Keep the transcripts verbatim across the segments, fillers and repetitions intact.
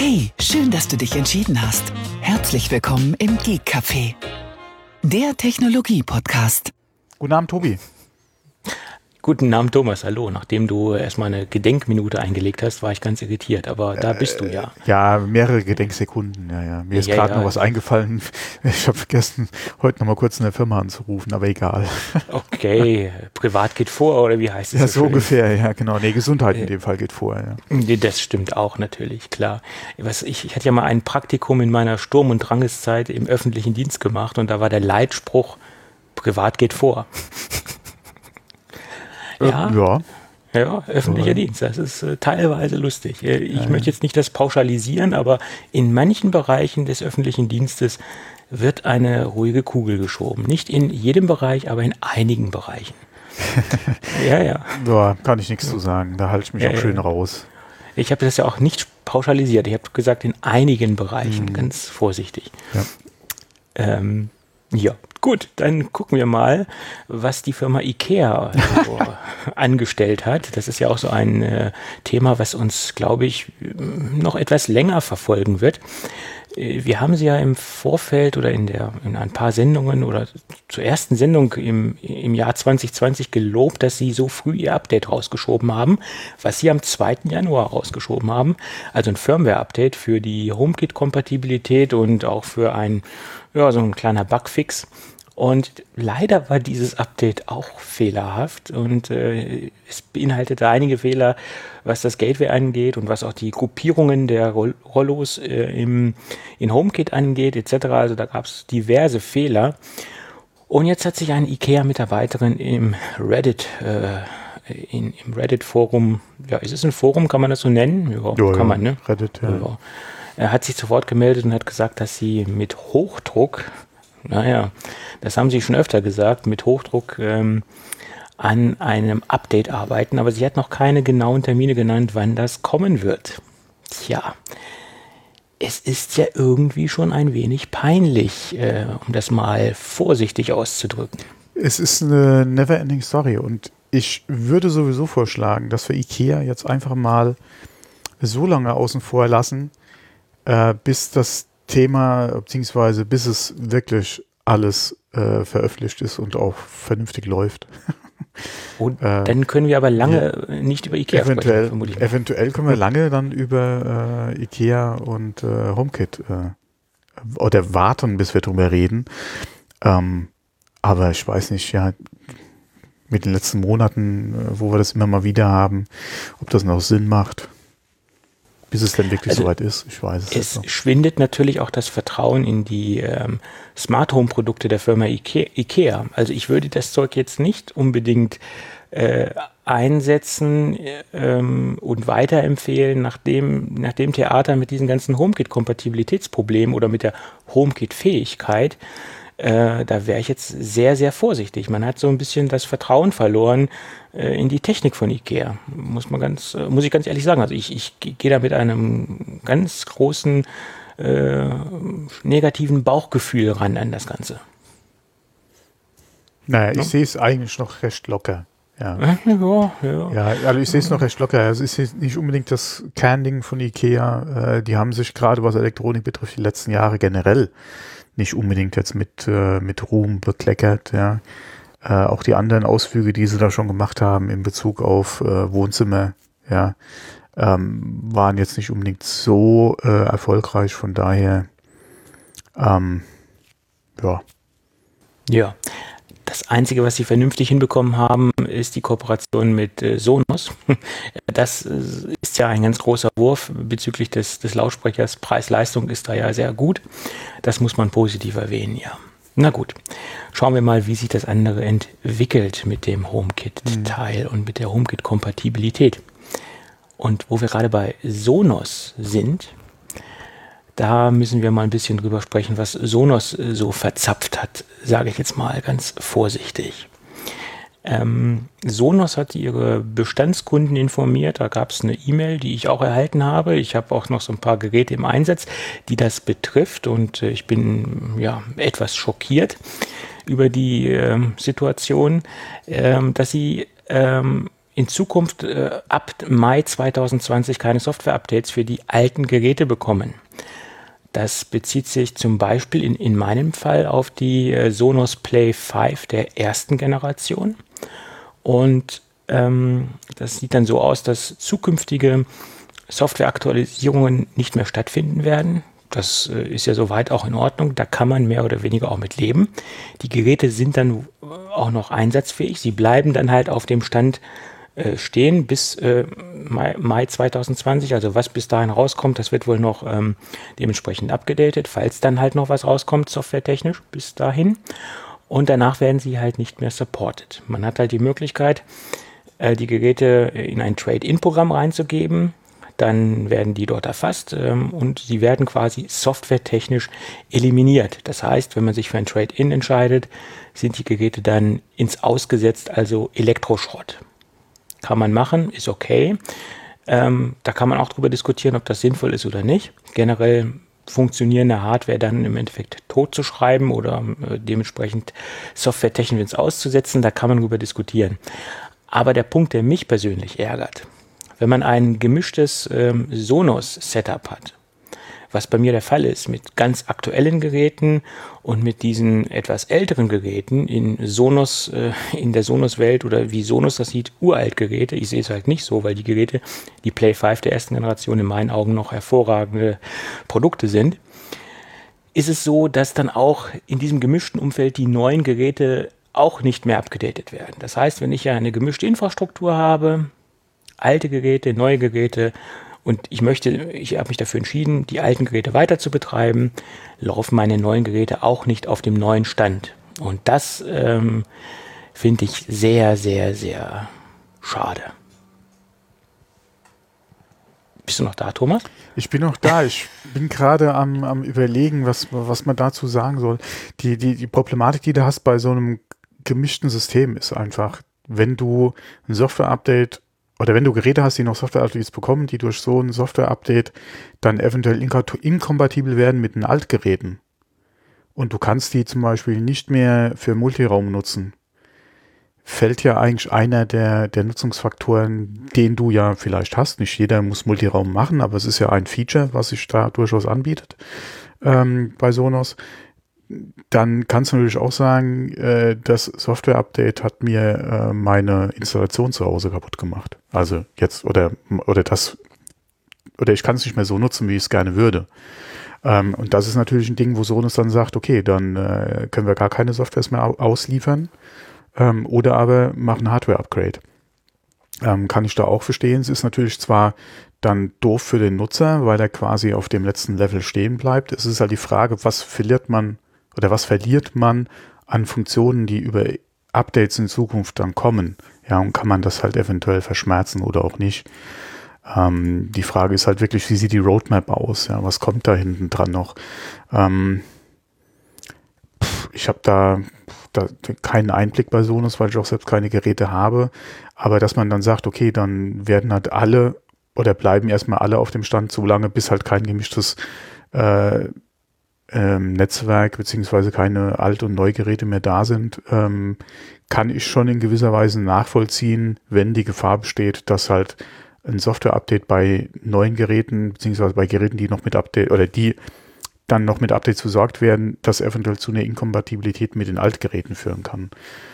Hey, schön, dass du dich entschieden hast. Herzlich willkommen im Geek Café, der Technologie-Podcast. Guten Abend, Tobi. Guten Abend, Thomas. Hallo. Nachdem du erstmal eine Gedenkminute eingelegt hast, war ich ganz irritiert. Aber da bist du ja. Ja, mehrere Gedenksekunden. Ja, ja. Mir ist Ja, gerade ja. noch was eingefallen. Ich habe vergessen, heute noch mal kurz in der Firma anzurufen, aber egal. Okay, privat geht vor, oder wie heißt es? Ja, so so schön? ungefähr. Ja, genau. Nee, Gesundheit in dem Fall geht vor. Ja. Nee, das stimmt auch natürlich, klar. Was ich, ich hatte ja mal ein Praktikum in meiner Sturm- und Drangeszeit im öffentlichen Dienst gemacht und da war der Leitspruch, privat geht vor. Ja, Äh, ja. ja, öffentlicher Ja. Dienst, das ist äh, teilweise lustig. Äh, ich Ja, möchte jetzt nicht das pauschalisieren, aber in manchen Bereichen des öffentlichen Dienstes wird eine ruhige Kugel geschoben. Nicht in jedem Bereich, aber in einigen Bereichen. ja, ja. Ja, kann ich nichts zu sagen. Da halte ich mich Ja, auch ja, schön ja. raus. Ich habe das ja auch nicht pauschalisiert. Ich habe gesagt, in einigen Bereichen, ganz vorsichtig. Ja. Ähm, ja, gut, dann gucken wir mal, was die Firma IKEA so angestellt hat. Das ist ja auch so ein äh, Thema, was uns, glaube ich, noch etwas länger verfolgen wird. Äh, Wir haben sie ja im Vorfeld oder in, der, in ein paar Sendungen oder zur ersten Sendung im, im Jahr zwanzig zwanzig gelobt, dass sie so früh ihr Update rausgeschoben haben, was sie am zweiten Januar rausgeschoben haben. Also ein Firmware-Update für die HomeKit-Kompatibilität und auch für ein, ja, so ein kleiner Bugfix. Und leider war dieses Update auch fehlerhaft und äh, es beinhaltete einige Fehler, was das Gateway angeht und was auch die Gruppierungen der Roll Rollos äh, im, in HomeKit angeht et cetera. Also da gab es diverse Fehler. Und jetzt hat sich eine IKEA-Mitarbeiterin im Reddit, äh, in, im Reddit-Forum, ja, ist es ein Forum, kann man das so nennen? Ja, Ja, kann ja. man, ne? Reddit, ja. Ja. Er hat sich zu Wort gemeldet und hat gesagt, dass sie mit Hochdruck, naja, das haben sie schon öfter gesagt, mit Hochdruck ähm, an einem Update arbeiten, aber sie hat noch keine genauen Termine genannt, wann das kommen wird. Tja, es ist ja irgendwie schon ein wenig peinlich, äh, um das mal vorsichtig auszudrücken. Es ist eine never-ending Story und ich würde sowieso vorschlagen, dass wir IKEA jetzt einfach mal so lange außen vor lassen, äh, bis das Thema, beziehungsweise bis es wirklich alles äh, veröffentlicht ist und auch vernünftig läuft. Und Äh, dann können wir aber lange ja. nicht über IKEA eventuell, sprechen, vermutlich. eventuell können wir lange dann über äh, IKEA und äh, HomeKit äh, oder warten, bis wir drüber reden. Ähm, aber ich weiß nicht, ja, mit den letzten Monaten, äh, wo wir das immer mal wieder haben, ob das noch Sinn macht, bis es dann wirklich Also, soweit ist. Ich weiß es Es nicht. noch. schwindet natürlich auch das Vertrauen in die ähm, Smart Home Produkte der Firma Ike IKEA. Also ich würde das Zeug jetzt nicht unbedingt äh, einsetzen ähm, und weiterempfehlen nach dem, nach dem Theater mit diesen ganzen HomeKit-Kompatibilitätsproblemen oder mit der HomeKit-Fähigkeit. Äh, da wäre ich jetzt sehr, sehr vorsichtig. Man hat so ein bisschen das Vertrauen verloren äh, in die Technik von IKEA. Muss man ganz, äh, muss ich ganz ehrlich sagen. Also ich, ich gehe da mit einem ganz großen äh, negativen Bauchgefühl ran an das Ganze. Naja, ich Ja. sehe es eigentlich noch recht locker. Ja. Ja, ja. Ja, also ich sehe es noch recht locker. Also es ist nicht unbedingt das Kernding von IKEA. Äh, die haben sich gerade, was Elektronik betrifft, die letzten Jahre generell nicht unbedingt jetzt mit, äh, mit Ruhm bekleckert. Ja. Äh, auch die anderen Ausflüge, die sie da schon gemacht haben in Bezug auf äh, Wohnzimmer, ja, ähm, waren jetzt nicht unbedingt so äh, erfolgreich. Von daher, ähm, ja. Ja. Das Einzige, was sie vernünftig hinbekommen haben, ist die Kooperation mit äh, Sonos. Das äh, ist ja ein ganz großer Wurf bezüglich des, des Lautsprechers. Preis-Leistung ist da ja sehr gut. Das muss man positiv erwähnen, ja. Na gut, schauen wir mal, wie sich das andere entwickelt mit dem HomeKit-Teil mhm. und mit der HomeKit-Kompatibilität. Und wo wir gerade bei Sonos sind, da müssen wir mal ein bisschen drüber sprechen, was Sonos so verzapft hat, sage ich jetzt mal ganz vorsichtig. Ähm, Sonos hat ihre Bestandskunden informiert, da gab es eine E-Mail, die ich auch erhalten habe. Ich habe auch noch so ein paar Geräte im Einsatz, die das betrifft und äh, ich bin ja etwas schockiert über die äh, Situation, äh, dass sie ähm, in Zukunft äh, ab Mai zwanzig zwanzig keine Software-Updates für die alten Geräte bekommen. Das bezieht sich zum Beispiel in, in meinem Fall auf die äh, Sonos Play fünf der ersten Generation. Und ähm, das sieht dann so aus, dass zukünftige Softwareaktualisierungen nicht mehr stattfinden werden. Das äh, ist ja soweit auch in Ordnung. Da kann man mehr oder weniger auch mit leben. Die Geräte sind dann auch noch einsatzfähig. Sie bleiben dann halt auf dem Stand äh, stehen bis äh, Mai, Mai zwanzig zwanzig. Also was bis dahin rauskommt, das wird wohl noch ähm, dementsprechend abgedatet, falls dann halt noch was rauskommt, softwaretechnisch bis dahin. Und danach werden sie halt nicht mehr supported. Man hat halt die Möglichkeit, äh, die Geräte in ein Trade-in-Programm reinzugeben. Dann werden die dort erfasst ähm, und sie werden quasi softwaretechnisch eliminiert. Das heißt, wenn man sich für ein Trade-in entscheidet, sind die Geräte dann ins Ausgesetzt, also Elektroschrott. Kann man machen, ist okay. Ähm, da kann man auch drüber diskutieren, ob das sinnvoll ist oder nicht. Generell funktionierende Hardware dann im Endeffekt tot zu schreiben oder äh, dementsprechend softwaretechnisch ins Auszusetzen, da kann man drüber diskutieren. Aber der Punkt, der mich persönlich ärgert, wenn man ein gemischtes ähm, Sonos-Setup hat, was bei mir der Fall ist, mit ganz aktuellen Geräten und mit diesen etwas älteren Geräten in Sonos, äh, in der Sonos-Welt oder wie Sonos das sieht, uralt Geräte. Ich sehe es halt nicht so, weil die Geräte, die Play fünf der ersten Generation in meinen Augen noch hervorragende Produkte sind. Ist es so, dass dann auch in diesem gemischten Umfeld die neuen Geräte auch nicht mehr abgedatet werden. Das heißt, wenn ich ja eine gemischte Infrastruktur habe, alte Geräte, neue Geräte und ich möchte, ich habe mich dafür entschieden, die alten Geräte weiter zu betreiben, laufen meine neuen Geräte auch nicht auf dem neuen Stand. Und das ähm, finde ich sehr, sehr, sehr schade. Bist du noch da, Thomas? Ich bin noch da. Ich bin gerade am, am Überlegen, was, was man dazu sagen soll. Die, die, die Problematik, die du hast bei so einem gemischten System, ist einfach, wenn du ein Software-Update oder wenn du Geräte hast, die noch Software-Updates bekommen, die durch so ein Software-Update dann eventuell inkompatibel werden mit den Altgeräten und du kannst die zum Beispiel nicht mehr für Multiraum nutzen, fällt ja eigentlich einer der, der Nutzungsfaktoren, den du ja vielleicht hast. Nicht jeder muss Multiraum machen, aber es ist ja ein Feature, was sich da durchaus anbietet ähm, bei Sonos. Dann kannst du natürlich auch sagen, äh, das Software-Update hat mir äh, meine Installation zu Hause kaputt gemacht. Also jetzt, oder, oder das, oder ich kann es nicht mehr so nutzen, wie ich es gerne würde. Ähm, und das ist natürlich ein Ding, wo Sonos dann sagt, okay, dann äh, können wir gar keine Softwares mehr au- ausliefern, ähm, oder aber machen Hardware-Upgrade. Ähm, kann ich da auch verstehen. Es ist natürlich zwar dann doof für den Nutzer, weil er quasi auf dem letzten Level stehen bleibt. Es ist halt die Frage, was verliert man oder was verliert man an Funktionen, die über Updates in Zukunft dann kommen? Ja, und kann man das halt eventuell verschmerzen oder auch nicht? Ähm, die Frage ist halt wirklich, wie sieht die Roadmap aus? Ja, was kommt da hinten dran noch? Ähm, pff, ich habe da, da keinen Einblick bei Sonos, weil ich auch selbst keine Geräte habe. Aber dass man dann sagt, okay, dann werden halt alle oder bleiben erstmal alle auf dem Stand so lange, bis halt kein gemischtes äh, Ähm, Netzwerk beziehungsweise keine Alt- und Neugeräte mehr da sind, ähm, kann ich schon in gewisser Weise nachvollziehen, wenn die Gefahr besteht, dass halt ein Software-Update bei neuen Geräten beziehungsweise bei Geräten, die noch mit Update oder die dann noch mit Updates versorgt werden, das eventuell zu einer Inkompatibilität mit den Altgeräten führen kann.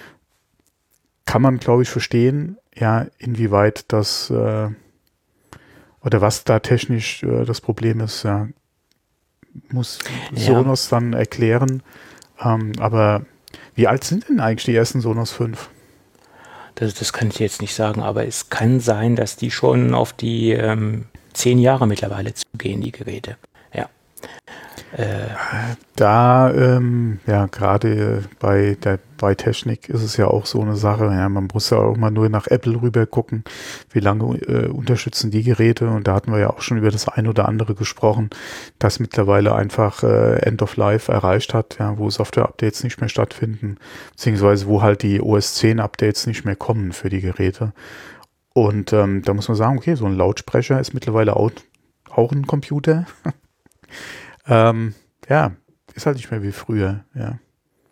Kann man, glaube ich, verstehen, ja, inwieweit das äh, oder was da technisch äh, das Problem ist, ja, muss Sonos ja dann erklären. Ähm, aber wie alt sind denn eigentlich die ersten Sonos fünf? Das, das kann ich jetzt nicht sagen, aber es kann sein, dass die schon auf die ähm, zehn Jahre mittlerweile zugehen, die Geräte. Ja. Äh, da, ähm, ja, gerade bei der bei Technik ist es ja auch so eine Sache, ja, man muss ja auch mal nur nach Apple rüber gucken, wie lange äh, unterstützen die Geräte, und da hatten wir ja auch schon über das ein oder andere gesprochen, das mittlerweile einfach äh, End of Life erreicht hat, ja, wo Software-Updates nicht mehr stattfinden, beziehungsweise wo halt die O S zehn Updates nicht mehr kommen für die Geräte. Und ähm, da muss man sagen, okay, so ein Lautsprecher ist mittlerweile auch, auch ein Computer. ähm, ja, ist halt nicht mehr wie früher, ja.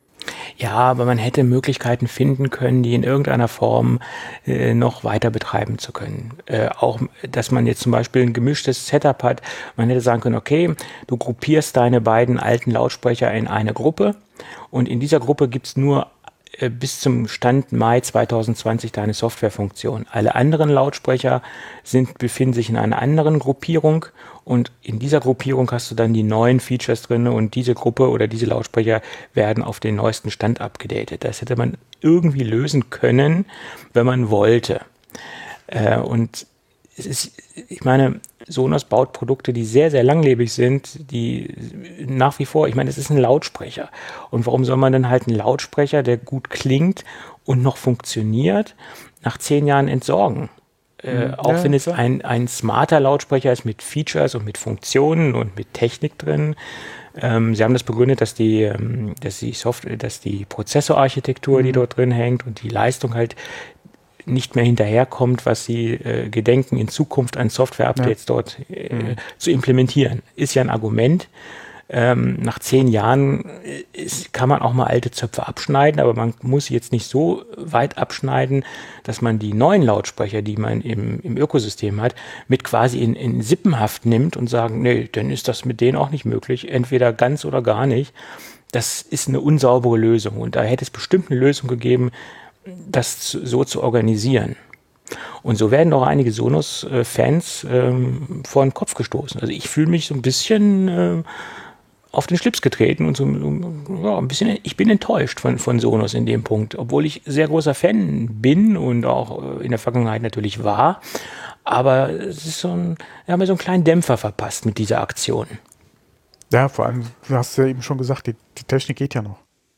Ja, aber man hätte Möglichkeiten finden können, die in irgendeiner Form äh, noch weiter betreiben zu können. Äh, auch, dass man jetzt zum Beispiel ein gemischtes Setup hat. Man hätte sagen können, okay, du gruppierst deine beiden alten Lautsprecher in eine Gruppe und in dieser Gruppe gibt's nur äh, bis zum Stand Mai zwanzig zwanzig deine Softwarefunktion. Alle anderen Lautsprecher sind, befinden sich in einer anderen Gruppierung. Und in dieser Gruppierung hast du dann die neuen Features drin und diese Gruppe oder diese Lautsprecher werden auf den neuesten Stand abgedatet. Das hätte man irgendwie lösen können, wenn man wollte. Äh, und es ist, ich meine, Sonos baut Produkte, die sehr, sehr langlebig sind, die nach wie vor, ich meine, es ist ein Lautsprecher. Und warum soll man dann halt einen Lautsprecher, der gut klingt und noch funktioniert, nach zehn Jahren entsorgen? Äh, auch ja, wenn es ein, ein smarter Lautsprecher ist mit Features und mit Funktionen und mit Technik drin. Ähm, sie haben das begründet, dass die, ähm, dass die Software, dass die Prozessorarchitektur, mhm. die dort drin hängt und die Leistung halt nicht mehr hinterherkommt, was sie äh, gedenken, in Zukunft an Software-Updates ja. dort äh, mhm. zu implementieren. Ist ja ein Argument. Ähm, nach zehn Jahren ist, kann man auch mal alte Zöpfe abschneiden, aber man muss jetzt nicht so weit abschneiden, dass man die neuen Lautsprecher, die man im, im Ökosystem hat, mit quasi in, in Sippenhaft nimmt und sagen, nee, dann ist das mit denen auch nicht möglich, entweder ganz oder gar nicht. Das ist eine unsaubere Lösung und da hätte es bestimmt eine Lösung gegeben, das zu, so zu organisieren. Und so werden auch einige Sonos-Fans ähm, vor den Kopf gestoßen. Also ich fühle mich so ein bisschen äh, auf den Schlips getreten und so ja, ein bisschen, ich bin enttäuscht von, von Sonos in dem Punkt, obwohl ich sehr großer Fan bin und auch in der Vergangenheit natürlich war, aber es ist so ein, wir haben ja so einen kleinen Dämpfer verpasst mit dieser Aktion. Ja, vor allem, du hast ja eben schon gesagt, die, die Technik geht ja noch.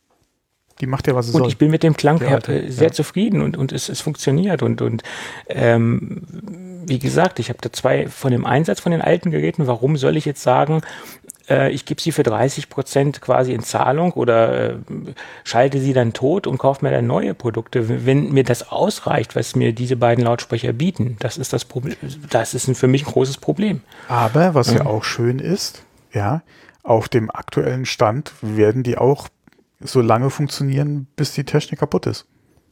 Die macht ja, was sie und soll. Und ich bin mit dem Klang her, Alte, sehr ja. zufrieden und, und es, es funktioniert und, und ähm, wie gesagt, ich habe da zwei von dem Einsatz von den alten Geräten, warum soll ich jetzt sagen, ich gebe sie für dreißig Prozent quasi in Zahlung oder äh, schalte sie dann tot und kaufe mir dann neue Produkte, wenn mir das ausreicht, was mir diese beiden Lautsprecher bieten. Das ist das Problem. Das ist ein, für mich ein großes Problem. Aber was ja. ja Mhm. auch schön ist, ja, auf dem aktuellen Stand werden die auch so lange funktionieren, bis die Technik kaputt ist.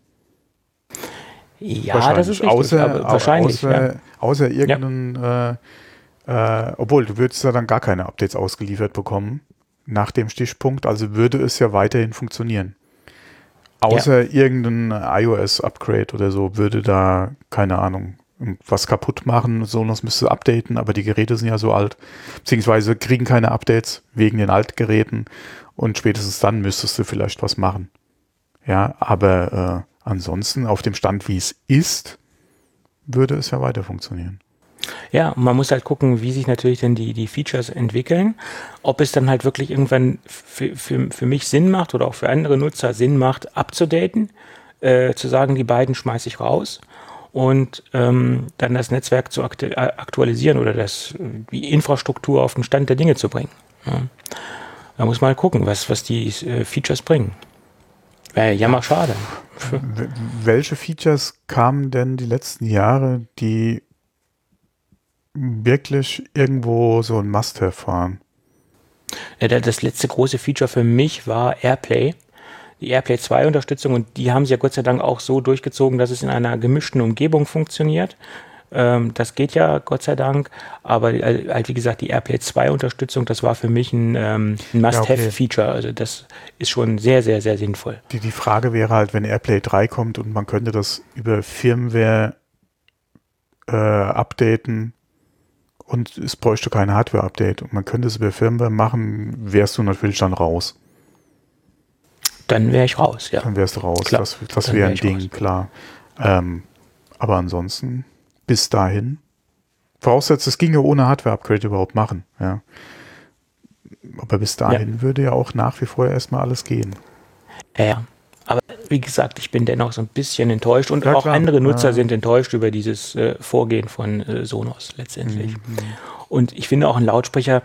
Ja, das ist richtig. Außer, aber wahrscheinlich. Außer, ja. außer irgendeinen ja. äh, Äh, obwohl, du würdest ja dann gar keine Updates ausgeliefert bekommen nach dem Stichpunkt, also würde es ja weiterhin funktionieren. Außer ja. irgendein iOS-Upgrade oder so würde da, keine Ahnung, was kaputt machen. Sonos müsste updaten, aber die Geräte sind ja so alt, beziehungsweise kriegen keine Updates wegen den Altgeräten und spätestens dann müsstest du vielleicht was machen. Ja, aber äh, ansonsten auf dem Stand, wie es ist, würde es ja weiter funktionieren. Ja, man muss halt gucken, wie sich natürlich dann die, die Features entwickeln, ob es dann halt wirklich irgendwann für, für, für mich Sinn macht oder auch für andere Nutzer Sinn macht, abzudaten, äh, zu sagen, die beiden schmeiße ich raus und ähm, dann das Netzwerk zu aktu- aktualisieren oder das, die Infrastruktur auf den Stand der Dinge zu bringen. Ja. Da muss man halt gucken, was, was die äh, Features bringen. Wäre ja mal schade. Welche Features kamen denn die letzten Jahre, die wirklich irgendwo so ein Must-Have waren? Ja, das letzte große Feature für mich war AirPlay. Die AirPlay zwei Unterstützung und die haben sie ja Gott sei Dank auch so durchgezogen, dass es in einer gemischten Umgebung funktioniert. Ähm, das geht ja Gott sei Dank, aber halt wie gesagt die AirPlay zwei Unterstützung, das war für mich ein, ähm, ein Must-Have-Feature. Ja, okay. Also das ist schon sehr, sehr, sehr sinnvoll. Die, die Frage wäre halt, wenn AirPlay drei kommt und man könnte das über Firmware äh, updaten, und es bräuchte kein Hardware-Update und man könnte es über Firmware machen, wärst du natürlich dann raus. Dann wäre ich raus, ja. Dann wärst du raus, klar. das, das wäre ein Ding, raus. Klar. Ähm, aber ansonsten, bis dahin, voraussetzt, es ginge ohne Hardware-Upgrade überhaupt machen, ja. Aber bis dahin ja. würde ja auch nach wie vor erstmal alles gehen. Ja, aber wie gesagt, ich bin dennoch so ein bisschen enttäuscht und ja, auch klar. andere Nutzer ja. sind enttäuscht über dieses äh, Vorgehen von äh, Sonos letztendlich. Mhm. Und ich finde auch ein Lautsprecher,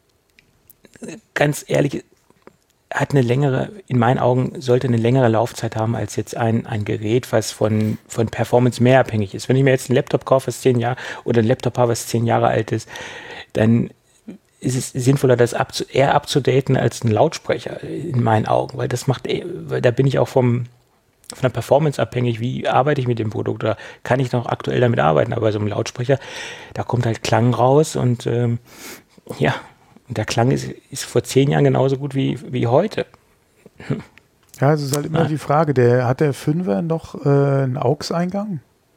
ganz ehrlich, hat eine längere, in meinen Augen sollte eine längere Laufzeit haben als jetzt ein, ein Gerät, was von, von Performance mehr abhängig ist. Wenn ich mir jetzt einen Laptop kaufe, was zehn Jahre oder ein Laptop habe, was zehn Jahre alt ist, dann ist es sinnvoller, das abzu, eher abzudaten als ein Lautsprecher in meinen Augen, weil das macht, weil da bin ich auch vom, von der Performance abhängig, wie arbeite ich mit dem Produkt oder kann ich noch aktuell damit arbeiten, aber bei so einem Lautsprecher, da kommt halt Klang raus und ähm, ja, der Klang ist, ist vor zehn Jahren genauso gut wie, wie heute. Ja, es ist halt immer ah. die Frage, der, hat der Fünfer noch äh, einen A U X-Eingang?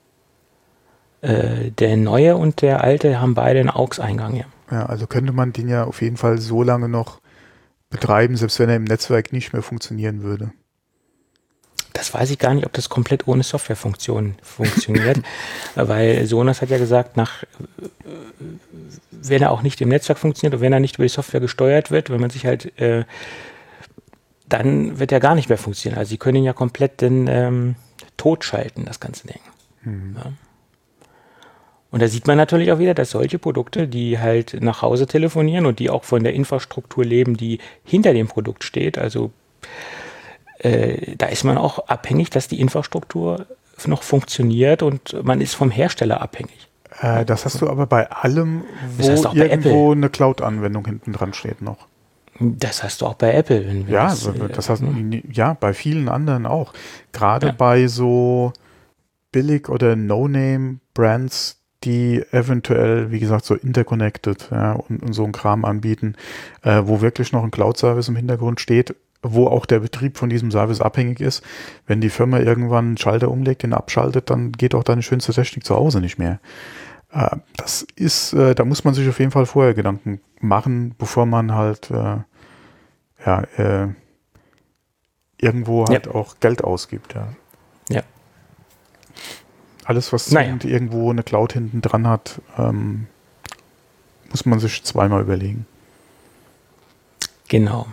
Äh, der neue und der alte haben beide einen A U X-Eingang, ja. Ja, also könnte man den ja auf jeden Fall so lange noch betreiben, selbst wenn er im Netzwerk nicht mehr funktionieren würde. Das weiß ich gar nicht, ob das komplett ohne Softwarefunktion funktioniert, weil Sonos hat ja gesagt, nach, wenn er auch nicht im Netzwerk funktioniert und wenn er nicht über die Software gesteuert wird, wenn man sich halt, äh, dann wird er gar nicht mehr funktionieren. Also sie können ihn ja komplett dann, ähm, totschalten, das ganze Ding. Mhm. Ja. Und da sieht man natürlich auch wieder, dass solche Produkte, die halt nach Hause telefonieren und die auch von der Infrastruktur leben, die hinter dem Produkt steht, also äh, da ist man auch abhängig, dass die Infrastruktur noch funktioniert und man ist vom Hersteller abhängig. Äh, das hast du aber bei allem, wo das heißt irgendwo eine Cloud-Anwendung hinten dran steht noch. Das hast du auch bei Apple. Wenn ja, das, das hast, ja, bei vielen anderen auch. Gerade ja. bei so Billig- oder No-Name-Brands, die eventuell, wie gesagt, so interconnected ja, und, und so einen Kram anbieten, äh, wo wirklich noch ein Cloud-Service im Hintergrund steht, wo auch der Betrieb von diesem Service abhängig ist. Wenn die Firma irgendwann einen Schalter umlegt, den abschaltet, dann geht auch deine schönste Technik zu Hause nicht mehr. Äh, das ist, äh, da muss man sich auf jeden Fall vorher Gedanken machen, bevor man halt äh, ja, äh, irgendwo halt ja. auch Geld ausgibt. Ja. ja. Alles, was naja. irgendwo eine Cloud hinten dran hat, ähm, muss man sich zweimal überlegen. Genau.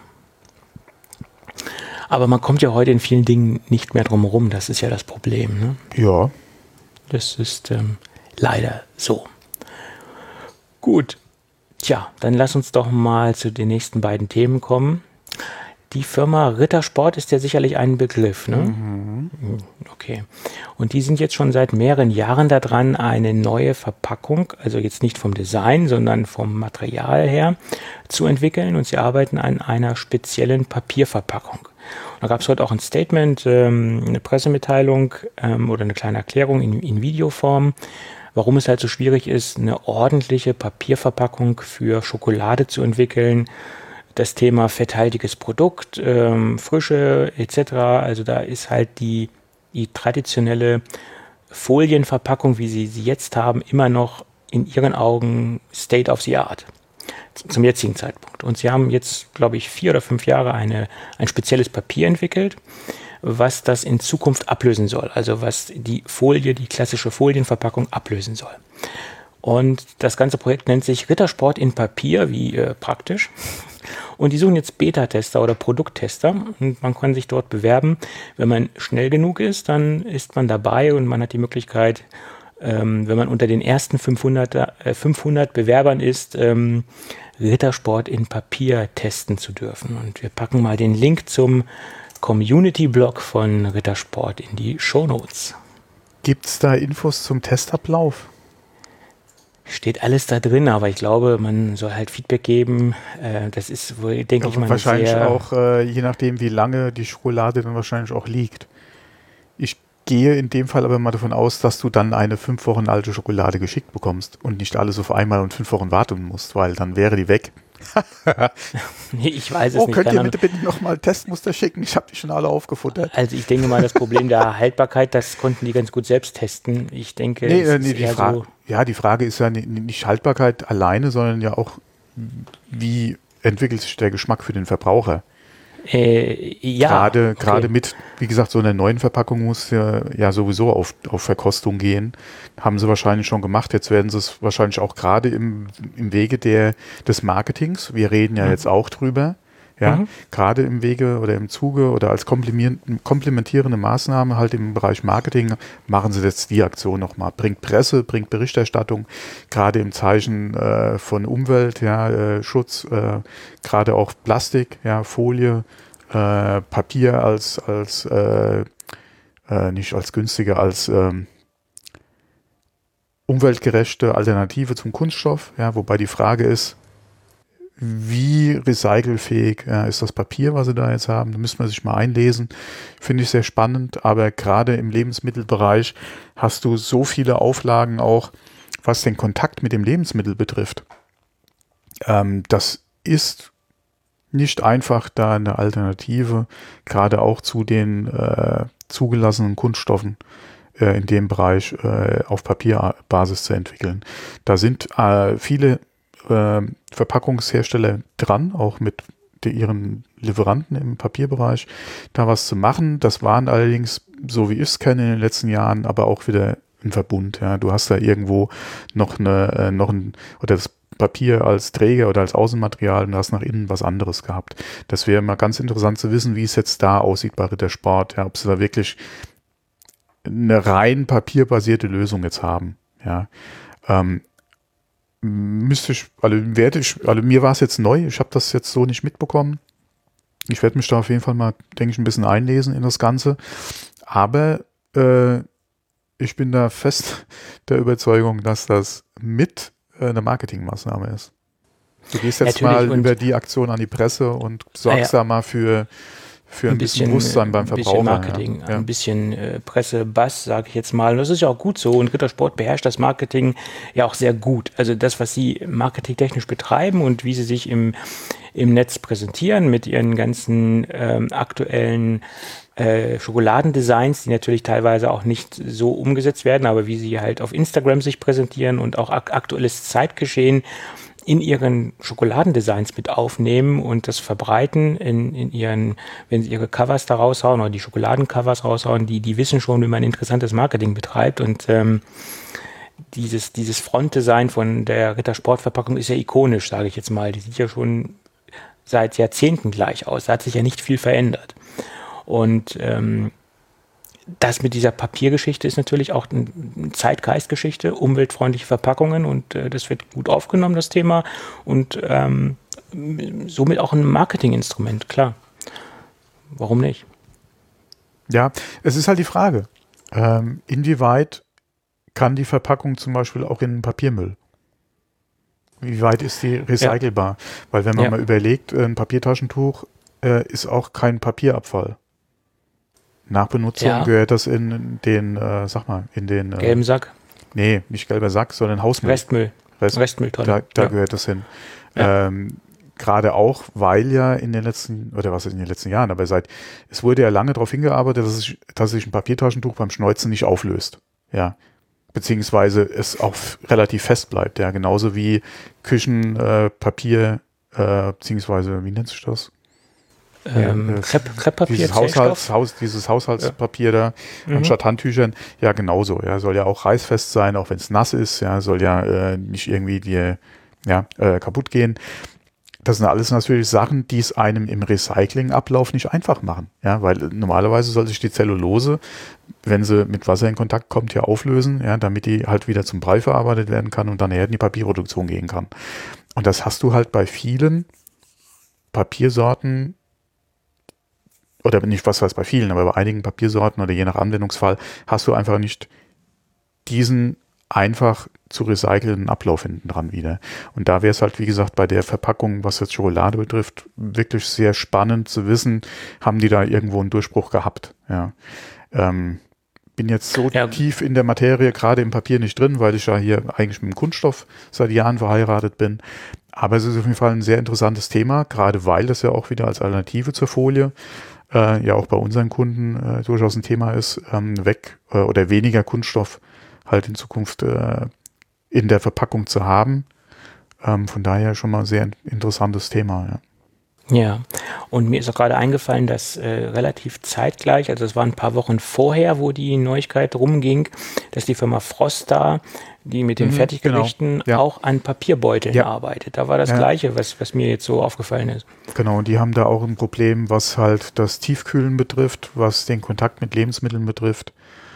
Aber man kommt ja heute in vielen Dingen nicht mehr drum herum. Das ist ja das Problem. Ne? Ja. Das ist ähm, leider so. Gut. Tja, dann lass uns doch mal zu den nächsten beiden Themen kommen. Die Firma Rittersport ist ja sicherlich ein Begriff, ne? Mhm. Okay. Und die sind jetzt schon seit mehreren Jahren daran, eine neue Verpackung, also jetzt nicht vom Design, sondern vom Material her, zu entwickeln. Und sie arbeiten an einer speziellen Papierverpackung. Und da gab es heute auch ein Statement, ähm, eine Pressemitteilung ähm, oder eine kleine Erklärung in, in Videoform, warum es halt so schwierig ist, eine ordentliche Papierverpackung für Schokolade zu entwickeln. Das Thema fetthaltiges Produkt, ähm, Frische et cetera. Also da ist halt die, die traditionelle Folienverpackung, wie sie sie jetzt haben, immer noch in ihren Augen State of the Art zum jetzigen Zeitpunkt. Und sie haben jetzt, glaube ich, vier oder fünf Jahre eine, ein spezielles Papier entwickelt, was das in Zukunft ablösen soll. Also was die Folie, die klassische Folienverpackung ablösen soll. Und das ganze Projekt nennt sich Rittersport in Papier, wie äh, praktisch. Und die suchen jetzt Beta-Tester oder Produkttester und man kann sich dort bewerben. Wenn man schnell genug ist, dann ist man dabei und man hat die Möglichkeit, ähm, wenn man unter den ersten fünfhundert, äh, fünfhundert Bewerbern ist, ähm, Rittersport in Papier testen zu dürfen. Und wir packen mal den Link zum Community-Blog von Rittersport in die Shownotes. Gibt es da Infos zum Testablauf? Steht alles da drin, aber ich glaube, man soll halt Feedback geben. Äh, das ist wohl, denke ja, ich mal, wahrscheinlich sehr auch, äh, je nachdem, wie lange die Schokolade dann wahrscheinlich auch liegt. Ich gehe in dem Fall aber mal davon aus, dass du dann eine fünf Wochen alte Schokolade geschickt bekommst und nicht alles auf einmal und fünf Wochen warten musst, weil dann wäre die weg. Nee, ich weiß es oh, nicht. Könnt ihr bitte, bitte nochmal Testmuster schicken? Ich habe die schon alle aufgefuttert. Also ich denke mal, das Problem der Haltbarkeit, das konnten die ganz gut selbst testen. Ich denke, nee, es nee, ist die eher Frage, so. Ja, die Frage ist ja nicht Haltbarkeit alleine, sondern ja auch, wie entwickelt sich der Geschmack für den Verbraucher? Äh, ja. Gerade, okay. gerade mit, wie gesagt, so einer neuen Verpackung muss ja, ja sowieso auf, auf Verkostung gehen. Haben sie wahrscheinlich schon gemacht. Jetzt werden sie es wahrscheinlich auch gerade im, im Wege der, des Marketings. Wir reden ja mhm. jetzt auch drüber. Ja, mhm. gerade im Wege oder im Zuge oder als komplementierende Maßnahme halt im Bereich Marketing machen sie jetzt die Aktion nochmal. Bringt Presse, bringt Berichterstattung, gerade im Zeichen äh, von Umwelt, ja, äh, Schutz, äh, gerade auch Plastik, ja, Folie, äh, Papier als, als äh, äh, nicht als günstiger, als ähm, umweltgerechte Alternative zum Kunststoff, ja, wobei die Frage ist, wie recycelfähig äh, ist das Papier, was sie da jetzt haben. Da müsste man sich mal einlesen. Finde ich sehr spannend, aber gerade im Lebensmittelbereich hast du so viele Auflagen auch, was den Kontakt mit dem Lebensmittel betrifft. Ähm, das ist nicht einfach, da eine Alternative, gerade auch zu den äh, zugelassenen Kunststoffen äh, in dem Bereich äh, auf Papierbasis zu entwickeln. Da sind äh, viele äh, Verpackungshersteller dran, auch mit die, ihren Lieferanten im Papierbereich, da was zu machen. Das waren allerdings, so wie ich es kenne in den letzten Jahren, aber auch wieder ein Verbund. Ja. Du hast da irgendwo noch eine, äh, noch ein, oder das Papier als Träger oder als Außenmaterial und hast nach innen was anderes gehabt. Das wäre mal ganz interessant zu wissen, wie es jetzt da aussieht bei Rittersport, ja, ob sie da wirklich eine rein papierbasierte Lösung jetzt haben. Ja. Ähm, müsste ich, also werde ich, also mir war es jetzt neu, ich habe das jetzt so nicht mitbekommen. Ich werde mich da auf jeden Fall mal, denke ich, ein bisschen einlesen in das Ganze. Aber äh, ich bin da fest der Überzeugung, dass das mit eine Marketingmaßnahme ist. Du gehst jetzt Natürlich, mal über die Aktion an die Presse und sorgst ah, ja. da mal für, für ein, ein bisschen, bisschen Bewusstsein beim Verbraucher. Ein bisschen Marketing, ja. ein bisschen äh, Presse, Bass, sage ich jetzt mal. Und das ist ja auch gut so. Und Rittersport beherrscht das Marketing ja auch sehr gut. Also das, was sie marketingtechnisch betreiben und wie sie sich im, im Netz präsentieren mit ihren ganzen ähm, aktuellen Äh, Schokoladendesigns, die natürlich teilweise auch nicht so umgesetzt werden, aber wie sie halt auf Instagram sich präsentieren und auch ak- aktuelles Zeitgeschehen in ihren Schokoladendesigns mit aufnehmen und das verbreiten in, in ihren, wenn sie ihre Covers da raushauen oder die Schokoladencovers raushauen, die, die wissen schon, wie man interessantes Marketing betreibt und ähm, dieses, dieses Frontdesign von der Rittersportverpackung ist ja ikonisch, sage ich jetzt mal. Die sieht ja schon seit Jahrzehnten gleich aus, da hat sich ja nicht viel verändert. Und ähm, das mit dieser Papiergeschichte ist natürlich auch eine Zeitgeistgeschichte, umweltfreundliche Verpackungen und äh, das wird gut aufgenommen, das Thema und ähm, somit auch ein Marketinginstrument, klar. Warum nicht? Ja, es ist halt die Frage, ähm, inwieweit kann die Verpackung zum Beispiel auch in Papiermüll? Wie weit ist die recycelbar? Ja. Weil wenn man ja. mal überlegt, ein Papiertaschentuch äh, ist auch kein Papierabfall. Nach Benutzung ja. gehört das in den, äh, sag mal, in den... Äh, gelben Sack? Nee, nicht gelber Sack, sondern Hausmüll. Restmüll. Rest, Restmülltonne. Da, da ja. gehört das hin. Ja. Ähm, gerade auch, weil ja in den letzten, oder was in den letzten Jahren, aber seit, es wurde ja lange darauf hingearbeitet, dass, es, dass sich ein Papiertaschentuch beim Schneuzen nicht auflöst. Ja. Beziehungsweise es auch relativ fest bleibt, ja. Genauso wie Küchenpapier, äh, äh, beziehungsweise, wie nennt sich das? Ähm, Krepp, Krepppapier, dieses, Haushalts, Haus, dieses Haushaltspapier ja. da, mhm. anstatt Handtüchern, ja genauso, ja, soll ja auch reißfest sein, auch wenn es nass ist, ja, soll ja äh, nicht irgendwie dir, ja, äh, kaputt gehen. Das sind alles natürlich Sachen, die es einem im Recyclingablauf nicht einfach machen, ja, weil normalerweise soll sich die Zellulose, wenn sie mit Wasser in Kontakt kommt, ja auflösen, ja, damit die halt wieder zum Brei verarbeitet werden kann und dann nachher in die Papierproduktion gehen kann. Und das hast du halt bei vielen Papiersorten, oder nicht, was heißt bei vielen, aber bei einigen Papiersorten oder je nach Anwendungsfall hast du einfach nicht diesen einfach zu recycelnden Ablauf hinten dran wieder. Und da wäre es halt, wie gesagt, bei der Verpackung, was jetzt Schokolade betrifft, wirklich sehr spannend zu wissen, haben die da irgendwo einen Durchbruch gehabt. Ja. Ähm, bin jetzt so ja. tief in der Materie, gerade im Papier nicht drin, weil ich ja hier eigentlich mit dem Kunststoff seit Jahren verheiratet bin. Aber es ist auf jeden Fall ein sehr interessantes Thema, gerade weil das ja auch wieder als Alternative zur Folie Äh, ja auch bei unseren Kunden äh, durchaus ein Thema ist, ähm, weg äh, oder weniger Kunststoff halt in Zukunft äh, in der Verpackung zu haben. Ähm, von daher schon mal sehr interessantes Thema. Ja. Ja, und mir ist auch gerade eingefallen, dass äh, relativ zeitgleich, also es waren ein paar Wochen vorher, wo die Neuigkeit rumging, dass die Firma Frosta, die mit den mhm, Fertiggerichten genau, ja. auch an Papierbeuteln ja. arbeitet. Da war das ja. Gleiche, was, was mir jetzt so aufgefallen ist. Genau, und die haben da auch ein Problem, was halt das Tiefkühlen betrifft, was den Kontakt mit Lebensmitteln betrifft.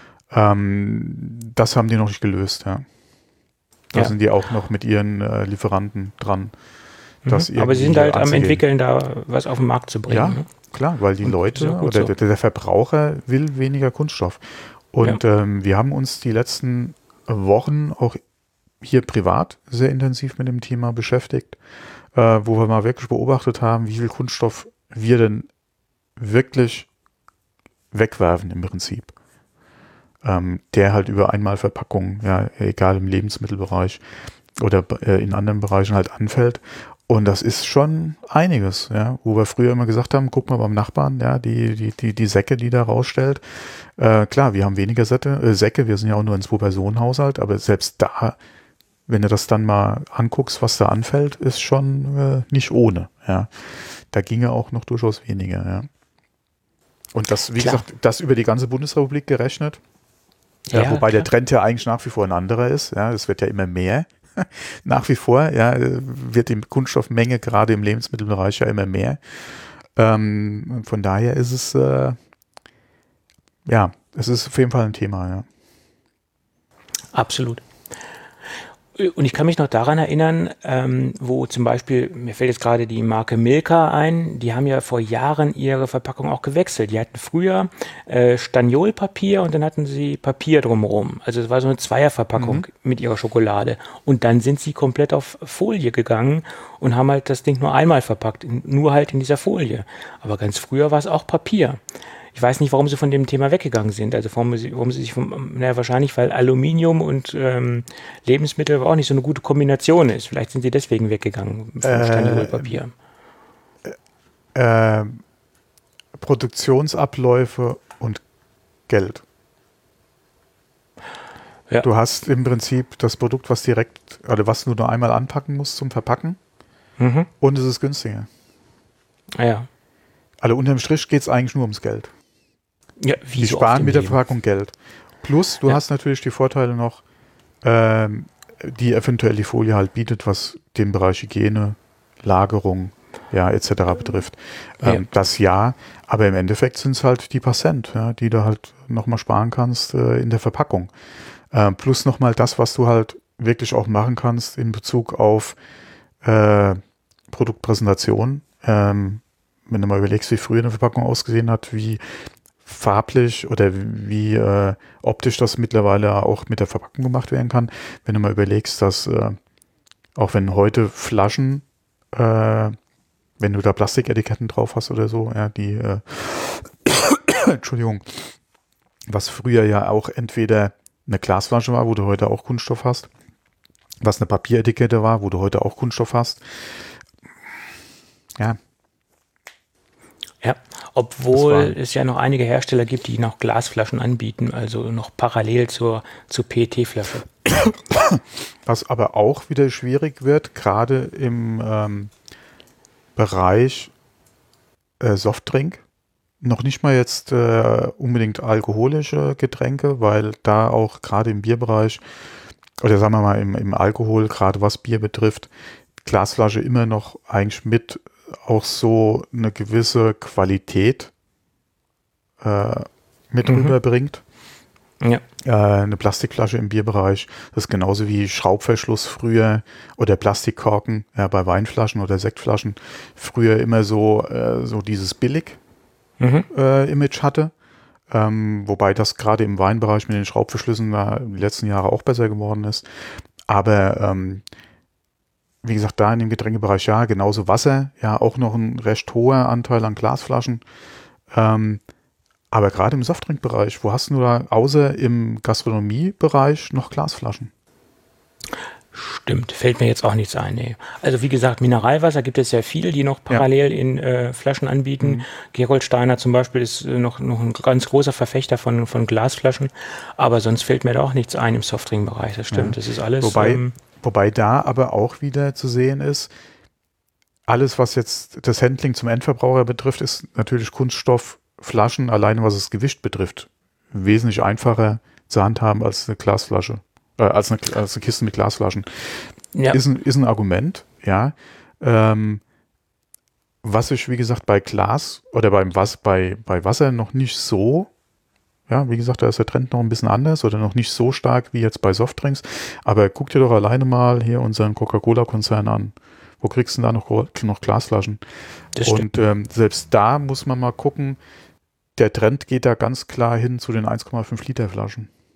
Ähm, das haben die noch nicht gelöst, ja. Da ja. sind die auch noch mit ihren äh, Lieferanten dran. Mhm. Aber sie sind halt am entwickeln, da was auf den Markt zu bringen. Ja, ne? Klar, weil die und Leute oder so. der, der Verbraucher will weniger Kunststoff. Und ja. ähm, wir haben uns die letzten Wochen auch hier privat sehr intensiv mit dem Thema beschäftigt, äh, wo wir mal wirklich beobachtet haben, wie viel Kunststoff wir denn wirklich wegwerfen im Prinzip. Ähm, der halt über Einmalverpackungen, ja, egal im Lebensmittelbereich oder äh, in anderen Bereichen halt anfällt. Und das ist schon einiges, ja, wo wir früher immer gesagt haben, guck mal beim Nachbarn, ja, die, die, die, die Säcke, die da rausstellt. Äh, klar, wir haben weniger Säcke, äh, Säcke, wir sind ja auch nur ein Zwei-Personen-Haushalt, aber selbst da, wenn du das dann mal anguckst, was da anfällt, ist schon äh, nicht ohne, ja. Da ginge auch noch durchaus weniger, ja. Und das, wie klar. gesagt, das über die ganze Bundesrepublik gerechnet, ja, ja, wobei klar. der Trend ja eigentlich nach wie vor ein anderer ist, ja, es wird ja immer mehr. Nach wie vor, ja, wird die Kunststoffmenge gerade im Lebensmittelbereich ja immer mehr. Ähm, von daher ist es, äh, ja, es ist auf jeden Fall ein Thema, ja. Absolut. Und ich kann mich noch daran erinnern, ähm, wo zum Beispiel, mir fällt jetzt gerade die Marke Milka ein, die haben ja vor Jahren ihre Verpackung auch gewechselt. Die hatten früher äh, Staniolpapier und dann hatten sie Papier drumherum. Also es war so eine Zweierverpackung mhm. mit ihrer Schokolade. Und dann sind sie komplett auf Folie gegangen und haben halt das Ding nur einmal verpackt, nur halt in dieser Folie. Aber ganz früher war es auch Papier. Ich weiß nicht, warum sie von dem Thema weggegangen sind. Also warum sie, warum sie sich vom, naja, wahrscheinlich, weil Aluminium und ähm, Lebensmittel auch nicht so eine gute Kombination ist. Vielleicht sind sie deswegen weggegangen vom äh, Staniolpapier. Äh, äh, Produktionsabläufe und Geld. Ja. Du hast im Prinzip das Produkt, was direkt, also was du nur einmal anpacken musst zum Verpacken, mhm. und es ist günstiger. Ja. Also unterm Strich geht es eigentlich nur ums Geld. Ja, wie die so sparen mit der Verpackung Geld. Plus, du ja. hast natürlich die Vorteile noch, ähm, die eventuell die Folie halt bietet, was den Bereich Hygiene, Lagerung, ja, et cetera betrifft. Ähm, ja. Das ja, aber im Endeffekt sind es halt die paar Cent, ja, die du halt nochmal sparen kannst äh, in der Verpackung. Ähm, plus nochmal das, was du halt wirklich auch machen kannst in Bezug auf äh, Produktpräsentation. Ähm, wenn du mal überlegst, wie früher eine Verpackung ausgesehen hat, wie farblich oder wie äh, optisch das mittlerweile auch mit der Verpackung gemacht werden kann. Wenn du mal überlegst, dass äh, auch wenn heute Flaschen, äh, wenn du da Plastiketiketten drauf hast oder so, ja, die äh, Entschuldigung, was früher ja auch entweder eine Glasflasche war, wo du heute auch Kunststoff hast, was eine Papieretikette war, wo du heute auch Kunststoff hast. Ja, Ja, obwohl es ja noch einige Hersteller gibt, die noch Glasflaschen anbieten, also noch parallel zur, zur P E T-Flasche. Was aber auch wieder schwierig wird, gerade im ähm, Bereich äh, Softdrink. Noch nicht mal jetzt äh, unbedingt alkoholische Getränke, weil da auch gerade im Bierbereich, oder sagen wir mal im, im Alkohol, gerade was Bier betrifft, Glasflasche immer noch eigentlich mit auch so eine gewisse Qualität äh, mit mhm. rüberbringt. Ja. Äh, eine Plastikflasche im Bierbereich, das ist genauso wie Schraubverschluss früher oder Plastikkorken, ja, bei Weinflaschen oder Sektflaschen früher immer so, äh, so dieses Billig mhm. äh, Image hatte. Ähm, wobei das gerade im Weinbereich mit den Schraubverschlüssen da die letzten Jahre auch besser geworden ist. Aber ähm, wie gesagt, da in dem Getränkebereich, ja, genauso Wasser, ja, auch noch ein recht hoher Anteil an Glasflaschen. Ähm, aber gerade im Softdrinkbereich, wo hast du da außer im Gastronomiebereich noch Glasflaschen? Stimmt, fällt mir jetzt auch nichts ein. Nee. Also wie gesagt, Mineralwasser gibt es sehr viel, die noch parallel ja. in äh, Flaschen anbieten. Mhm. Gerolsteiner zum Beispiel ist äh, noch, noch ein ganz großer Verfechter von, von Glasflaschen. Aber sonst fällt mir da auch nichts ein im Softdrinkbereich. Das stimmt, ja. das ist alles... Wobei, ähm, wobei da aber auch wieder zu sehen ist, alles, was jetzt das Handling zum Endverbraucher betrifft, ist natürlich Kunststoffflaschen, alleine was das Gewicht betrifft, wesentlich einfacher zu handhaben als eine Glasflasche. Als eine, als eine Kiste mit Glasflaschen. Ja. Ist, ein, ist ein Argument, ja. Ähm, was ich, wie gesagt, bei Glas oder beim Was, bei, bei Wasser noch nicht so, ja, wie gesagt, da ist der Trend noch ein bisschen anders oder noch nicht so stark wie jetzt bei Softdrinks. Aber guck dir doch alleine mal hier unseren Coca-Cola-Konzern an. Wo kriegst du denn da noch, noch Glasflaschen? Das Und ähm, selbst da muss man mal gucken, der Trend geht da ganz klar hin zu den eins Komma fünf Liter Flaschen.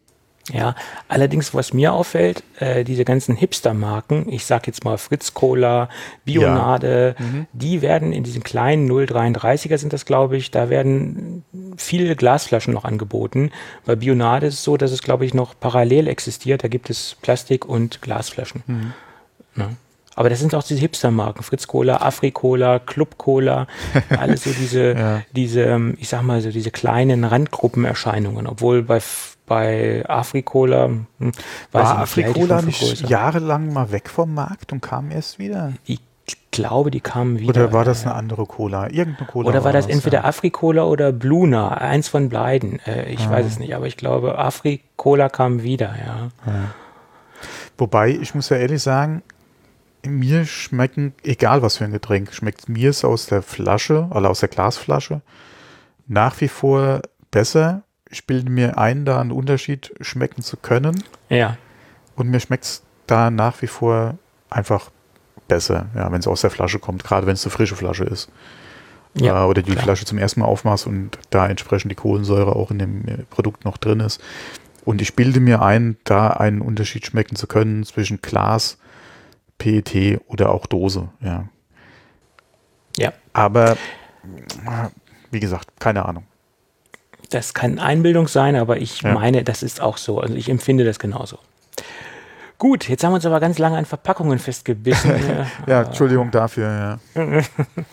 Ja, allerdings, was mir auffällt, äh, diese ganzen Hipster-Marken, ich sag jetzt mal Fritz Cola, Bionade, ja. mhm. die werden in diesen kleinen null Komma dreiunddreißiger sind das, glaube ich, da werden viele Glasflaschen noch angeboten. Bei Bionade ist es so, dass es, glaube ich, noch parallel existiert. Da gibt es Plastik- und Glasflaschen. Mhm. Ja. Aber das sind auch diese Hipster-Marken, Fritz Cola, Afri-Cola, Club Cola, alles so diese, ja. diese, ich sag mal so diese kleinen Randgruppenerscheinungen, obwohl bei bei Afri-Cola, hm, weiß war ich Afri-Cola nicht größer. Jahrelang mal weg vom Markt und kam erst wieder? Ich glaube, die kamen wieder. Oder war das eine andere Cola? Irgendeine Cola Oder war, war das, das entweder ja. Afri-Cola oder Bluna, eins von beiden. Äh, ich ah. weiß es nicht, aber ich glaube, Afri-Cola kam wieder, ja. ja. Wobei, ich muss ja ehrlich sagen, mir schmecken, egal was für ein Getränk, schmeckt mir es aus der Flasche, also aus der Glasflasche, nach wie vor besser. Ich bilde mir ein, da einen Unterschied schmecken zu können. Ja. Und mir schmeckt es da nach wie vor einfach besser, ja, wenn es aus der Flasche kommt, gerade wenn es eine frische Flasche ist. Ja, äh, oder die klar. Flasche zum ersten Mal aufmachst und da entsprechend die Kohlensäure auch in dem Produkt noch drin ist. Und ich bilde mir ein, da einen Unterschied schmecken zu können zwischen Glas, P E T oder auch Dose. Ja. Ja. Aber, wie gesagt, keine Ahnung. Das kann Einbildung sein, aber ich ja. meine, das ist auch so. Also ich empfinde das genauso. Gut, jetzt haben wir uns aber ganz lange an Verpackungen festgebissen. Ja, Entschuldigung dafür. Ja.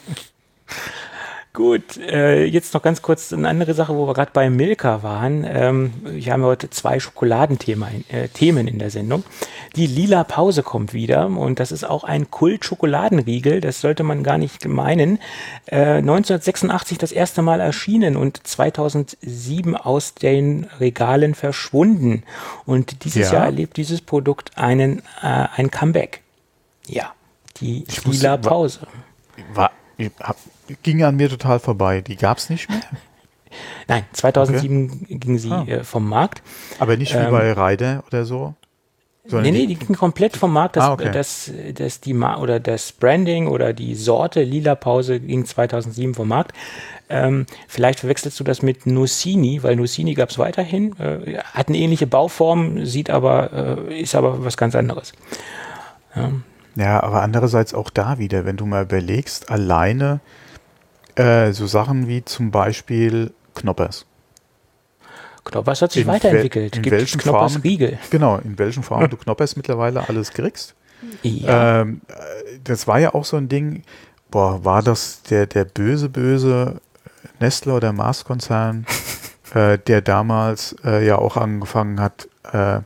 Gut, äh, jetzt noch ganz kurz eine andere Sache, wo wir gerade bei Milka waren. Ähm, wir haben heute zwei Schokoladenthemen äh, Themen in der Sendung. Die Lila Pause kommt wieder und das ist auch ein Kult-Schokoladenriegel, das sollte man gar nicht meinen. Äh, neunzehnhundertsechsundachtzig das erste Mal erschienen und zweitausendsieben aus den Regalen verschwunden. Und dieses ja. Jahr erlebt dieses Produkt einen äh, ein Comeback. Ja, die ich Lila wusste, Pause. War, war ich hab, ging an mir total vorbei. Die gab es nicht mehr? Nein, zweitausendsieben okay. ging sie ah. äh, vom Markt. Aber nicht wie ähm, bei Reider oder so? Nee, nee, die ging komplett vom Markt. Das, ah, okay. das, das, die Ma- oder das Branding oder die Sorte Lila Pause ging zweitausendsieben vom Markt. Ähm, vielleicht verwechselst du das mit Nussini, weil Nussini gab es weiterhin. Äh, hat eine ähnliche Bauform, sieht aber, äh, ist aber was ganz anderes. Ja. Ja, aber andererseits auch da wieder, wenn du mal überlegst, alleine äh, so Sachen wie zum Beispiel Knoppers. Knoppers hat sich in weiterentwickelt. In Gibt welchen Knoppers Farben, Riegel. Genau, in welchen Farben du Knoppers mittlerweile alles kriegst. Ja. Ähm, das war ja auch so ein Ding, boah, war das der, der böse, böse Nestle oder Mars-Konzern, äh, der damals äh, ja auch angefangen hat, äh,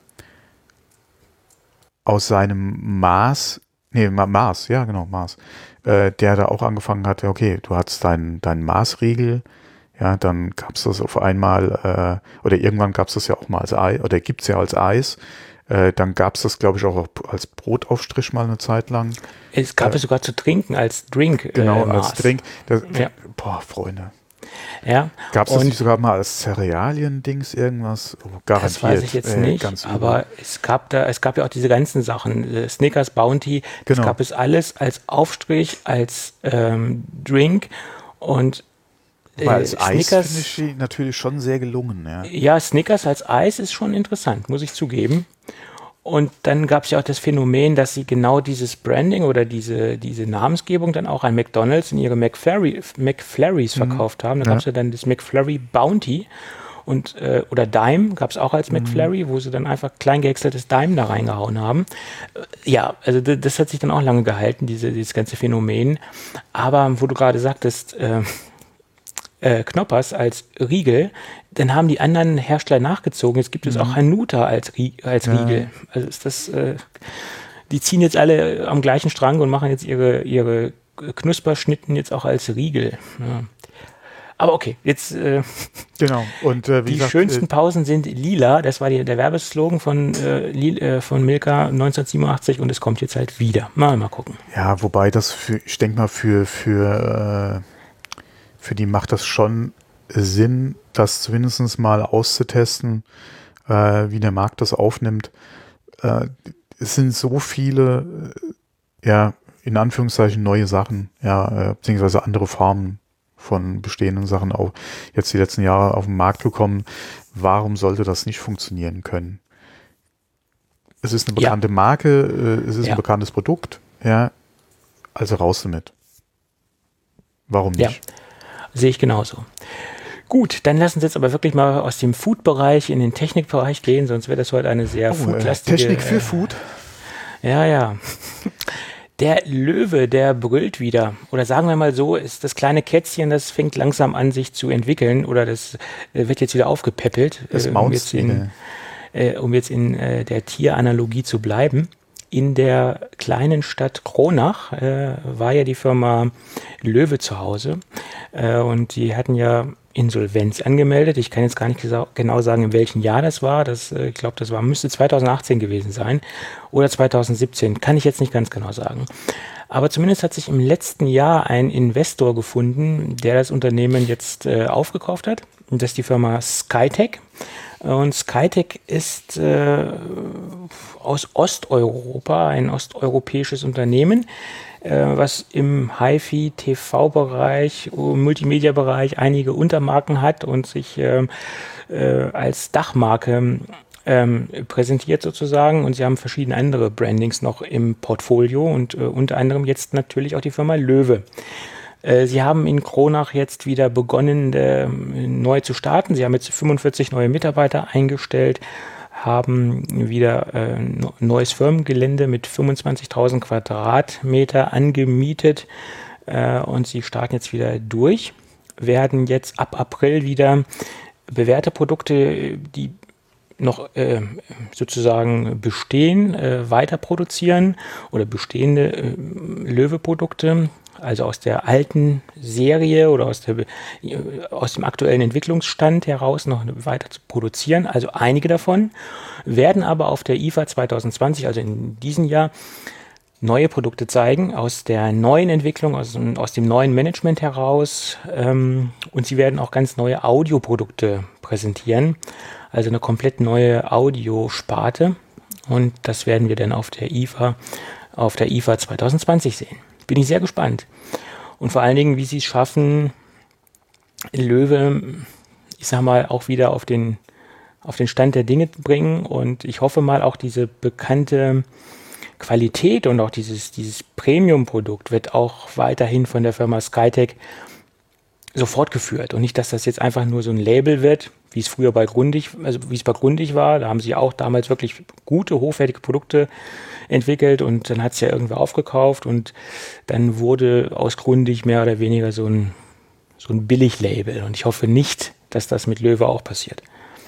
aus seinem Mars, nee, Mars, ja genau, Mars, äh, der da auch angefangen hat, okay, du hattest deinen dein Mars-Riegel, ja, dann gab es das auf einmal, äh, oder irgendwann gab es das ja auch mal als Eis, oder gibt es ja als Eis, äh, dann gab es das, glaube ich, auch als Brotaufstrich mal eine Zeit lang. Es gab äh, es sogar zu trinken, als Drink. Genau, äh, als Drink. Das, ja. Boah, Freunde. Ja. Gab es das nicht sogar mal als Cerealien-Dings irgendwas? Oh, garantiert. Das weiß ich jetzt äh, nicht, ganz aber es gab da, es gab ja auch diese ganzen Sachen, äh, Snickers, Bounty, das genau. gab es alles als Aufstrich, als ähm, Drink und aber als Eis finde ich natürlich schon sehr gelungen. Ja. ja, Snickers als Eis ist schon interessant, muss ich zugeben. Und dann gab es ja auch das Phänomen, dass sie genau dieses Branding oder diese, diese Namensgebung dann auch an McDonald's in ihre McFlurry, McFlurries mhm. verkauft haben. Da gab es ja. ja dann das McFlurry Bounty und äh, oder Dime gab es auch als McFlurry, mhm. wo sie dann einfach klein gehäckseltes Dime da reingehauen haben. Ja, also das, das hat sich dann auch lange gehalten, diese, dieses ganze Phänomen. Aber wo du gerade sagtest, äh, Äh, Knoppers als Riegel, dann haben die anderen Hersteller nachgezogen. Jetzt gibt es mhm. auch Hanuta als, als ja. Riegel. Also ist das, äh, die ziehen jetzt alle am gleichen Strang und machen jetzt ihre, ihre Knusperschnitten jetzt auch als Riegel. Ja. Aber okay, jetzt äh, genau. Und, äh, wie die gesagt, schönsten Pausen sind lila. Das war die, der Werbeslogan von, äh, Lil, äh, von Milka neunzehnhundertsiebenundachtzig und es kommt jetzt halt wieder. Mal, mal gucken. Ja, wobei das für, ich denke mal für, für äh für die macht das schon Sinn, das zumindest mal auszutesten, äh, wie der Markt das aufnimmt. Äh, es sind so viele, äh, ja, in Anführungszeichen neue Sachen, ja, äh, beziehungsweise andere Formen von bestehenden Sachen auch jetzt die letzten Jahre auf den Markt gekommen. Warum sollte das nicht funktionieren können? es ist eine bekannte ja. Marke, äh, es ist ja. ein bekanntes Produkt, ja, also raus damit. Warum nicht? Ja, sehe ich genauso. Gut, dann lassen Sie jetzt aber wirklich mal aus dem Food-Bereich in den Technikbereich gehen, sonst wäre das heute eine sehr oh, foodlastige... Technik für äh, Food? Ja, ja. Der Löwe, der brüllt wieder. Oder sagen wir mal so, ist das kleine Kätzchen, das fängt langsam an, sich zu entwickeln. Oder das äh, wird jetzt wieder aufgepäppelt. Das äh, um maunzt jetzt in, äh, um jetzt in äh, der Tieranalogie zu bleiben. In der kleinen Stadt Kronach äh, war ja die Firma Löwe zu Hause. Äh, und die hatten ja Insolvenz angemeldet. Ich kann jetzt gar nicht genau sagen, in welchem Jahr das war. Das, äh, ich glaube, das war, müsste zweitausendachtzehn gewesen sein oder zweitausendsiebzehn. Kann ich jetzt nicht ganz genau sagen. Aber zumindest hat sich im letzten Jahr ein Investor gefunden, der das Unternehmen jetzt äh, aufgekauft hat. Und das ist die Firma Skytech. Und Skytech ist äh, aus Osteuropa, ein osteuropäisches Unternehmen, was im HiFi-T V-Bereich, Multimedia-Bereich einige Untermarken hat und sich äh, äh, als Dachmarke ähm, präsentiert sozusagen. Und sie haben verschiedene andere Brandings noch im Portfolio und äh, unter anderem jetzt natürlich auch die Firma Löwe. Äh, sie haben in Kronach jetzt wieder begonnen, äh, neu zu starten. Sie haben jetzt fünfundvierzig neue Mitarbeiter eingestellt, haben wieder äh, neues Firmengelände mit fünfundzwanzigtausend Quadratmeter angemietet äh, und sie starten jetzt wieder durch, werden jetzt ab April wieder bewährte Produkte, die noch äh, sozusagen bestehen, äh, weiter produzieren oder bestehende äh, Löwe-Produkte, also aus der alten Serie oder aus, der, aus dem aktuellen Entwicklungsstand heraus noch weiter zu produzieren. Also einige davon werden aber auf der I F A zwanzig zwanzig, also in diesem Jahr, neue Produkte zeigen, aus der neuen Entwicklung, aus, aus dem neuen Management heraus. Ähm, und sie werden auch ganz neue Audioprodukte präsentieren, also eine komplett neue Audiosparte. Und das werden wir dann auf der I F A, auf der I F A zwanzig zwanzig sehen. Bin ich sehr gespannt. Und vor allen Dingen, wie sie es schaffen, Löwe, ich sag mal, auch wieder auf den, auf den Stand der Dinge bringen. Und ich hoffe mal, auch diese bekannte Qualität und auch dieses, dieses Premium-Produkt wird auch weiterhin von der Firma Skytech so fortgeführt. Und nicht, dass das jetzt einfach nur so ein Label wird, wie es früher bei Grundig, also wie es bei Grundig war. Da haben sie auch damals wirklich gute, hochwertige Produkte entwickelt und dann hat es ja irgendwer aufgekauft und dann wurde aus Grundig mehr oder weniger so ein, so ein Billig-Label. Und ich hoffe nicht, dass das mit Löwe auch passiert.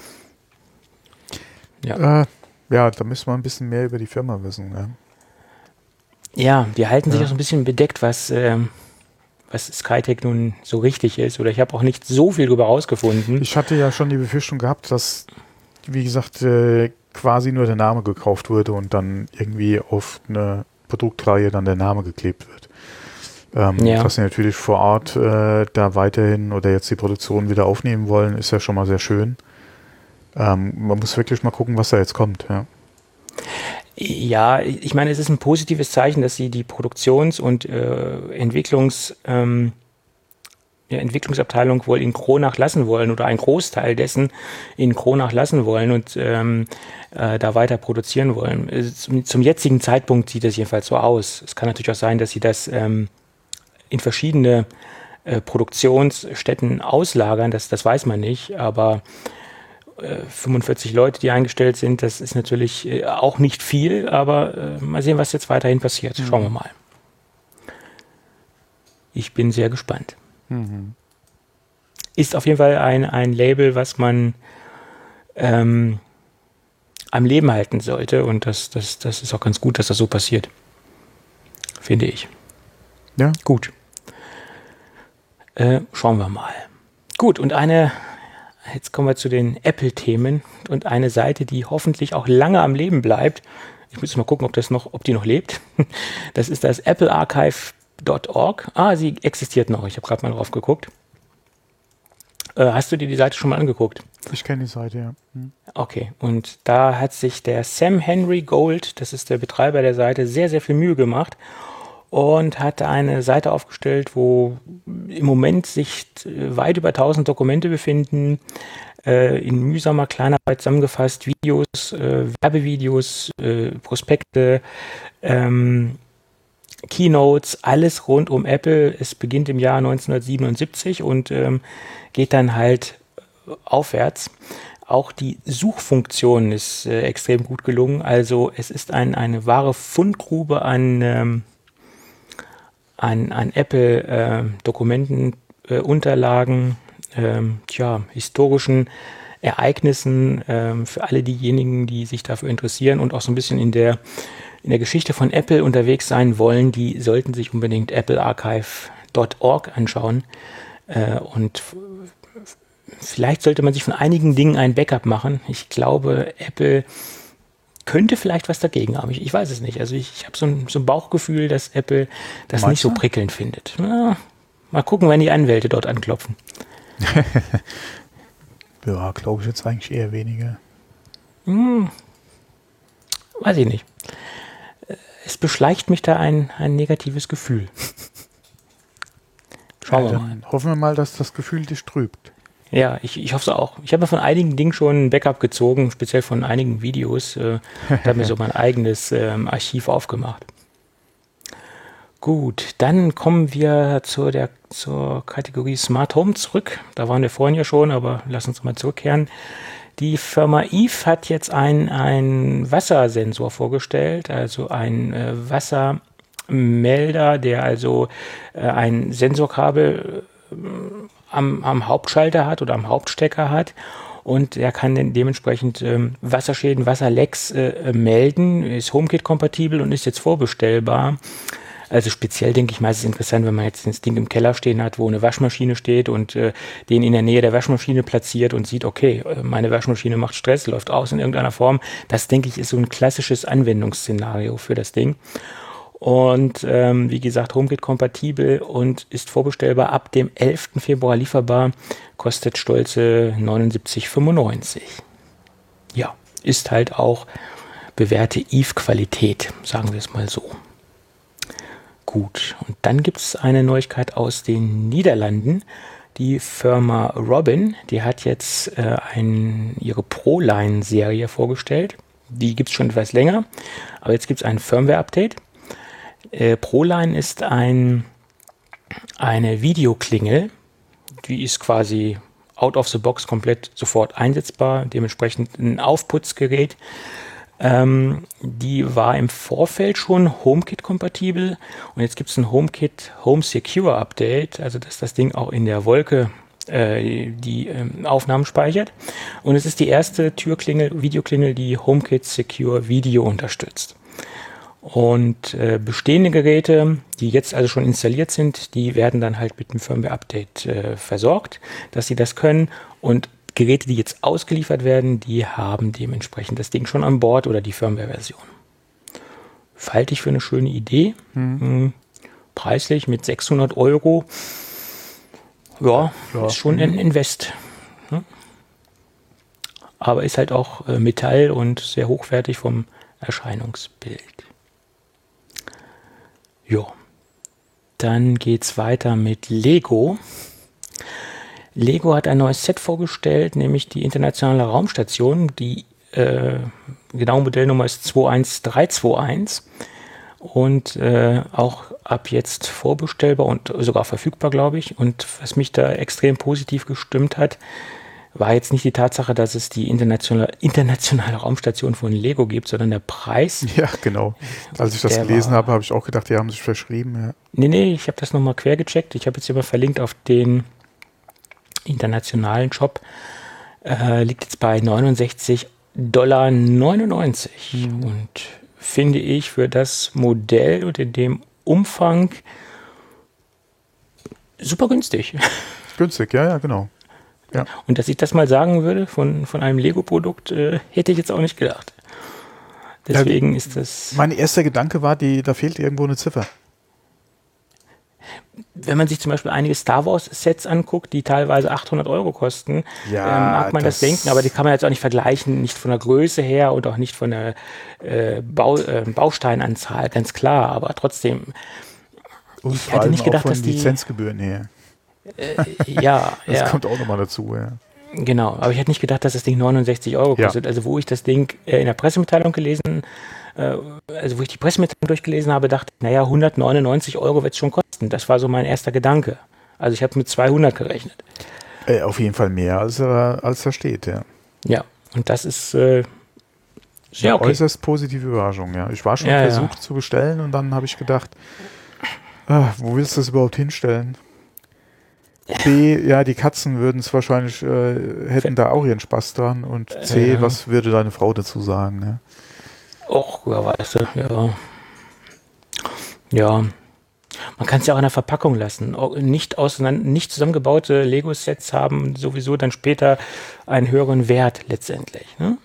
Ja, äh, ja da müssen wir ein bisschen mehr über die Firma wissen. Ja, ja die halten sich ja. auch so ein bisschen bedeckt, was, äh, was Skytech nun so richtig ist. Oder ich habe auch nicht so viel darüber rausgefunden. Ich hatte ja schon die Befürchtung gehabt, dass, wie gesagt, äh, quasi nur der Name gekauft wurde und dann irgendwie auf eine Produktreihe dann der Name geklebt wird. Ähm, ja. Dass sie natürlich vor Ort äh, da weiterhin oder jetzt die Produktion wieder aufnehmen wollen, ist ja schon mal sehr schön. Ähm, man muss wirklich mal gucken, was da jetzt kommt. Ja, ja ich meine, es ist ein positives Zeichen, dass sie die Produktions- und äh, Entwicklungs- ähm, der Entwicklungsabteilung wohl in Kronach lassen wollen oder einen Großteil dessen in Kronach lassen wollen und ähm, äh, da weiter produzieren wollen. Zum, zum jetzigen Zeitpunkt sieht das jedenfalls so aus. Es kann natürlich auch sein, dass sie das ähm, in verschiedene äh, Produktionsstätten auslagern, das, das weiß man nicht, aber äh, fünfundvierzig Leute, die eingestellt sind, das ist natürlich äh, auch nicht viel, aber äh, mal sehen, was jetzt weiterhin passiert. Schauen wir mal. Ich bin sehr gespannt. Mhm. Ist auf jeden Fall ein, ein Label, was man ähm, am Leben halten sollte und das, das, das ist auch ganz gut, dass das so passiert. Finde ich. Ja. Gut. Äh, schauen wir mal. Gut, und eine, jetzt kommen wir zu den Apple-Themen und eine Seite, die hoffentlich auch lange am Leben bleibt. Ich muss mal gucken, ob das noch, ob die noch lebt. Das ist das Apple Archive .org. Ah, sie existiert noch. Ich habe gerade mal drauf geguckt. Äh, hast du dir die Seite schon mal angeguckt? Ich kenne die Seite, ja. Hm. Okay, und da hat sich der Sam Henry Gold, das ist der Betreiber der Seite, sehr, sehr viel Mühe gemacht und hat eine Seite aufgestellt, wo im Moment sich weit über tausend Dokumente befinden, äh, in mühsamer Kleinarbeit zusammengefasst, Videos, äh, Werbevideos, äh, Prospekte, ähm, Keynotes, alles rund um Apple. Es beginnt im Jahr neunzehnhundertsiebenundsiebzig und ähm, geht dann halt aufwärts. Auch die Suchfunktion ist äh, extrem gut gelungen. Also es ist ein, eine wahre Fundgrube an, ähm, an, an Apple-Dokumenten, äh, äh, Unterlagen, ähm, tja, historischen Ereignissen ähm, für alle diejenigen, die sich dafür interessieren und auch so ein bisschen in der in der Geschichte von Apple unterwegs sein wollen, die sollten sich unbedingt apple archive punkt org anschauen. Äh, und f- vielleicht sollte man sich von einigen Dingen ein Backup machen. Ich glaube, Apple könnte vielleicht was dagegen haben. Ich, ich weiß es nicht. Also ich, ich habe so ein, so ein Bauchgefühl, dass Apple das Meinst nicht so du? prickelnd findet. Ja, mal gucken, wenn die Anwälte dort anklopfen. Ja, glaube ich jetzt eigentlich eher weniger. Hm, weiß ich nicht. Es beschleicht mich da ein, ein negatives Gefühl. Schauen Ja, wir mal. dann hoffen wir mal, dass das Gefühl dich trübt. Ja, ich, ich hoffe es auch. Ich habe mir von einigen Dingen schon ein Backup gezogen, speziell von einigen Videos. Äh, da habe mir so mein eigenes ähm, Archiv aufgemacht. Gut, dann kommen wir zu der, zur Kategorie Smart Home zurück. Da waren wir vorhin ja schon, aber lass uns mal zurückkehren. Die Firma Eve hat jetzt einen, einen Wassersensor vorgestellt, also ein äh, Wassermelder, der also äh, ein Sensorkabel äh, am, am Hauptschalter hat oder am Hauptstecker hat und er kann dann dementsprechend ähm, Wasserschäden, Wasserlecks äh, melden, ist HomeKit-kompatibel und ist jetzt vorbestellbar. Also speziell denke ich mal, es ist interessant, wenn man jetzt das Ding im Keller stehen hat, wo eine Waschmaschine steht und äh, den in der Nähe der Waschmaschine platziert und sieht, okay, äh, meine Waschmaschine macht Stress, läuft aus in irgendeiner Form. Das, denke ich, ist so ein klassisches Anwendungsszenario für das Ding. Und ähm, wie gesagt, HomeKit-kompatibel und ist vorbestellbar ab dem elften Februar lieferbar, kostet stolze neunundsiebzig fünfundneunzig. Ja, ist halt auch bewährte Eve-Qualität, sagen wir es mal so. Gut, und dann gibt es eine Neuigkeit aus den Niederlanden. Die Firma Robin, die hat jetzt äh, ein, ihre ProLine-Serie vorgestellt. Die gibt es schon etwas länger, aber jetzt gibt es ein Firmware-Update. Äh, ProLine ist ein, eine Videoklingel, die ist quasi out of the box komplett sofort einsetzbar, dementsprechend ein Aufputzgerät. Ähm, die war im Vorfeld schon HomeKit-kompatibel und jetzt gibt es ein HomeKit Home Secure Update, also dass das Ding auch in der Wolke äh, die ähm, Aufnahmen speichert. Und es ist die erste Türklingel, Videoklingel, die HomeKit Secure Video unterstützt. Und äh, bestehende Geräte, die jetzt also schon installiert sind, die werden dann halt mit dem Firmware-Update äh, versorgt, dass sie das können. Und Geräte, die jetzt ausgeliefert werden, die haben dementsprechend das Ding schon an Bord oder die Firmware-Version. Halte ich für eine schöne Idee. Mhm. Preislich mit sechshundert Euro. Ja, ja. Ist schon ein Invest. Ne? Aber ist halt auch äh, Metall und sehr hochwertig vom Erscheinungsbild. Ja. Dann geht's weiter mit Lego. Lego hat ein neues Set vorgestellt, nämlich die Internationale Raumstation. Die äh, genaue Modellnummer ist zwei eins drei zwei eins und äh, auch ab jetzt vorbestellbar und sogar verfügbar, glaube ich. Und was mich da extrem positiv gestimmt hat, war jetzt nicht die Tatsache, dass es die internationale, internationale Raumstation von Lego gibt, sondern der Preis. Ja, genau. Als ich das gelesen war, habe, habe ich auch gedacht, die haben sich verschrieben. Ja. Nee, nee, ich habe das nochmal quer gecheckt. Ich habe jetzt immer verlinkt auf den internationalen Shop, äh, liegt jetzt bei neunundsechzig Dollar neunundneunzig. Mhm. Und finde ich für das Modell und in dem Umfang super günstig. Günstig, ja, ja, genau. Ja. Und dass ich das mal sagen würde von, von einem Lego-Produkt, äh, hätte ich jetzt auch nicht gedacht. Deswegen ja, ist das... Mein erster Gedanke war, die, da fehlt irgendwo eine Ziffer. Wenn man sich zum Beispiel einige Star Wars Sets anguckt, die teilweise achthundert Euro kosten, ja, ähm, mag man das, das denken, aber die kann man jetzt auch nicht vergleichen, nicht von der Größe her und auch nicht von der äh, Bau, äh, Bausteinanzahl, ganz klar, aber trotzdem, Und ich vor hatte allem nicht gedacht, auch von dass die Lizenzgebühren her. Äh, ja, Das ja. kommt auch nochmal dazu, ja. Genau, aber ich hätte nicht gedacht, dass das Ding neunundsechzig Euro Ja. kostet. Also wo ich das Ding äh, in der Pressemitteilung gelesen, äh, also wo ich die Pressemitteilung durchgelesen habe, dachte ich, naja, hundertneunundneunzig Euro wird es schon kosten. Das war so mein erster Gedanke. Also ich habe mit zweihundert gerechnet. Äh, auf jeden Fall mehr, als er, als er steht, ja. Ja, und das ist äh, sehr Eine okay. äußerst positive Überraschung, ja. Ich war schon Ja, ja. versucht zu bestellen und dann habe ich gedacht, ah, wo willst du das überhaupt hinstellen? B, ja, die Katzen würden es wahrscheinlich, äh, hätten da auch ihren Spaß dran. Und C, Ja. was würde deine Frau dazu sagen? Ja? Och, ja, weißt du, ja. Ja. Man kann es ja auch in der Verpackung lassen. Auch Nicht, auseinander, nicht zusammengebaute Lego-Sets haben sowieso dann später einen höheren Wert letztendlich. Ne?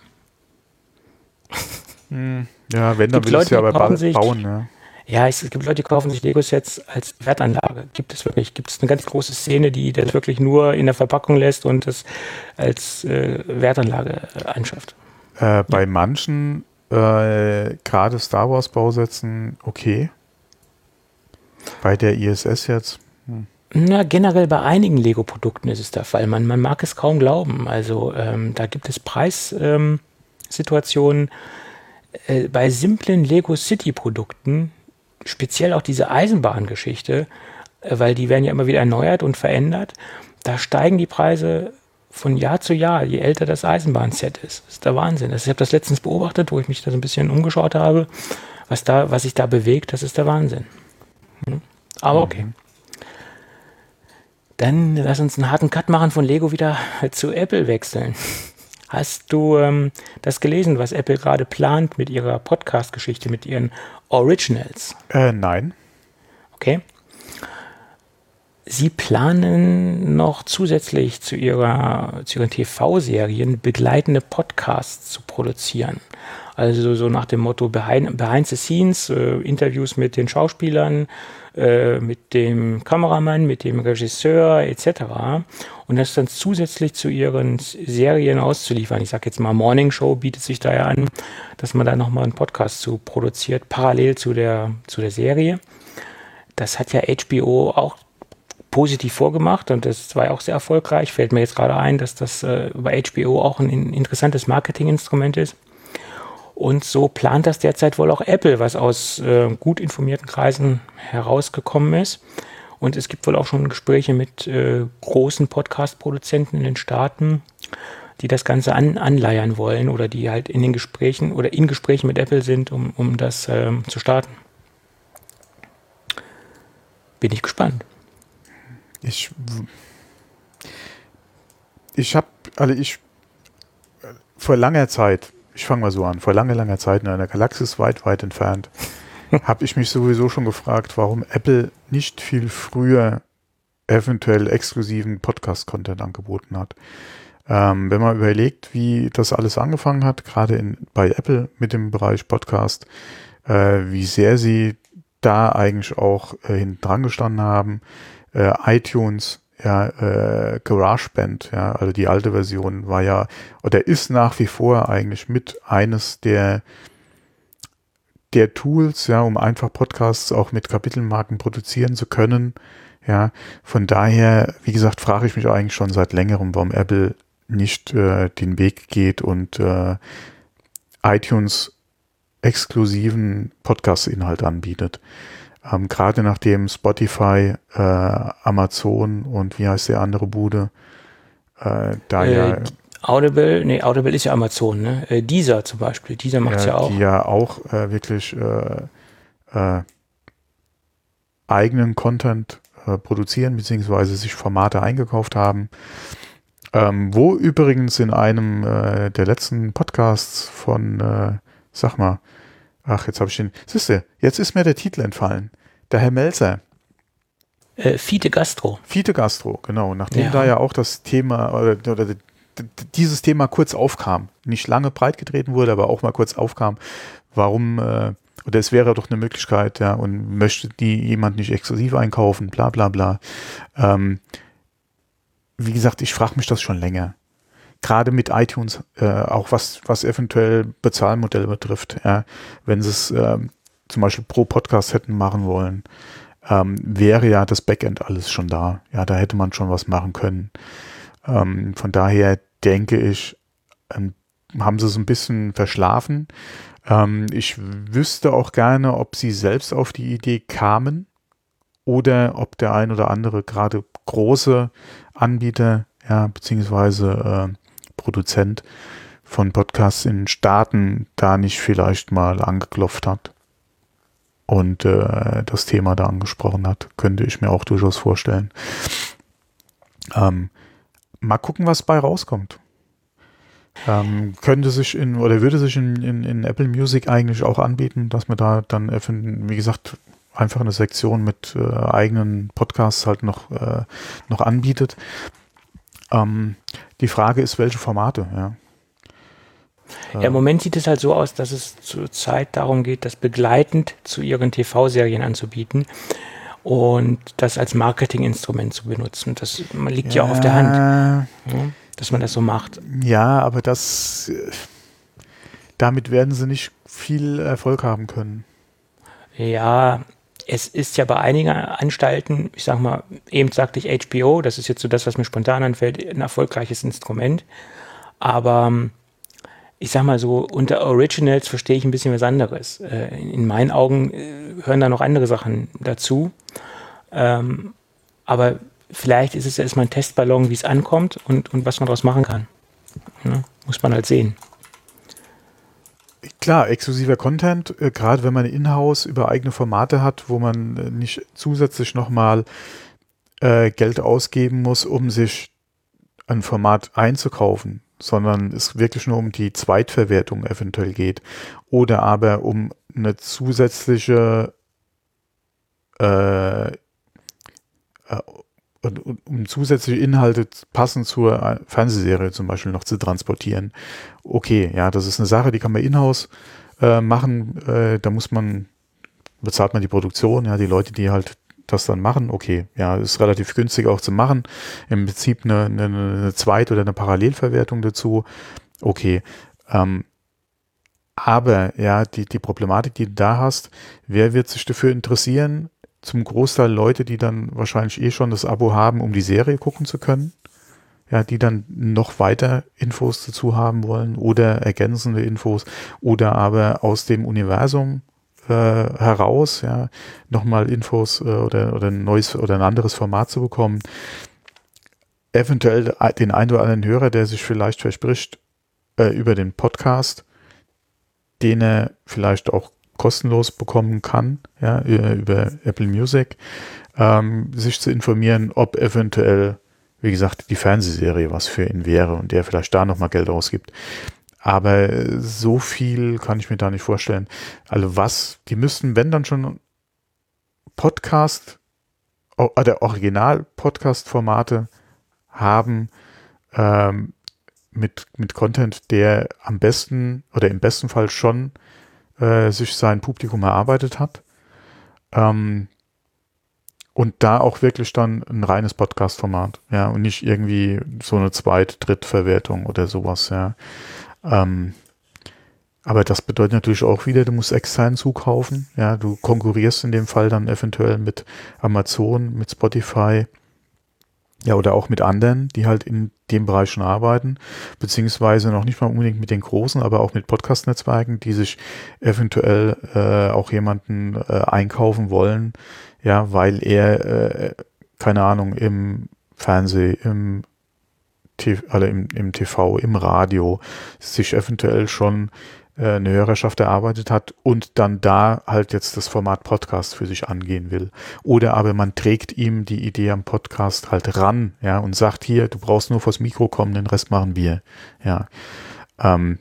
Ja, wenn, dann Gibt will ich Leute, es ja die aber kaufen ba sich- bauen. Ja. Ja, es gibt Leute, die kaufen sich Lego-Sets als Wertanlage. Gibt es wirklich. Gibt es eine ganz große Szene, die das wirklich nur in der Verpackung lässt und das als äh, Wertanlage äh, anschafft. Äh, bei manchen, äh, gerade Star Wars Bausätzen, okay. Bei der I S S jetzt, Na, generell bei einigen Lego-Produkten ist es der Fall. Man, man mag es kaum glauben. Also ähm, da gibt es Preissituationen ähm, Situationen, äh, bei simplen Lego City-Produkten, speziell auch diese Eisenbahngeschichte, äh, weil die werden ja immer wieder erneuert und verändert. Da steigen die Preise von Jahr zu Jahr, je älter das Eisenbahnset ist. Das ist der Wahnsinn. Das, ich habe das letztens beobachtet, wo ich mich da so ein bisschen umgeschaut habe, was, da, was sich da bewegt. Das ist der Wahnsinn. Hm. Aber okay. Dann lass uns einen harten Cut machen, von Lego wieder zu Apple wechseln. Hast du ähm, das gelesen, was Apple gerade plant mit ihrer Podcast-Geschichte, mit ihren Originals? äh, nein. Okay. Sie planen noch zusätzlich zu, ihrer, zu ihren T V-Serien begleitende Podcasts zu produzieren. Also so nach dem Motto Behind, behind the Scenes, äh, Interviews mit den Schauspielern, äh, mit dem Kameramann, mit dem Regisseur et cetera. Und das dann zusätzlich zu ihren Serien auszuliefern. Ich sage jetzt mal, Morning Show bietet sich da ja an, dass man da nochmal einen Podcast zu produziert, parallel zu der, zu der Serie. Das hat ja H B O auch positiv vorgemacht und das war ja auch sehr erfolgreich. Fällt mir jetzt gerade ein, dass das äh, bei H B O auch ein, ein interessantes Marketinginstrument ist. Und so plant das derzeit wohl auch Apple, was aus äh, gut informierten Kreisen herausgekommen ist. Und es gibt wohl auch schon Gespräche mit äh, großen Podcast-Produzenten in den Staaten, die das Ganze an, anleiern wollen oder die halt in den Gesprächen oder in Gesprächen mit Apple sind, um, um das ähm, zu starten. Bin ich gespannt. Ich, ich habe, also ich, vor langer Zeit, ich fange mal so an, vor langer, langer Zeit in einer Galaxis weit, weit entfernt, habe ich mich sowieso schon gefragt, warum Apple nicht viel früher eventuell exklusiven Podcast-Content angeboten hat. Ähm, wenn man überlegt, wie das alles angefangen hat, gerade in, bei Apple mit dem Bereich Podcast, äh, wie sehr sie da eigentlich auch äh, hinten dran gestanden haben, äh, iTunes, ja, äh, GarageBand, ja, also die alte Version war ja, oder ist nach wie vor eigentlich mit eines der der Tools, ja, um einfach Podcasts auch mit Kapitelmarken produzieren zu können, ja, von daher, wie gesagt, frage ich mich eigentlich schon seit längerem, warum Apple nicht äh, den Weg geht und äh, iTunes exklusiven Podcast-Inhalt anbietet. Ähm, gerade nachdem Spotify, äh, Amazon und wie heißt der andere Bude, äh, da Äh, ja, Audible, nee, Audible ist ja Amazon, ne? Äh, Deezer zum Beispiel, Deezer macht es ja, ja auch. die ja auch äh, wirklich äh, äh, eigenen Content äh, produzieren, beziehungsweise sich Formate eingekauft haben. Ähm, wo übrigens in einem äh, der letzten Podcasts von, äh, sag mal, ach, jetzt habe ich den, siehste, jetzt ist mir der Titel entfallen. Der Herr Melzer. Äh, Fiete Gastro. Fiete Gastro, genau. Nachdem Ja. da ja auch das Thema, oder, oder d- d- dieses Thema kurz aufkam, nicht lange breit getreten wurde, aber auch mal kurz aufkam, warum, äh, oder es wäre doch eine Möglichkeit, ja, und möchte die jemand nicht exklusiv einkaufen, bla bla bla. Ähm, wie gesagt, ich frage mich das schon länger. Gerade mit iTunes, äh, auch was, was eventuell Bezahlmodelle betrifft, ja, wenn sie es ähm, zum Beispiel pro Podcast hätten machen wollen. ähm, wäre ja das Backend alles schon da. Ja, da hätte man schon was machen können. Ähm, von daher denke ich, ähm, haben sie es ein bisschen verschlafen. Ähm, ich wüsste auch gerne, ob sie selbst auf die Idee kamen oder ob der ein oder andere gerade große Anbieter, ja, beziehungsweise äh, Produzent von Podcasts in Staaten da nicht vielleicht mal angeklopft hat und äh, das Thema da angesprochen hat. Könnte ich mir auch durchaus vorstellen. Ähm, mal gucken, was bei rauskommt. Ähm, könnte sich in, oder würde sich in, in, in Apple Music eigentlich auch anbieten, dass man da dann, wie gesagt, einfach eine Sektion mit äh, eigenen Podcasts halt noch, äh, noch anbietet. Ähm, die Frage ist, welche Formate, ja. Ja, im Moment sieht es halt so aus, dass es zurzeit darum geht, das begleitend zu ihren T V-Serien anzubieten und das als Marketinginstrument zu benutzen. Das liegt ja, ja auf der Hand, ja, dass man das so macht. Ja, aber das, damit werden sie nicht viel Erfolg haben können. Ja, es ist ja bei einigen Anstalten, ich sag mal, eben sagte ich H B O, das ist jetzt so das, was mir spontan anfällt, ein erfolgreiches Instrument. Aber ich sag mal so, unter Originals verstehe ich ein bisschen was anderes. In meinen Augen hören da noch andere Sachen dazu. Aber vielleicht ist es erstmal ein Testballon, wie es ankommt und, und was man daraus machen kann. Ja, muss man halt sehen. Klar, exklusiver Content, äh, gerade wenn man in-house über eigene Formate hat, wo man äh, nicht zusätzlich nochmal äh, Geld ausgeben muss, um sich ein Format einzukaufen, sondern es wirklich nur um die Zweitverwertung eventuell geht oder aber um eine zusätzliche äh, äh, um zusätzliche Inhalte passend zur Fernsehserie zum Beispiel noch zu transportieren. Okay, ja, das ist eine Sache, die kann man in-house äh, machen. Äh, da muss man, bezahlt man die Produktion, ja, die Leute, die halt das dann machen. Okay, ja, ist relativ günstig auch zu machen. Im Prinzip eine, eine, eine Zweit- oder eine Parallelverwertung dazu. Okay, ähm, aber ja, die, die Problematik, die du da hast, wer wird sich dafür interessieren? Zum Großteil Leute, die dann wahrscheinlich eh schon das Abo haben, um die Serie gucken zu können. Ja, die dann noch weiter Infos dazu haben wollen oder ergänzende Infos oder aber aus dem Universum äh, heraus, ja, nochmal Infos äh, oder, oder ein neues oder ein anderes Format zu bekommen. Eventuell den einen oder anderen Hörer, der sich vielleicht verspricht äh, über den Podcast, den er vielleicht auch kostenlos bekommen kann, ja, über Apple Music, ähm, sich zu informieren, ob eventuell, wie gesagt, die Fernsehserie was für ihn wäre und der vielleicht da nochmal Geld ausgibt. Aber so viel kann ich mir da nicht vorstellen. Also was, die müssten, wenn dann schon Podcast oder Original-Podcast-Formate haben, ähm, mit, mit Content, der am besten oder im besten Fall schon sich sein Publikum erarbeitet hat, ähm, und da auch wirklich dann ein reines Podcast-Format, ja, und nicht irgendwie so eine Zweit-, Drittverwertung oder sowas, ja. Ähm, aber das bedeutet natürlich auch wieder, du musst extern zukaufen, ja, du konkurrierst in dem Fall dann eventuell mit Amazon, mit Spotify, ja, oder auch mit anderen, die halt in dem Bereich schon arbeiten, beziehungsweise noch nicht mal unbedingt mit den großen, aber auch mit Podcast-Netzwerken, die sich eventuell äh, auch jemanden äh, einkaufen wollen, ja, weil er, äh, keine Ahnung, im Fernsehen, im, T- also im, im T V, im Radio sich eventuell schon äh, eine Hörerschaft erarbeitet hat und dann da halt jetzt das Format Podcast für sich angehen will. Oder aber man trägt ihm die Idee am Podcast halt ran, ja, und sagt, hier, du brauchst nur vors Mikro kommen, den Rest machen wir, ja. Ähm,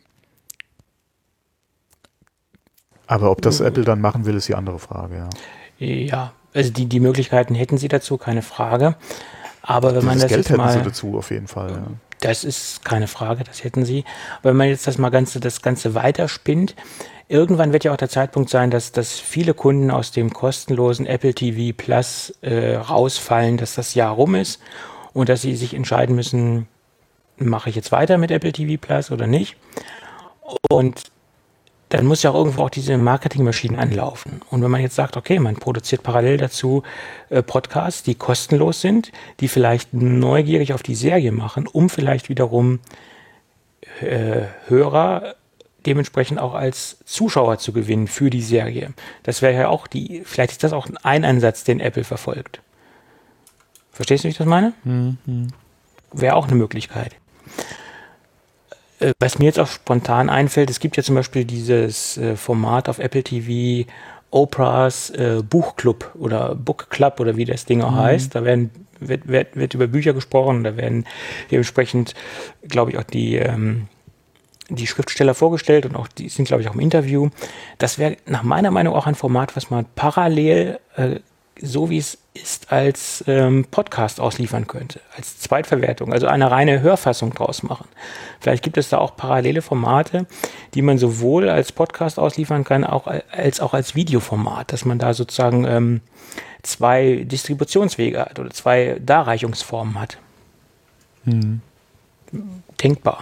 aber ob das Apple dann machen will, ist die andere Frage, ja. Ja, also die, die Möglichkeiten hätten sie dazu, keine Frage. Aber wenn man das, das Geld jetzt hätten mal, sie dazu auf jeden Fall, ja. Das ist keine Frage, das hätten sie. Aber wenn man jetzt das mal ganze, das Ganze weiterspinnt, irgendwann wird ja auch der Zeitpunkt sein, dass, dass viele Kunden aus dem kostenlosen Apple T V Plus äh, rausfallen, dass das Jahr rum ist und dass sie sich entscheiden müssen, mache ich jetzt weiter mit Apple T V Plus oder nicht. Und dann muss ja auch irgendwo auch diese Marketingmaschinen anlaufen. Und wenn man jetzt sagt, okay, man produziert parallel dazu äh, Podcasts, die kostenlos sind, die vielleicht neugierig auf die Serie machen, um vielleicht wiederum äh, Hörer dementsprechend auch als Zuschauer zu gewinnen für die Serie. Das wäre ja auch die, vielleicht ist das auch ein Ansatz, den Apple verfolgt. Verstehst du, wie ich das meine? Mhm. Wäre auch eine Möglichkeit. Äh, was mir jetzt auch spontan einfällt, es gibt ja zum Beispiel dieses äh, Format auf Apple T V, Oprahs äh, Buchclub oder Book Club oder wie das Ding auch mhm. heißt. Da werden, wird, wird, wird über Bücher gesprochen, da werden dementsprechend, glaube ich, auch die ähm, die Schriftsteller vorgestellt und auch die sind, glaube ich, auch im Interview. Das wäre nach meiner Meinung auch ein Format, was man parallel, äh, so wie es ist, als ähm, Podcast ausliefern könnte, als Zweitverwertung, also eine reine Hörfassung draus machen. Vielleicht gibt es da auch parallele Formate, die man sowohl als Podcast ausliefern kann, auch als auch als Videoformat, dass man da sozusagen ähm, zwei Distributionswege hat oder zwei Darreichungsformen hat. Mhm. Denkbar.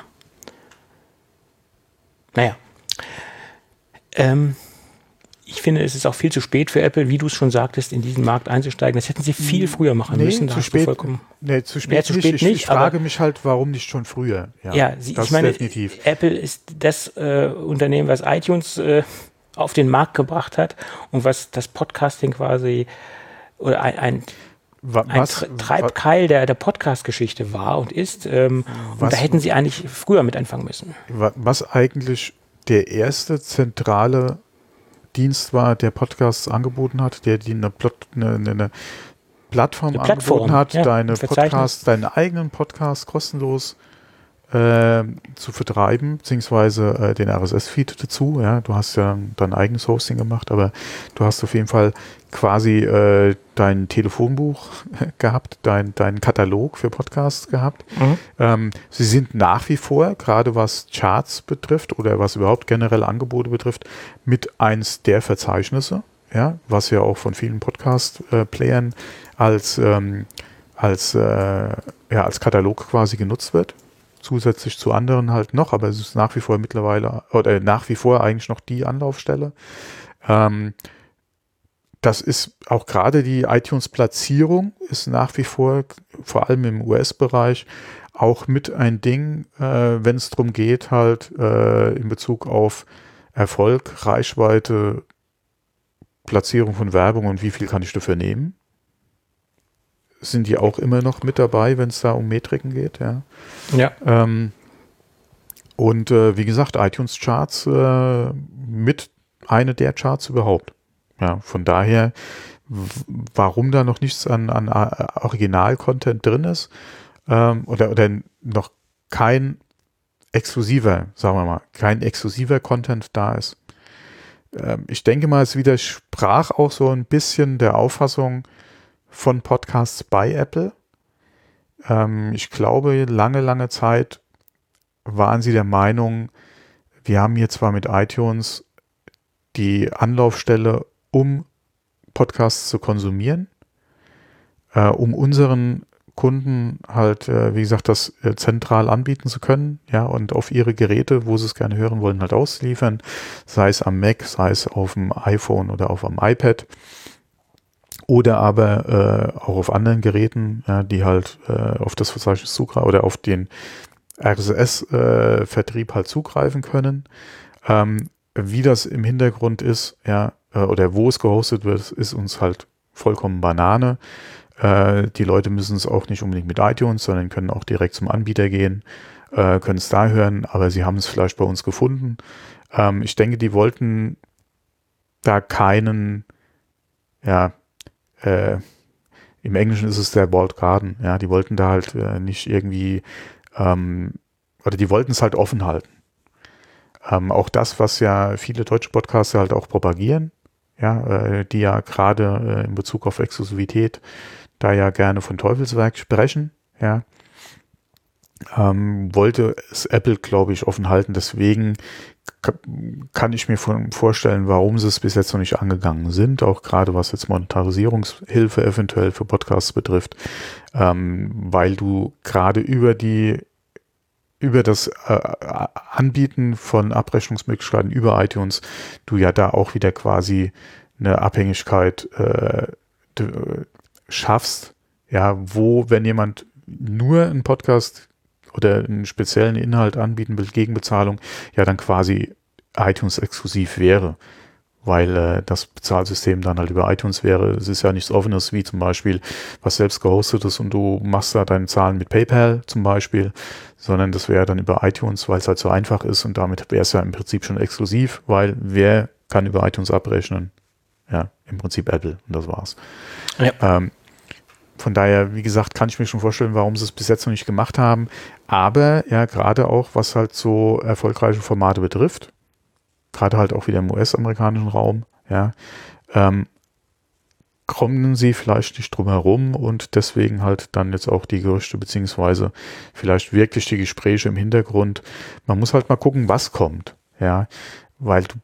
Naja, ähm, ich finde, es ist auch viel zu spät für Apple, wie du es schon sagtest, in diesen Markt einzusteigen. Das hätten sie viel früher machen nee, müssen. Da zu hast spät, du vollkommen nee, zu spät, nee, zu spät nicht. nicht. Ich, ich frage mich halt, warum nicht schon früher? Ja, ja sie, ich meine, definitiv. Apple ist das äh, Unternehmen, was iTunes äh, auf den Markt gebracht hat und was das Podcasting quasi oder ein, ein Was, ein Treibkeil der, der Podcast-Geschichte war und ist. Ähm, was, und da hätten sie eigentlich früher mit anfangen müssen. Was eigentlich der erste zentrale Dienst war, der Podcasts angeboten hat, der die eine, Plot, eine, eine Plattform eine angeboten Plattform, hat, ja, deine Podcasts, deinen eigenen Podcast kostenlos äh, zu vertreiben, beziehungsweise äh, den R S S-Feed dazu. Ja, du hast ja dein eigenes Hosting gemacht, aber du hast auf jeden Fall quasi äh, dein Telefonbuch gehabt, dein, deinen Katalog für Podcasts gehabt. Mhm. Ähm, sie sind nach wie vor, gerade was Charts betrifft oder was überhaupt generell Angebote betrifft, mit eins der Verzeichnisse, ja, was ja auch von vielen Podcast-Playern als, ähm, als, äh, ja, als Katalog quasi genutzt wird. Zusätzlich zu anderen halt noch, aber es ist nach wie vor mittlerweile, oder nach wie vor eigentlich noch die Anlaufstelle. Ähm, Das ist auch gerade die iTunes-Platzierung ist nach wie vor, vor allem im U S-Bereich, auch mit ein Ding, äh, wenn es darum geht, halt äh, in Bezug auf Erfolg, Reichweite, Platzierung von Werbung und wie viel kann ich dafür nehmen. Sind die auch immer noch mit dabei, wenn es da um Metriken geht, ja. Ja. Ähm, und äh, wie gesagt, iTunes-Charts äh, mit eine der Charts überhaupt. Ja, von daher, warum da noch nichts an, an Original-Content drin ist ähm, oder, oder noch kein exklusiver, sagen wir mal, kein exklusiver Content da ist. Ähm, ich denke mal, es widersprach auch so ein bisschen der Auffassung von Podcasts bei Apple. Ähm, ich glaube, lange, lange Zeit waren sie der Meinung, wir haben hier zwar mit iTunes die Anlaufstelle, um Podcasts zu konsumieren, äh, um unseren Kunden halt, äh, wie gesagt, das äh, zentral anbieten zu können, ja, und auf ihre Geräte, wo sie es gerne hören wollen, halt ausliefern, sei es am Mac, sei es auf dem iPhone oder auf dem iPad oder aber äh, auch auf anderen Geräten, ja, die halt äh, auf das Verzeichnis zugreifen oder auf den R S S-Vertrieb äh, halt zugreifen können. Ähm, wie das im Hintergrund ist, ja, oder wo es gehostet wird, ist uns halt vollkommen Banane. Äh, die Leute müssen es auch nicht unbedingt mit iTunes, sondern können auch direkt zum Anbieter gehen, äh, können es da hören, aber sie haben es vielleicht bei uns gefunden. Ähm, ich denke, die wollten da keinen, ja, äh, im Englischen ist es der Walled Garden, ja, die wollten da halt äh, nicht irgendwie, ähm, oder die wollten es halt offen halten. Ähm, auch das, was ja viele deutsche Podcaster halt auch propagieren, ja, äh, die ja gerade äh, in Bezug auf Exklusivität da ja gerne von Teufelswerk sprechen, ja, ähm, wollte es Apple, glaube ich, offen halten. Deswegen kann ich mir vorstellen, warum sie es bis jetzt noch nicht angegangen sind, auch gerade was jetzt Monetarisierungshilfe eventuell für Podcasts betrifft, ähm, weil du gerade über die über das äh, Anbieten von Abrechnungsmöglichkeiten über iTunes du ja da auch wieder quasi eine Abhängigkeit äh, schaffst, ja, wo, wenn jemand nur einen Podcast oder einen speziellen Inhalt anbieten will gegen Bezahlung, ja dann quasi iTunes exklusiv wäre, weil äh, das Bezahlsystem dann halt über iTunes wäre. Es ist ja nichts Offenes, wie zum Beispiel was selbst gehostet ist und du machst da deine Zahlen mit PayPal zum Beispiel, sondern das wäre dann über iTunes, weil es halt so einfach ist und damit wäre es ja im Prinzip schon exklusiv, weil wer kann über iTunes abrechnen? Ja, im Prinzip Apple und das war's. Ja. Ähm, von daher, wie gesagt, kann ich mir schon vorstellen, warum sie es bis jetzt noch nicht gemacht haben. Aber ja, gerade auch, was halt so erfolgreiche Formate betrifft, gerade halt auch wieder im U S-amerikanischen Raum, ja, ähm, kommen sie vielleicht nicht drum herum und deswegen halt dann jetzt auch die Gerüchte beziehungsweise vielleicht wirklich die Gespräche im Hintergrund. Man muss halt mal gucken, was kommt, ja, weil du,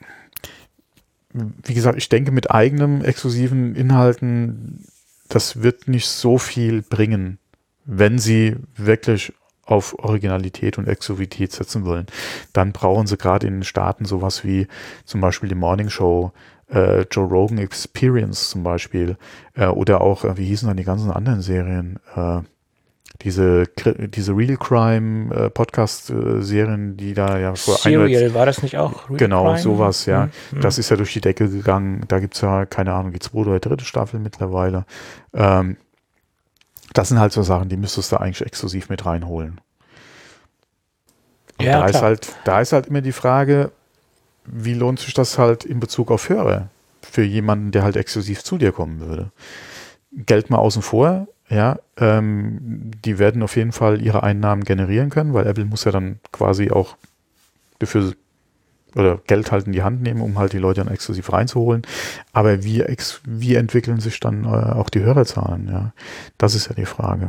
wie gesagt, ich denke mit eigenem exklusiven Inhalten, das wird nicht so viel bringen, wenn sie wirklich auf Originalität und Exklusivität setzen wollen. Dann brauchen sie gerade in den Staaten sowas wie zum Beispiel die Morning Show, äh, Joe Rogan Experience zum Beispiel, äh, oder auch, äh, wie hießen dann die ganzen anderen Serien, äh, diese, diese Real Crime äh, Podcast-Serien, die da ja vor Serial, war das nicht auch? Real genau, Crime? Sowas, ja. Mhm. Das ist ja durch die Decke gegangen. Da gibt es ja, keine Ahnung, die zweite oder dritte Staffel mittlerweile. Ähm, das sind halt so Sachen, die müsstest du eigentlich exklusiv mit reinholen. Und ja, da, ist halt, da ist halt immer die Frage, wie lohnt sich das halt in Bezug auf Hörer für jemanden, der halt exklusiv zu dir kommen würde? Geld mal außen vor, ja, ähm, die werden auf jeden Fall ihre Einnahmen generieren können, weil Apple muss ja dann quasi auch dafür oder Geld halt in die Hand nehmen, um halt die Leute dann exklusiv reinzuholen. Aber wie, ex, wie entwickeln sich dann äh, auch die Hörerzahlen? Ja, das ist ja die Frage.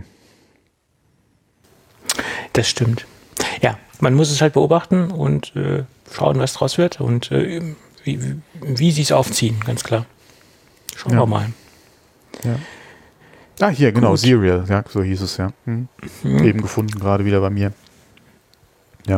Das stimmt. Ja, man muss es halt beobachten und äh, schauen, was draus wird und äh, wie, wie sie es aufziehen, ganz klar. Schauen ja. wir mal. Ja. Ah, hier, genau, Gut. Serial, ja, so hieß es, ja. Hm. Mhm. Eben gefunden, gerade wieder bei mir. Ja.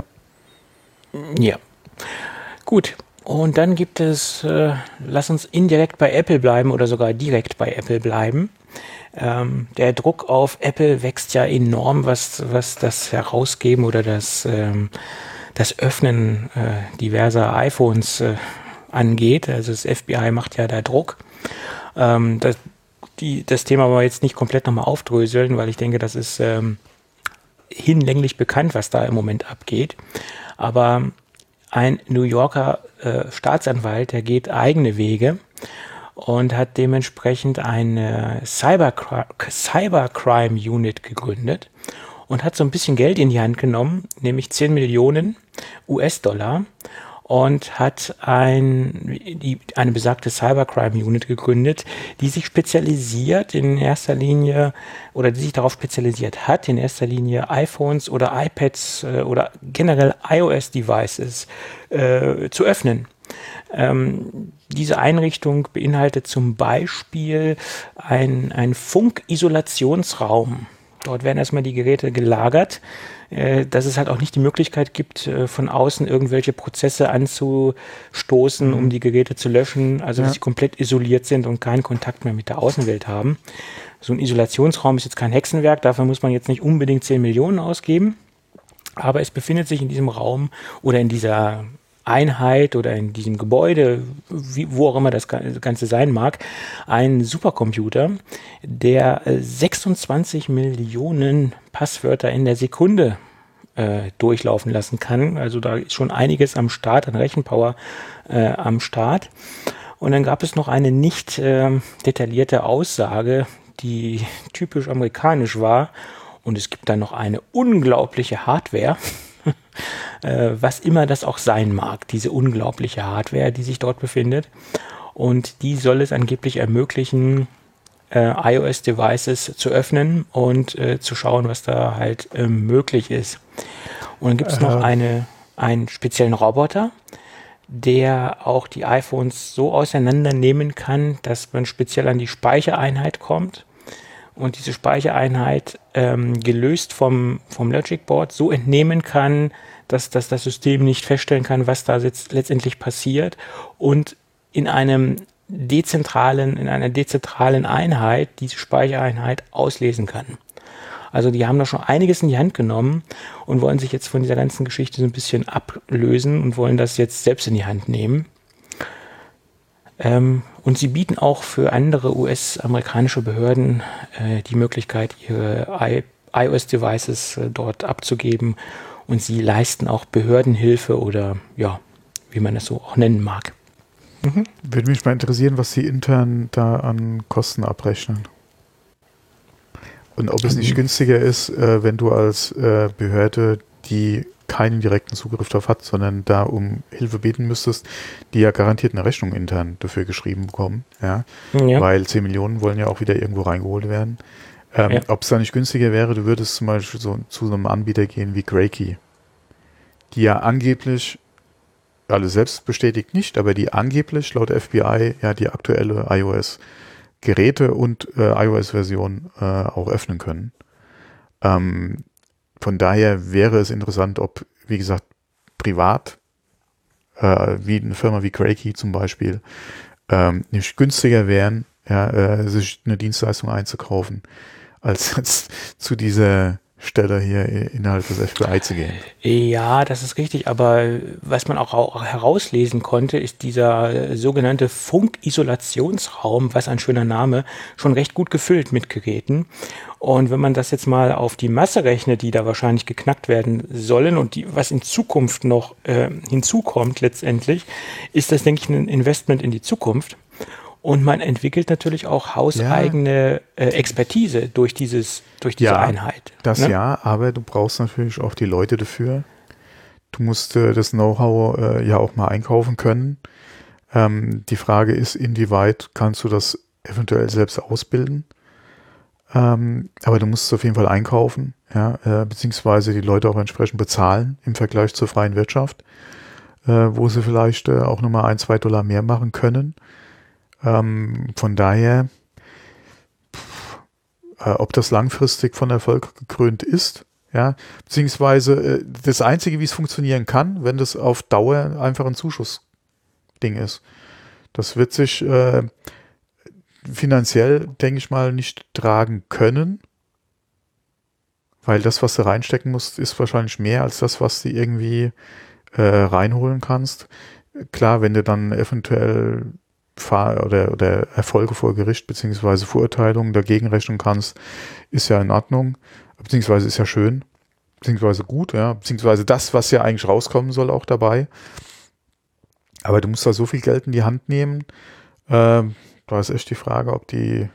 Ja. Gut. Und dann gibt es, äh, lass uns indirekt bei Apple bleiben oder sogar direkt bei Apple bleiben. Ähm, der Druck auf Apple wächst ja enorm, was, was das Herausgeben oder das, ähm, das Öffnen äh, diverser iPhones äh, angeht. Also das F B I macht ja da Druck. Ähm, das, die, das Thema wollen wir jetzt nicht komplett nochmal aufdröseln, weil ich denke, das ist ähm, hinlänglich bekannt, was da im Moment abgeht. Aber ein New Yorker äh, Staatsanwalt, der geht eigene Wege und hat dementsprechend eine Cybercrime, Cybercrime Unit gegründet und hat so ein bisschen Geld in die Hand genommen, nämlich zehn Millionen U S-Dollar und hat ein, die, eine besagte Cybercrime Unit gegründet, die sich spezialisiert in erster Linie oder die sich darauf spezialisiert hat, in erster Linie iPhones oder iPads äh, oder generell iOS-Devices äh, zu öffnen. Ähm, diese Einrichtung beinhaltet zum Beispiel ein, ein Funkisolationsraum. Dort werden erstmal die Geräte gelagert, äh, dass es halt auch nicht die Möglichkeit gibt, äh, von außen irgendwelche Prozesse anzustoßen, um die Geräte zu löschen, also dass ja. sie komplett isoliert sind und keinen Kontakt mehr mit der Außenwelt haben. So ein Isolationsraum ist jetzt kein Hexenwerk, dafür muss man jetzt nicht unbedingt zehn Millionen ausgeben, aber es befindet sich in diesem Raum oder in dieser Einheit oder in diesem Gebäude, wie, wo auch immer das Ganze sein mag, ein Supercomputer, der sechsundzwanzig Millionen Passwörter in der Sekunde äh, durchlaufen lassen kann. Also da ist schon einiges am Start, an Rechenpower äh, am Start. Und dann gab es noch eine nicht äh, detaillierte Aussage, die typisch amerikanisch war. Und es gibt dann noch eine unglaubliche Hardware, äh, was immer das auch sein mag, diese unglaubliche Hardware, die sich dort befindet. Und die soll es angeblich ermöglichen, äh, iOS-Devices zu öffnen und äh, zu schauen, was da halt äh, möglich ist. Und dann gibt es äh. noch eine, einen speziellen Roboter, der auch die iPhones so auseinandernehmen kann, dass man speziell an die Speichereinheit kommt. und diese Speichereinheit ähm, gelöst vom, vom Logic Board so entnehmen kann, dass, dass das System nicht feststellen kann, was da jetzt letztendlich passiert und in einem dezentralen, in einer dezentralen Einheit diese Speichereinheit auslesen kann. Also die haben da schon einiges in die Hand genommen und wollen sich jetzt von dieser ganzen Geschichte so ein bisschen ablösen und wollen das jetzt selbst in die Hand nehmen. Ähm, und sie bieten auch für andere U S-amerikanische Behörden äh, die Möglichkeit, ihre iOS-Devices äh, dort abzugeben, und sie leisten auch Behördenhilfe oder ja, wie man das so auch nennen mag. Mhm. Würde mich mal interessieren, was sie intern da an Kosten abrechnen. Und ob es nicht günstiger ist, äh, wenn du als äh, Behörde, die keinen direkten Zugriff darauf hat, sondern da um Hilfe beten müsstest, die ja garantiert eine Rechnung intern dafür geschrieben bekommen. Ja? Ja. Weil zehn Millionen wollen ja auch wieder irgendwo reingeholt werden. Ähm, ja. Ob es da nicht günstiger wäre, du würdest zum Beispiel so zu so einem Anbieter gehen wie Graykey, die ja angeblich, alle selbst bestätigt nicht, aber die angeblich laut F B I ja die aktuelle iOS-Geräte und äh, iOS-Version äh, auch öffnen können. Ähm, von daher wäre es interessant, ob, wie gesagt, privat, äh, wie eine Firma wie Graykey zum Beispiel, ähm, nicht günstiger wären, ja, äh, sich eine Dienstleistung einzukaufen, als jetzt zu dieser Stelle hier innerhalb des F B I zu gehen. Ja, das ist richtig, aber was man auch, auch herauslesen konnte, ist dieser sogenannte Funkisolationsraum, was ein schöner Name, schon recht gut gefüllt mit Geräten. Und wenn man das jetzt mal auf die Masse rechnet, die da wahrscheinlich geknackt werden sollen und die, was in Zukunft noch äh, hinzukommt letztendlich, ist das, denke ich, ein Investment in die Zukunft. Und man entwickelt natürlich auch hauseigene ja. äh, Expertise durch dieses, durch diese ja, Einheit. Das ne? ja, aber du brauchst natürlich auch die Leute dafür. Du musst äh, das Know-how äh, ja auch mal einkaufen können. Ähm, die Frage ist, inwieweit kannst du das eventuell selbst ausbilden? Ähm, aber du musst es auf jeden Fall einkaufen, ja, äh, beziehungsweise die Leute auch entsprechend bezahlen im Vergleich zur freien Wirtschaft, äh, wo sie vielleicht äh, auch nochmal ein, zwei Dollar mehr machen können. Ähm, von daher, pff, äh, ob das langfristig von Erfolg gekrönt ist, ja, beziehungsweise äh, das Einzige, wie es funktionieren kann, wenn das auf Dauer einfach ein Zuschussding ist. Das wird sich äh, finanziell, denke ich mal, nicht tragen können, weil das, was du reinstecken musst, ist wahrscheinlich mehr als das, was du irgendwie äh, reinholen kannst. Klar, wenn du dann eventuell Fahr- oder, oder Erfolge vor Gericht beziehungsweise Verurteilungen dagegen rechnen kannst, ist ja in Ordnung, beziehungsweise ist ja schön, beziehungsweise gut, ja, beziehungsweise das, was ja eigentlich rauskommen soll, auch dabei. Aber du musst da so viel Geld in die Hand nehmen, äh, da ist echt die Frage, ob die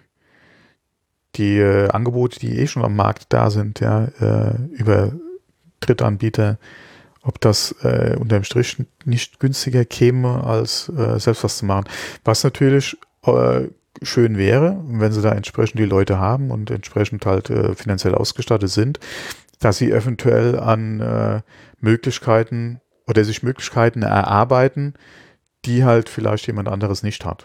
die äh, Angebote, die eh schon am Markt da sind, ja, äh, über Drittanbieter, ob das äh, unterm Strich nicht günstiger käme, als äh, selbst was zu machen. Was natürlich äh, schön wäre, wenn sie da entsprechend die Leute haben und entsprechend halt äh, finanziell ausgestattet sind, dass sie eventuell an äh, Möglichkeiten oder sich Möglichkeiten erarbeiten, die halt vielleicht jemand anderes nicht hat.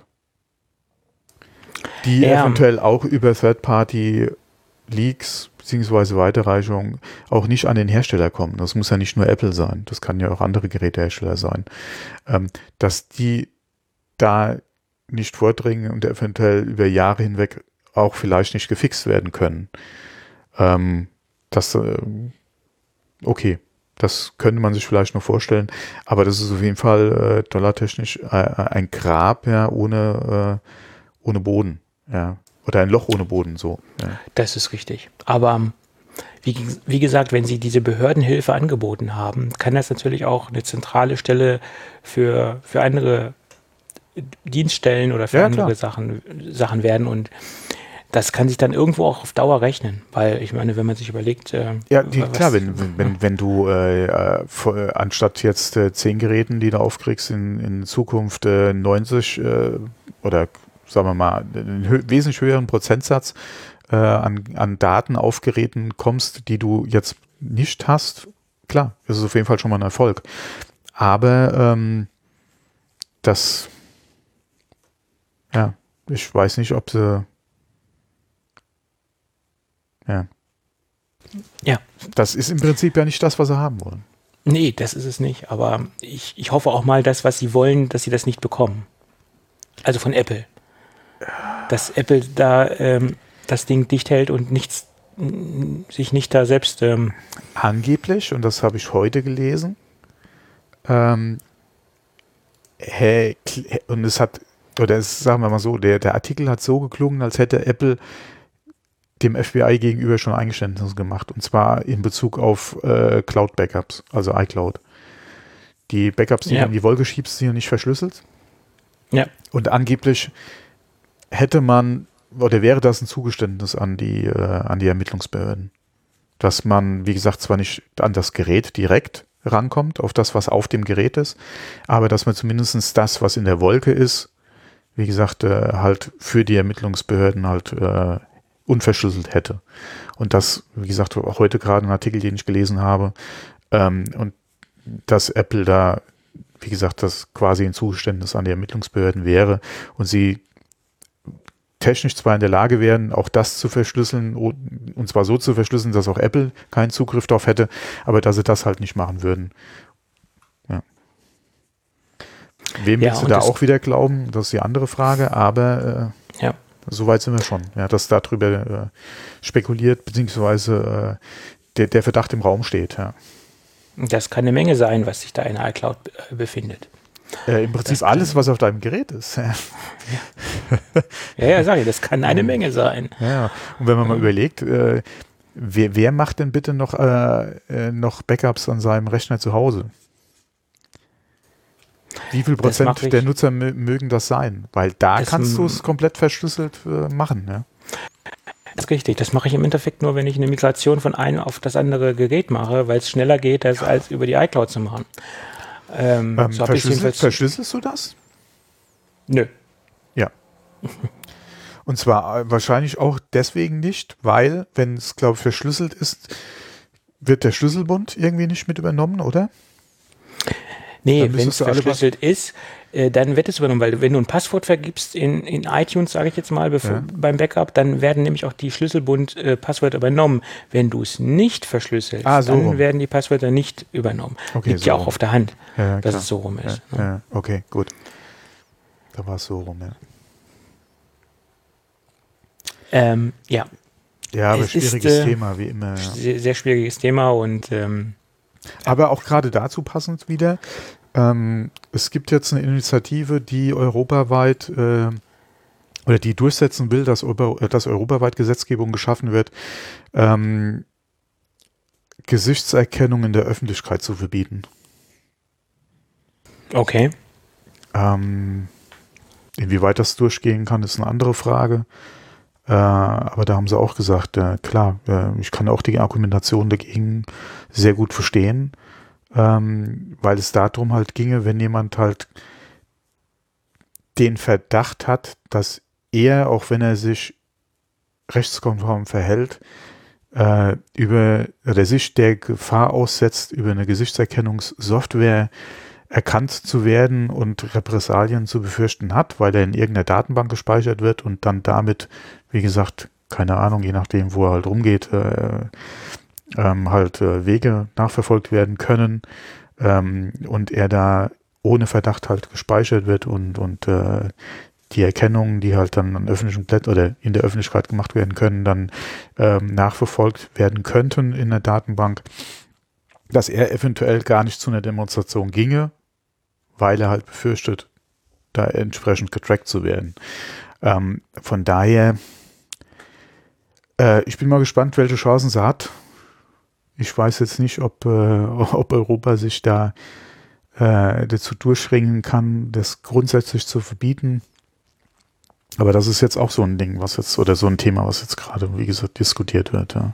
Die ja. eventuell auch über Third-Party-Leaks beziehungsweise Weiterreichungen auch nicht an den Hersteller kommen. Das muss ja nicht nur Apple sein, das kann ja auch andere Gerätehersteller sein. Ähm, dass die da nicht vordringen und eventuell über Jahre hinweg auch vielleicht nicht gefixt werden können. Ähm, das, äh, okay, das könnte man sich vielleicht noch vorstellen, aber das ist auf jeden Fall äh, dollartechnisch äh, ein Grab, ja, ohne, äh, ohne Boden, ja. Oder ein Loch ohne Boden, so. Ja. Das ist richtig. Aber wie, wie gesagt, wenn Sie diese Behördenhilfe angeboten haben, kann das natürlich auch eine zentrale Stelle für, für andere Dienststellen oder für ja, andere Sachen, Sachen werden. Und das kann sich dann irgendwo auch auf Dauer rechnen. Weil ich meine, wenn man sich überlegt... Äh, ja, die, was, klar, wenn, wenn, wenn, wenn du äh, vor, anstatt jetzt äh, zehn Geräten, die du aufkriegst, in, in Zukunft äh, neunzig äh, oder sagen wir mal, einen hö- wesentlich höheren Prozentsatz äh, an, an Daten auf Geräten kommst, die du jetzt nicht hast, klar, das ist auf jeden Fall schon mal ein Erfolg. Aber ähm, das, ja, ich weiß nicht, ob sie, Ja. Ja. Das ist im Prinzip ja nicht das, was sie haben wollen. Nee, das ist es nicht. Aber ich, ich hoffe auch mal, das, was sie wollen, dass sie das nicht bekommen. Also von Apple. Dass Apple da ähm, das Ding dicht hält und nichts sich nicht da selbst... Ähm Angeblich, und das habe ich heute gelesen, ähm, hey, und es hat, oder es, sagen wir mal so, der, der Artikel hat so geklungen, als hätte Apple dem F B I gegenüber schon Eingeständnisse gemacht, und zwar in Bezug auf äh, Cloud-Backups, also iCloud. Die Backups, die ja. du in die Wolke schiebst, sind ja nicht verschlüsselt. Ja. Und angeblich hätte man, oder wäre das ein Zugeständnis an die, äh, an die Ermittlungsbehörden, dass man, wie gesagt, zwar nicht an das Gerät direkt rankommt, auf das, was auf dem Gerät ist, aber dass man zumindest das, was in der Wolke ist, wie gesagt, äh, halt für die Ermittlungsbehörden halt äh, unverschlüsselt hätte. Und das, wie gesagt, auch heute gerade ein Artikel, den ich gelesen habe, ähm, und dass Apple da, wie gesagt, das quasi ein Zugeständnis an die Ermittlungsbehörden wäre und sie technisch zwar in der Lage wären, auch das zu verschlüsseln, und zwar so zu verschlüsseln, dass auch Apple keinen Zugriff darauf hätte, aber dass sie das halt nicht machen würden. Ja. Wem Ja, willst du da das auch wieder glauben? Das ist die andere Frage, aber äh, ja. soweit sind wir schon, ja, dass darüber äh, spekuliert, beziehungsweise äh, der, der Verdacht im Raum steht. Ja. Das kann eine Menge sein, was sich da in der iCloud äh, befindet. Äh, Im Prinzip alles, was auf deinem Gerät ist. Ja, ja, ja, sag ich, das kann eine Menge sein. ja. Und wenn man mal überlegt, äh, wer, wer macht denn bitte noch, äh, äh, noch Backups an seinem Rechner zu Hause? Wie viel Prozent der Nutzer mögen das sein? Weil da das kannst du es komplett verschlüsselt äh, machen. Ja? Das ist richtig. Das mache ich im Endeffekt nur, wenn ich eine Migration von einem auf das andere Gerät mache, weil es schneller geht, als, als über die iCloud zu machen. Ähm, Ähm, so verschlüssel, verschlüsselst du das? Nö. Ja. Und zwar äh, wahrscheinlich auch deswegen nicht, weil, wenn es, glaube ich, verschlüsselt ist, wird der Schlüsselbund irgendwie nicht mit übernommen, oder? Nee, wenn es verschlüsselt ist, äh, dann wird es übernommen, weil wenn du ein Passwort vergibst in, in iTunes, sage ich jetzt mal, bevor, ja. beim Backup, dann werden nämlich auch die Schlüsselbund-Passwörter äh, übernommen. Wenn du es nicht verschlüsselst, ah, so dann rum. werden die Passwörter nicht übernommen. Okay, Liegt so ja auch rum. auf der Hand, ja, dass es so rum ist. Ja, ne? ja, okay, gut. Da war es so rum, ja. Ähm, ja. Ja, aber es schwieriges ist, äh, Thema, wie immer. Ja. Sehr, sehr schwieriges Thema und ähm, aber auch gerade dazu passend wieder, ähm, es gibt jetzt eine Initiative, die europaweit äh, oder die durchsetzen will, dass, dass europaweit Gesetzgebung geschaffen wird, ähm, Gesichtserkennung in der Öffentlichkeit zu verbieten. Okay. Ähm, inwieweit das durchgehen kann, ist eine andere Frage. Äh, aber da haben sie auch gesagt, äh, klar, äh, ich kann auch die Argumentation dagegen sehr gut verstehen, ähm, weil es darum halt ginge, wenn jemand halt den Verdacht hat, dass er, auch wenn er sich rechtskonform verhält, äh, über oder sich der Gefahr aussetzt, über eine Gesichtserkennungssoftware erkannt zu werden und Repressalien zu befürchten hat, weil er in irgendeiner Datenbank gespeichert wird und dann damit, wie gesagt, keine Ahnung, je nachdem, wo er halt rumgeht, äh, ähm, halt äh, Wege nachverfolgt werden können, ähm, und er da ohne Verdacht halt gespeichert wird und, und äh, die Erkennungen, die halt dann an öffentlichen Plätzen oder in der Öffentlichkeit gemacht werden können, dann ähm, nachverfolgt werden könnten in der Datenbank, dass er eventuell gar nicht zu einer Demonstration ginge, weil er halt befürchtet, da entsprechend getrackt zu werden. Ähm, von daher, äh, ich bin mal gespannt, welche Chancen sie hat. Ich weiß jetzt nicht, ob, äh, ob Europa sich da äh, dazu durchringen kann, das grundsätzlich zu verbieten. Aber das ist jetzt auch so ein Ding, was jetzt, oder so ein Thema, was jetzt gerade, wie gesagt, diskutiert wird. Ja.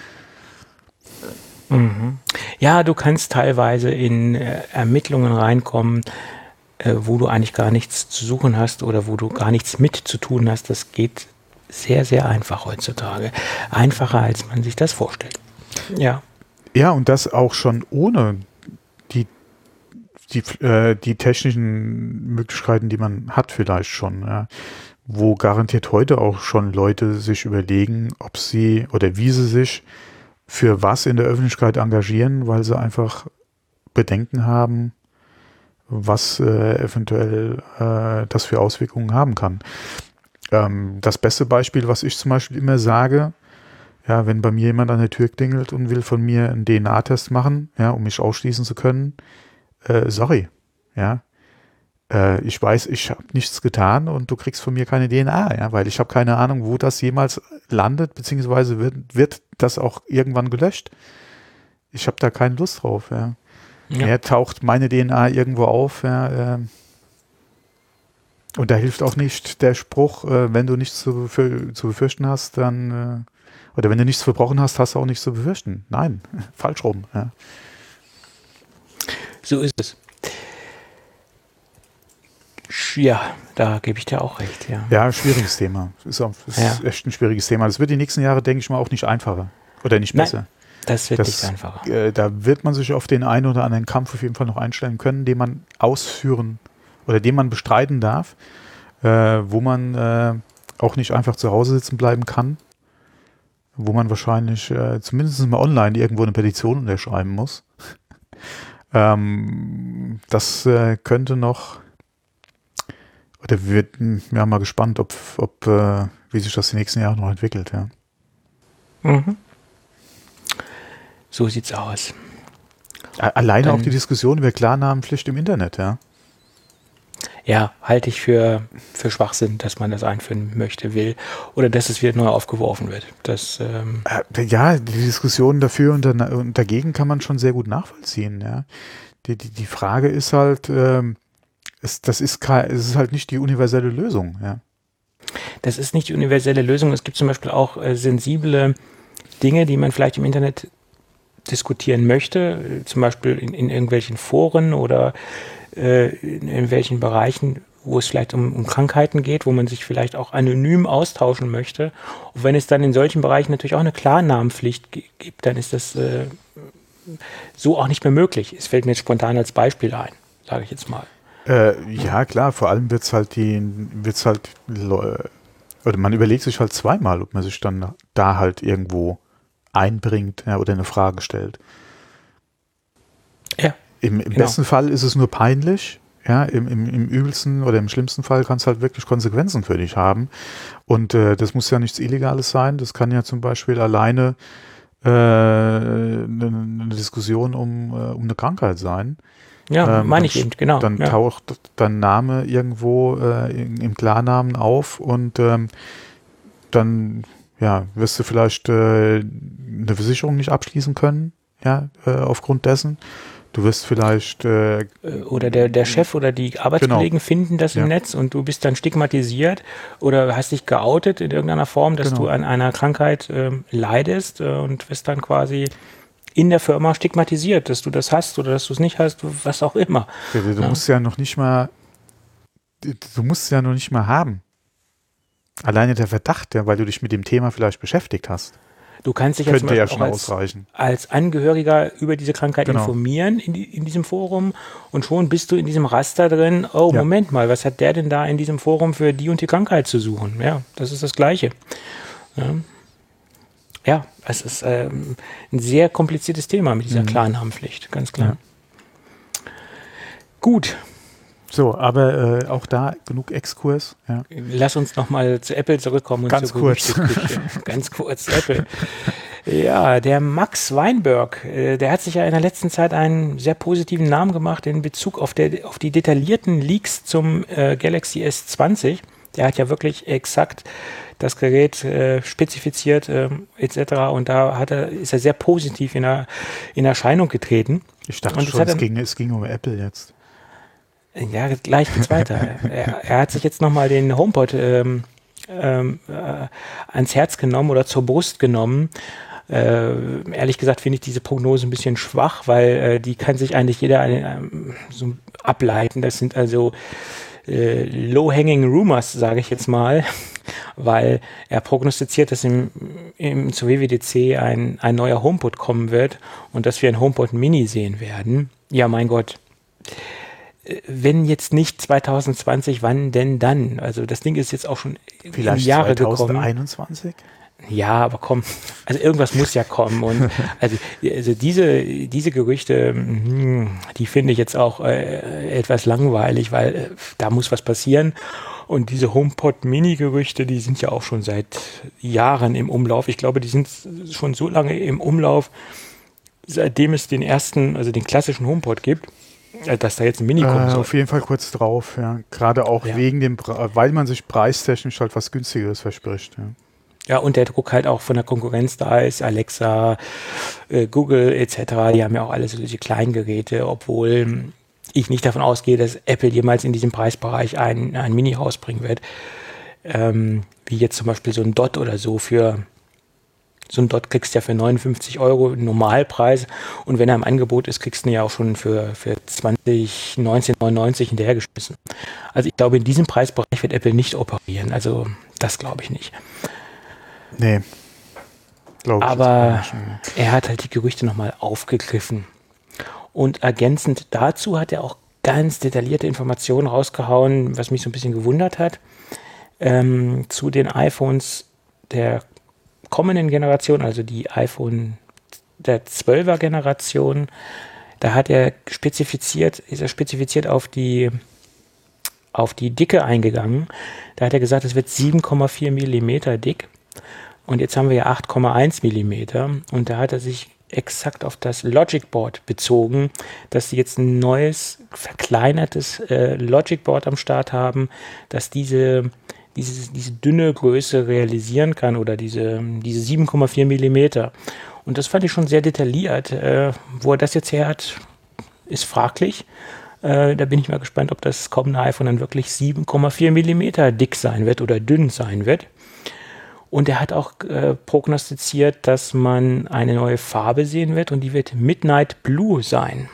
Mhm. Ja, du kannst teilweise in äh, Ermittlungen reinkommen, äh, wo du eigentlich gar nichts zu suchen hast oder wo du gar nichts mit zu tun hast. Das geht sehr, sehr einfach heutzutage. Einfacher, als man sich das vorstellt. Ja. Ja, und das auch schon ohne die, die, äh, die technischen Möglichkeiten, die man hat vielleicht schon. Ja. wo garantiert heute auch schon Leute sich überlegen, ob sie oder wie sie sich für was in der Öffentlichkeit engagieren, weil sie einfach Bedenken haben, was äh, eventuell äh, das für Auswirkungen haben kann. Ähm, das beste Beispiel, was ich zum Beispiel immer sage, ja, wenn bei mir jemand an der Tür klingelt und will von mir einen D N A-Test machen, ja, um mich ausschließen zu können, äh, sorry, ja, äh, ich weiß, ich habe nichts getan und du kriegst von mir keine D N A, ja, weil ich habe keine Ahnung, wo das jemals landet, beziehungsweise wird, wird das auch irgendwann gelöscht. Ich habe da keine Lust drauf, ja. Ja. Ja, taucht meine D N A irgendwo auf, ja, äh, und da hilft auch nicht der Spruch, äh, wenn du nichts zu, für, zu befürchten hast, dann äh, oder wenn du nichts verbrochen hast, hast du auch nichts zu befürchten. Nein, falsch rum. Ja. So ist es. Ja, da gebe ich dir auch recht. Ja, ja, schwieriges Thema. Ist, auch, ist ja. echt ein schwieriges Thema. Das wird die nächsten Jahre, denke ich mal, auch nicht einfacher. Oder nicht besser. Nein, das wird das, nicht einfacher. Äh, da wird man sich auf den einen oder anderen Kampf auf jeden Fall noch einstellen können, den man ausführen oder den man bestreiten darf, äh, wo man äh, auch nicht einfach zu Hause sitzen bleiben kann, wo man wahrscheinlich äh, zumindest mal online irgendwo eine Petition unterschreiben muss. ähm, das äh, könnte noch, oder wir werden ja, mal gespannt, ob, ob äh, wie sich das die nächsten Jahre noch entwickelt. Ja. Mhm. So sieht's aus. Alleine Dann, auch die Diskussion über Klarnamenpflicht im Internet, ja. Ja, halte ich für, für Schwachsinn, dass man das einführen möchte, will oder dass es wieder neu aufgeworfen wird. Das, ähm ja, die Diskussion dafür und, und dagegen kann man schon sehr gut nachvollziehen. Ja. Die, die, die Frage ist halt, ähm, es, das ist, es ist halt nicht die universelle Lösung. Ja. Das ist nicht die universelle Lösung. Es gibt zum Beispiel auch äh, sensible Dinge, die man vielleicht im Internet diskutieren möchte, zum Beispiel in, in irgendwelchen Foren oder in, in welchen Bereichen, wo es vielleicht um, um Krankheiten geht, wo man sich vielleicht auch anonym austauschen möchte. Und wenn es dann in solchen Bereichen natürlich auch eine Klarnamenpflicht g- gibt, dann ist das äh, so auch nicht mehr möglich. Es fällt mir jetzt spontan als Beispiel ein, sage ich jetzt mal. Äh, ja, klar, vor allem wird es halt die, wird's halt, oder man überlegt sich halt zweimal, ob man sich dann da halt irgendwo einbringt, ja, oder eine Frage stellt. Ja. Im, im genau. besten Fall ist es nur peinlich, ja, im, im, im übelsten oder im schlimmsten Fall kann es halt wirklich Konsequenzen für dich haben. Und äh, das muss ja nichts Illegales sein, das kann ja zum Beispiel alleine äh, eine, eine Diskussion um, äh, um eine Krankheit sein. Ja, ähm, meine ich eben, genau. Dann ja. taucht dein Name irgendwo äh, in, im Klarnamen auf und ähm, dann ja, wirst du vielleicht äh, eine Versicherung nicht abschließen können, ja, äh, aufgrund dessen. Du wirst vielleicht äh, oder der, der Chef oder die Arbeitskollegen genau. finden das im ja. Netz und du bist dann stigmatisiert oder hast dich geoutet in irgendeiner Form, dass genau. du an einer Krankheit äh, leidest äh, und wirst dann quasi in der Firma stigmatisiert, dass du das hast oder dass du es nicht hast, was auch immer. Ja, du ja. musst ja noch nicht mal, du musst es ja noch nicht mal haben. Alleine der Verdacht, ja, weil du dich mit dem Thema vielleicht beschäftigt hast. Du kannst dich jetzt Könnte ja auch schon als, ausreichen. als Angehöriger über diese Krankheit genau. informieren in, die, in diesem Forum und schon bist du in diesem Raster drin, oh ja. Moment mal, was hat der denn da in diesem Forum für die und die Krankheit zu suchen? Ja, das ist das Gleiche. Ja, ja es ist ähm, ein sehr kompliziertes Thema mit dieser mhm. Klarnamenpflicht, ganz klar. Ja. Gut. So, aber äh, auch da genug Exkurs. Ja. Lass uns nochmal zu Apple zurückkommen. Und Ganz kurz. Ganz kurz, Apple. Ja, der Max Weinberg, äh, der hat sich ja in der letzten Zeit einen sehr positiven Namen gemacht in Bezug auf, der, auf die detaillierten Leaks zum äh, Galaxy S zwanzig. Der hat ja wirklich exakt das Gerät äh, spezifiziert äh, et cetera. Und da hat er, ist er sehr positiv in, der, in Erscheinung getreten. Ich dachte und schon, es ging, es ging um Apple jetzt. Ja, gleich geht's weiter. er, er hat sich jetzt nochmal den HomePod ähm, ähm, äh, ans Herz genommen oder zur Brust genommen. Äh, ehrlich gesagt finde ich diese Prognose ein bisschen schwach, weil äh, die kann sich eigentlich jeder äh, so ableiten. Das sind also äh, low-hanging rumors, sage ich jetzt mal, weil er prognostiziert, dass im, im zur W W D C ein, ein neuer HomePod kommen wird und dass wir ein HomePod Mini sehen werden. Ja, mein Gott. wenn jetzt nicht zwanzig zwanzig, wann denn dann? Also das Ding ist jetzt auch schon Vielleicht in Jahre zwanzig gekommen. einundzwanzig? Ja, aber komm, also irgendwas muss ja kommen. Und also, also diese, diese Gerüchte, hm, die finde ich jetzt auch äh, etwas langweilig, weil äh, da muss was passieren. Und diese HomePod-Mini-Gerüchte, die sind ja auch schon seit Jahren im Umlauf. Ich glaube, die sind schon so lange im Umlauf, seitdem es den ersten, also den klassischen HomePod gibt, dass da jetzt ein Mini kommen äh, soll. Auf jeden Fall kurz drauf, ja. Gerade auch Ja. wegen dem, Pre- weil man sich preistechnisch halt was Günstigeres verspricht. Ja. Ja, und der Druck halt auch von der Konkurrenz da ist, Alexa, äh, Google et cetera, die haben ja auch alle solche kleinen Geräte, obwohl ich nicht davon ausgehe, dass Apple jemals in diesem Preisbereich ein, ein Mini rausbringen wird. Ähm, wie jetzt zum Beispiel so ein Dot oder so für so ein Dot kriegst du ja für neunundfünfzig Euro Normalpreis und wenn er im Angebot ist, kriegst du ihn ja auch schon für, für zwanzig, neunzehn, neunundneunzig hinterhergeschmissen. Also ich glaube, in diesem Preisbereich wird Apple nicht operieren. Also das glaube ich nicht. Nee. Glaube ich Aber jetzt auch nicht. er hat halt die Gerüchte nochmal aufgegriffen. Und ergänzend dazu hat er auch ganz detaillierte Informationen rausgehauen, was mich so ein bisschen gewundert hat, ähm, zu den iPhones der kommenden Generation, also die iPhone der zwölfer Generation. Da hat er spezifiziert, ist er spezifiziert auf die, auf die Dicke eingegangen. Da hat er gesagt, es wird sieben Komma vier Millimeter dick. Und jetzt haben wir ja acht Komma eins Millimeter. Und da hat er sich exakt auf das Logic Board bezogen, dass sie jetzt ein neues, verkleinertes äh, Logic Board am Start haben, dass diese, diese, diese dünne Größe realisieren kann oder diese, diese sieben Komma vier Millimeter. Und das fand ich schon sehr detailliert. Äh, wo er das jetzt her hat, ist fraglich. Äh, da bin ich mal gespannt, ob das kommende iPhone dann wirklich sieben Komma vier Millimeter dick sein wird oder dünn sein wird. Und er hat auch äh, prognostiziert, dass man eine neue Farbe sehen wird und die wird Midnight Blue sein.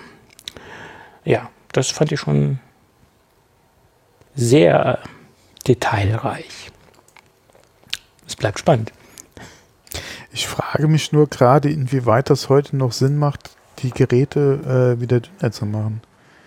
Ja, das fand ich schon sehr detailreich. Es bleibt spannend. Ich frage mich nur gerade, inwieweit das heute noch Sinn macht, die Geräte äh, wieder dünner zu machen.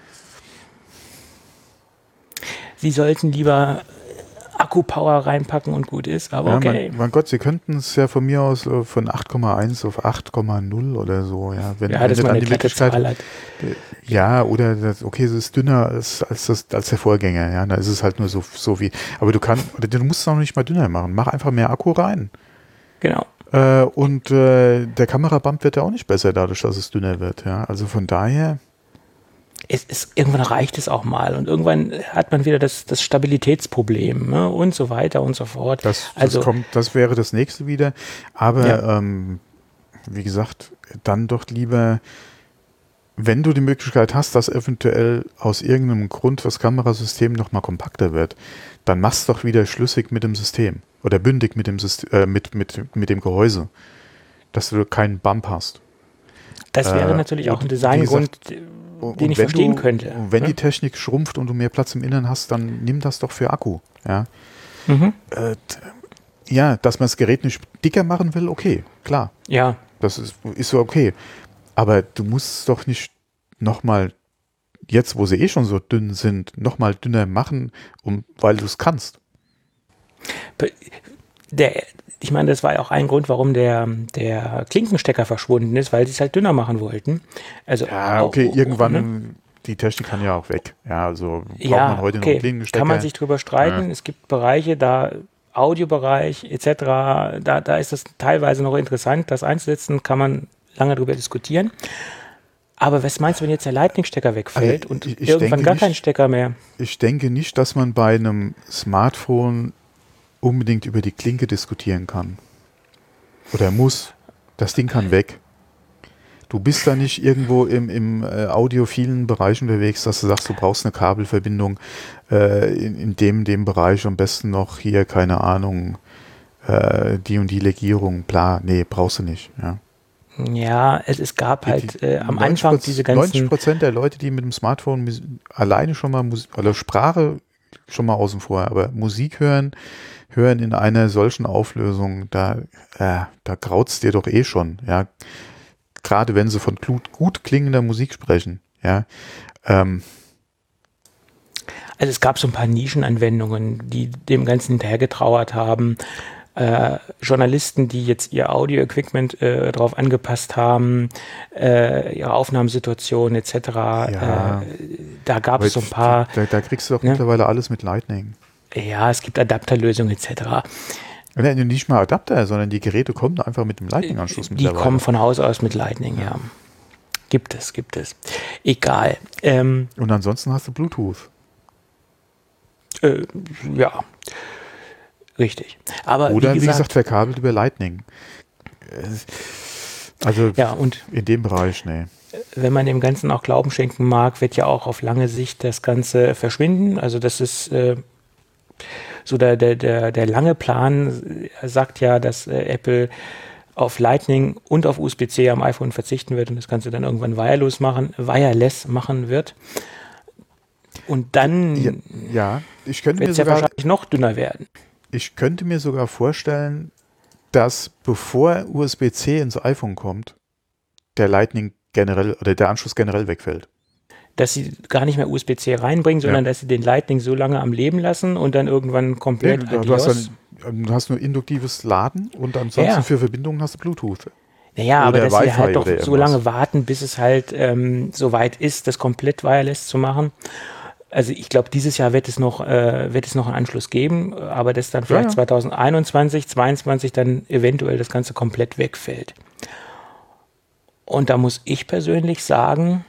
Sie sollten lieber Akku-Power reinpacken und gut ist, aber Ja, okay. mein, mein Gott, Sie könnten es ja von mir aus äh, von acht Komma eins auf acht Komma null oder so. Ja, wenn, Ja, wenn dass du man dann eine die glatte Möglichkeit, Zahl hat. äh, ja, oder das, okay, es ist dünner als, als, das, als der Vorgänger. Ja, da ist es halt nur so, so wie. Aber du kannst, oder du musst es auch nicht mal dünner machen. Mach einfach mehr Akku rein. Genau. Äh, und äh, der Kamerabump wird ja auch nicht besser dadurch, dass es dünner wird. Ja, also von daher. Es ist, irgendwann reicht es auch mal und irgendwann hat man wieder das, das Stabilitätsproblem, ne? Und so weiter und so fort. Das, das, also, kommt, das wäre das nächste wieder. Aber Ja. ähm, wie gesagt, dann doch lieber, wenn du die Möglichkeit hast, dass eventuell aus irgendeinem Grund das Kamerasystem nochmal kompakter wird, dann mach's doch wieder schlüssig mit dem System oder bündig mit dem, System, äh, mit, mit, mit dem Gehäuse, dass du keinen Bump hast. das wäre äh, natürlich auch und ein wie Designgrund, Und den ich wenn verstehen du, könnte. und wenn ne? die Technik schrumpft und du mehr Platz im Innern hast, dann nimm das doch für Akku. Ja, Mhm. äh, t- ja, dass man das Gerät nicht dicker machen will, okay, klar. Ja, Das ist, ist so okay. Aber du musst es doch nicht nochmal, jetzt wo sie eh schon so dünn sind, nochmal dünner machen, um, weil du es kannst. der, ich meine, das war ja auch ein Grund, warum der, der Klinkenstecker verschwunden ist, weil sie es halt dünner machen wollten. Also Ja, auch- okay, ne? irgendwann, die Technik kann ja auch weg. Ja, also braucht Ja, man heute noch okay. einen Klinkenstecker. Kann man sich drüber streiten. Ja. Es gibt Bereiche, da Audiobereich et cetera, da, da ist es teilweise noch interessant, das einzusetzen, kann man lange drüber diskutieren. Aber was meinst du, wenn jetzt der Lightning-Stecker wegfällt Also, und ich- ich irgendwann denke gar nicht- kein Stecker mehr? Ich denke nicht, dass man bei einem Smartphone unbedingt über die Klinke diskutieren kann. Oder muss. Das Ding kann weg. Du bist da nicht irgendwo im, im äh, audiophilen Bereich unterwegs, dass du sagst, du brauchst eine Kabelverbindung äh, in, in dem, dem Bereich, am besten noch hier, keine Ahnung, äh, die und die Legierung, bla, nee, brauchst du nicht. Ja. Ja, es, es gab halt Die- äh, am neunzig Anfang Prozent diese neunzig ganzen... Prozent der Leute, die mit dem Smartphone mus- alleine schon mal Musik, oder Sprache schon mal außen vor, aber Musik hören, hören in einer solchen Auflösung, da, äh, da graut's dir doch eh schon, ja. Gerade wenn sie von gut, gut klingender Musik sprechen, ja. Ähm, Also es gab so ein paar Nischenanwendungen, die dem Ganzen hinterhergetrauert haben. Äh, Journalisten, die jetzt ihr Audio-Equipment äh, darauf angepasst haben, äh, ihre Aufnahmesituation et cetera. Ja. Äh, da gab es so ein paar. Da, da kriegst du doch ne? mittlerweile alles mit Lightning. Ja, es gibt Adapterlösungen et cetera. Ja, nicht mal Adapter, sondern die Geräte kommen einfach mit dem Lightning-Anschluss Die mittlerweile. kommen von Haus aus mit Lightning, ja. ja. Gibt es, gibt es. Egal. Ähm, Und ansonsten hast du Bluetooth. Äh, ja. Richtig. Aber Oder wie gesagt, wie gesagt, verkabelt über Lightning. Also ja, und in dem Bereich, nee. wenn man dem Ganzen auch Glauben schenken mag, wird ja auch auf lange Sicht das Ganze verschwinden. Also das ist äh, so der, der, der, der lange Plan sagt ja, dass äh, Apple auf Lightning und auf U S B C am iPhone verzichten wird und das Ganze dann irgendwann wireless machen, wireless machen wird. Und dann Ja, ja ich könnte wird mir es ja sogar, wahrscheinlich noch dünner werden. ich könnte mir sogar vorstellen, dass bevor U S B C ins iPhone kommt, der Lightning generell oder der Anschluss generell wegfällt. Dass sie gar nicht mehr U S B C reinbringen, sondern Ja. dass sie den Lightning so lange am Leben lassen und dann irgendwann komplett Nee, du, du, hast adios. dann, du hast nur induktives Laden und ansonsten Ja. für Verbindungen hast du Bluetooth. Naja, aber oder dass sie Wi-Fi halt doch oder so irgendwas. lange warten, bis es halt ähm, so weit ist, das komplett wireless zu machen. Also ich glaube, dieses Jahr wird es noch äh, wird es noch einen Anschluss geben, aber dass dann vielleicht Ja, ja. zwanzig einundzwanzig, zweiundzwanzig dann eventuell das Ganze komplett wegfällt. Und da muss ich persönlich sagen,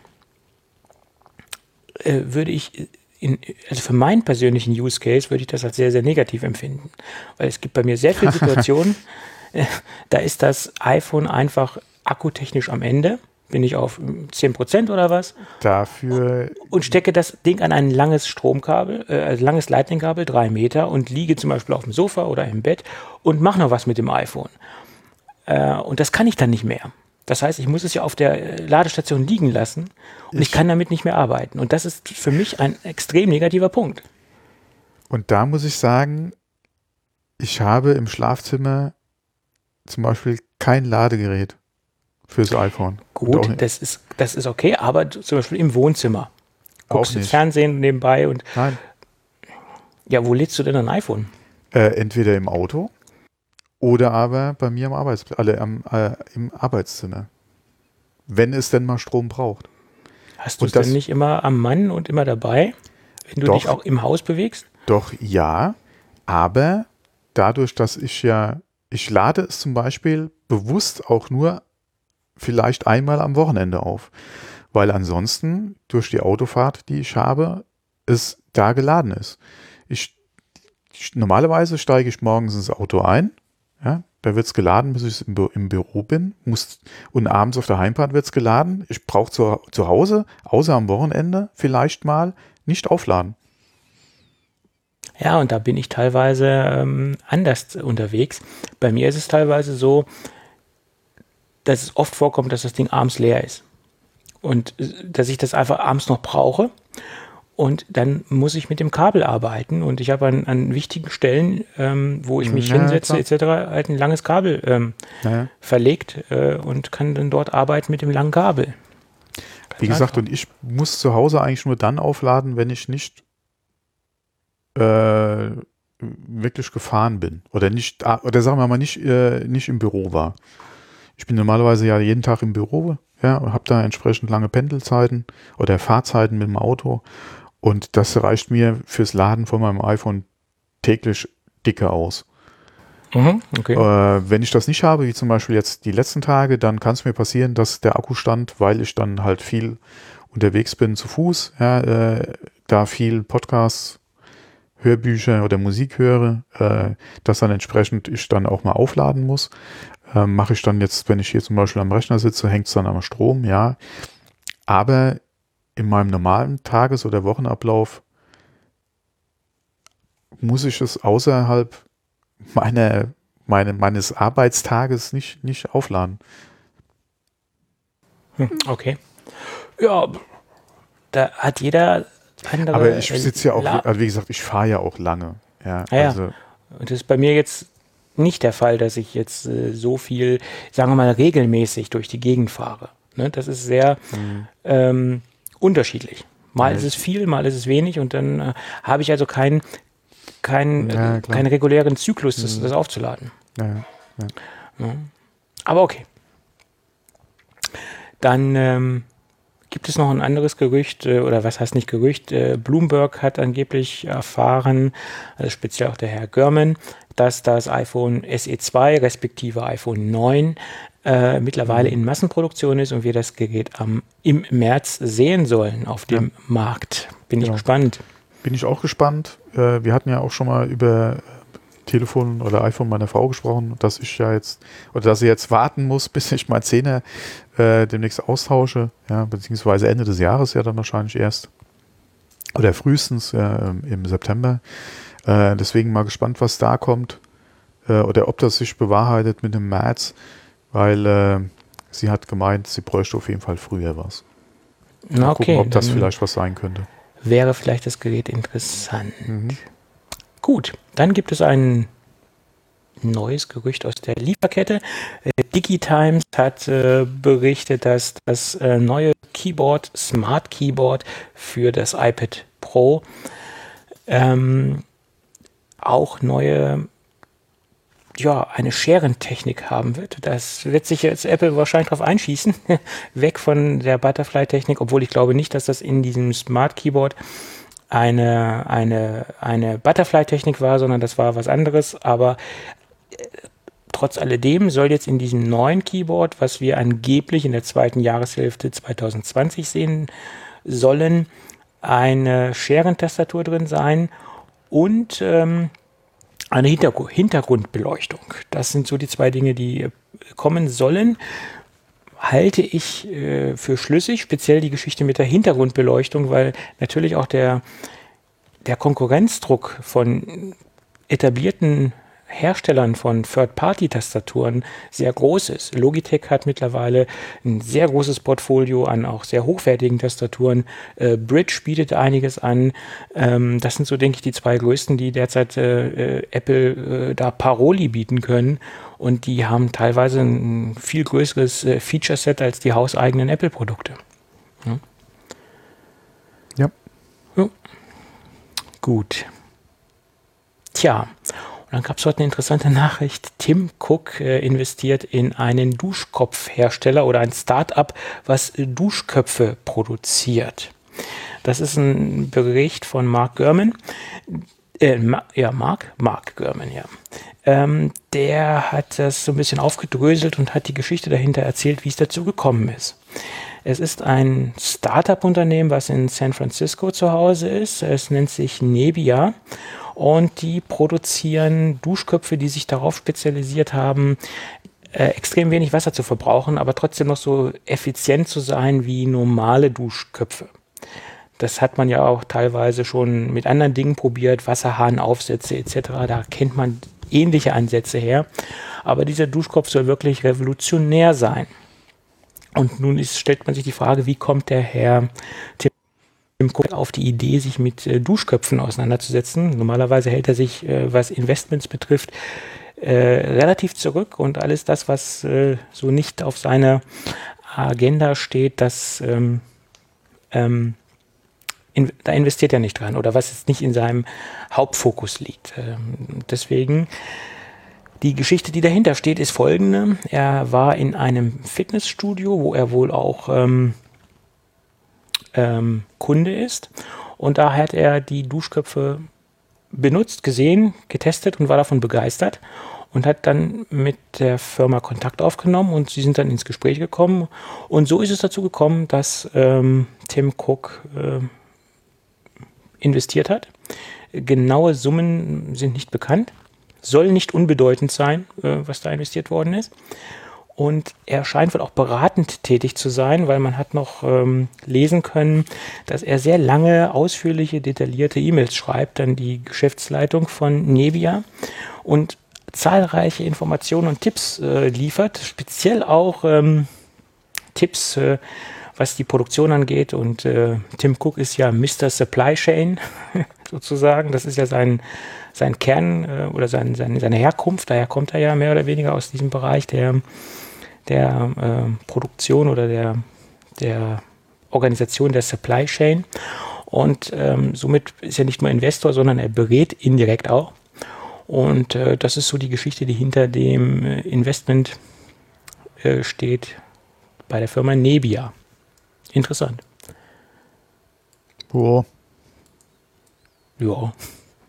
äh, würde ich in, also für meinen persönlichen Use Case würde ich das als sehr, sehr negativ empfinden. Weil es gibt bei mir sehr viele Situationen, äh, da ist das iPhone einfach akkutechnisch am Ende. Bin ich auf zehn Prozent oder was Dafür, und stecke das Ding an ein langes Stromkabel, äh, also langes Lightning-Kabel, drei Meter und liege zum Beispiel auf dem Sofa oder im Bett und mache noch was mit dem iPhone. Äh, und das kann ich dann nicht mehr. Das heißt, ich muss es ja auf der Ladestation liegen lassen und ich, ich kann damit nicht mehr arbeiten. Und das ist für mich ein extrem negativer Punkt. und da muss ich sagen, ich habe im Schlafzimmer zum Beispiel kein Ladegerät fürs iPhone. Und auch Gut, nicht- das ist, das ist okay, aber du- zum Beispiel im Wohnzimmer. Guckst Auch du nicht. Fernsehen nebenbei und Nein, ja, wo lädst du denn ein iPhone? äh, entweder im Auto oder aber bei mir am Arbeitsplatz, alle am, äh, im Arbeitszimmer. Wenn es denn mal Strom braucht. Hast du es Und das- denn nicht immer am Mann und immer dabei, wenn du Doch. dich auch im Haus bewegst? Doch, ja, aber dadurch, dass ich ja, ich lade es zum Beispiel bewusst auch nur vielleicht einmal am Wochenende auf, weil ansonsten durch die Autofahrt, die ich habe, es da geladen ist. Ich, ich normalerweise steige ich morgens ins Auto ein, ja, da wird es geladen, bis ich im, Bü im Büro bin, muss, und abends auf der Heimfahrt wird es geladen. Ich brauche zu, zu Hause, außer am Wochenende vielleicht mal, nicht aufladen. Ja, und da bin ich teilweise ähm, anders unterwegs. Bei mir ist es teilweise so, dass es oft vorkommt, dass das Ding abends leer ist. Und äh, dass ich das einfach abends noch brauche. Und dann muss ich mit dem Kabel arbeiten. Und ich habe an, an wichtigen Stellen, ähm, wo ich mich Ja, hinsetze, klar. et cetera, halt ein langes Kabel ähm, Ja. verlegt äh, und kann dann dort arbeiten mit dem langen Kabel. Ganz Wie gesagt, einfach. und ich muss zu Hause eigentlich nur dann aufladen, wenn ich nicht äh, wirklich gefahren bin. Oder nicht, ah, oder sagen wir mal, nicht, äh, nicht im Büro war. Ich bin normalerweise ja jeden Tag im Büro, ja, und habe da entsprechend lange Pendelzeiten oder Fahrzeiten mit dem Auto. Und das reicht mir fürs Laden von meinem iPhone täglich dicke aus. Mhm, okay. Äh, wenn ich das nicht habe, wie zum Beispiel jetzt die letzten Tage, dann kann es mir passieren, dass der Akkustand, weil ich dann halt viel unterwegs bin zu Fuß, ja, äh, da viel Podcasts, Hörbücher oder Musik höre, äh, dass dann entsprechend ich dann auch mal aufladen muss. Äh, mache ich dann jetzt, wenn ich hier zum Beispiel am Rechner sitze, hängt es dann am Strom, ja. Aber in meinem normalen Tages- oder Wochenablauf muss ich es außerhalb meiner, meine, meines Arbeitstages nicht, nicht aufladen. Hm, okay. Ja, da hat jeder andere. Aber ich sitze ja auch, La- also wie gesagt, ich fahre ja auch lange. Ja, Ah ja. also Und das ist bei mir jetzt nicht der Fall, dass ich jetzt äh, so viel, sagen wir mal, regelmäßig durch die Gegend fahre. Ne? Das ist sehr Mhm. ähm, unterschiedlich Mal Ja. ist es viel, mal ist es wenig und dann äh, habe ich also keinen kein, Ja, äh, klar. keinen regulären Zyklus, das, Mhm. das aufzuladen. Ja, ja. Ja. Aber okay. Dann ähm, gibt es noch ein anderes Gerücht, äh, oder was heißt nicht Gerücht, äh, Bloomberg hat angeblich erfahren, also speziell auch der Herr Gurman, dass das iPhone S E zwei respektive iPhone neun äh, mittlerweile Mhm. in Massenproduktion ist und wir das Gerät am, im März sehen sollen auf dem Ja. Markt. Bin ich Genau. gespannt. Bin ich auch gespannt. Äh, wir hatten ja auch schon mal über Telefon oder iPhone meiner Frau gesprochen, dass ich ja jetzt, oder dass sie jetzt warten muss, bis ich mein Zehner äh, demnächst austausche, ja, beziehungsweise Ende des Jahres ja dann wahrscheinlich erst. Oder frühestens ja, im September. Äh, deswegen mal gespannt, was da kommt. Äh, oder ob das sich bewahrheitet mit dem März, weil äh, sie hat gemeint, sie bräuchte auf jeden Fall früher was. Mal Na, gucken, okay, ob das dann vielleicht was sein könnte. wäre vielleicht das Gerät interessant. Mhm. Gut, dann gibt es ein neues Gerücht aus der Lieferkette. Äh, DigiTimes hat äh, berichtet, dass das äh, neue Keyboard, Smart Keyboard für das iPad Pro ähm, auch neue, ja, eine Scherentechnik haben wird. Das wird sich jetzt Apple wahrscheinlich darauf einschießen, weg von der Butterfly-Technik, obwohl ich glaube nicht, dass das in diesem Smart Keyboard eine, eine, eine Butterfly-Technik war, sondern das war was anderes, aber äh, trotz alledem soll jetzt in diesem neuen Keyboard, was wir angeblich in der zweiten Jahreshälfte zwanzig zwanzig sehen sollen, eine Scherentastatur drin sein und ähm, eine Hintergr- Hintergrundbeleuchtung. Das sind so die zwei Dinge, die äh, kommen sollen. Halte ich äh, für schlüssig, speziell die Geschichte mit der Hintergrundbeleuchtung, weil natürlich auch der, der Konkurrenzdruck von etablierten Herstellern von Third-Party-Tastaturen sehr groß ist. Logitech hat mittlerweile ein sehr großes Portfolio an auch sehr hochwertigen Tastaturen. Äh, Bridge bietet einiges an. Ähm, das sind so, denke ich, die zwei größten, die derzeit äh, äh, Apple äh, da Paroli bieten können. Und die haben teilweise ein viel größeres äh, Feature-Set als die hauseigenen Apple-Produkte. Ja. Ja. Ja. Gut. Tja, und dann gab es heute eine interessante Nachricht. Tim Cook äh, investiert in einen Duschkopfhersteller oder ein Start-up, was äh, Duschköpfe produziert. Das ist ein Bericht von Mark Gurman. Äh, Ma- ja, Mark? Mark Gurman, ja. Ähm, der hat das so ein bisschen aufgedröselt und hat die Geschichte dahinter erzählt, wie es dazu gekommen ist. Es ist ein Startup-Unternehmen, was in San Francisco zu Hause ist. Es nennt sich Nebia und die produzieren Duschköpfe, die sich darauf spezialisiert haben, äh, extrem wenig Wasser zu verbrauchen, aber trotzdem noch so effizient zu sein wie normale Duschköpfe. Das hat man ja auch teilweise schon mit anderen Dingen probiert, Wasserhahnaufsätze et cetera. Da kennt man ähnliche Ansätze her. Aber dieser Duschkopf soll wirklich revolutionär sein. Und nun ist, stellt man sich die Frage, wie kommt der Herr Tim Cook auf die Idee, sich mit äh, Duschköpfen auseinanderzusetzen? Normalerweise hält er sich, äh, was Investments betrifft, äh, relativ zurück und alles das, was äh, so nicht auf seiner Agenda steht, das ähm, ähm, in, da investiert er nicht dran oder was jetzt nicht in seinem Hauptfokus liegt. Ähm, deswegen die Geschichte, die dahinter steht, ist folgende. Er war in einem Fitnessstudio, wo er wohl auch ähm, ähm, Kunde ist. Und da hat er die Duschköpfe benutzt, gesehen, getestet und war davon begeistert. Und hat dann mit der Firma Kontakt aufgenommen und sie sind dann ins Gespräch gekommen. Und so ist es dazu gekommen, dass ähm, Tim Cook äh, investiert hat. Genaue Summen sind nicht bekannt. Soll nicht unbedeutend sein, äh, was da investiert worden ist. Und er scheint wohl auch beratend tätig zu sein, weil man hat noch ähm, lesen können, dass er sehr lange, ausführliche, detaillierte E-Mails schreibt an die Geschäftsleitung von Nebia und zahlreiche Informationen und Tipps äh, liefert, speziell auch ähm, Tipps, äh, was die Produktion angeht. Und äh, Tim Cook ist ja Mister Supply Chain sozusagen. Das ist ja sein, sein Kern äh, oder sein, sein, seine Herkunft. Daher kommt er ja mehr oder weniger aus diesem Bereich der, der äh, Produktion oder der, der Organisation der Supply Chain. Und ähm, somit ist er nicht nur Investor, sondern er berät indirekt auch. Und äh, das ist so die Geschichte, die hinter dem äh, Investment äh, steht bei der Firma Nebia. Interessant. Boah. Ja.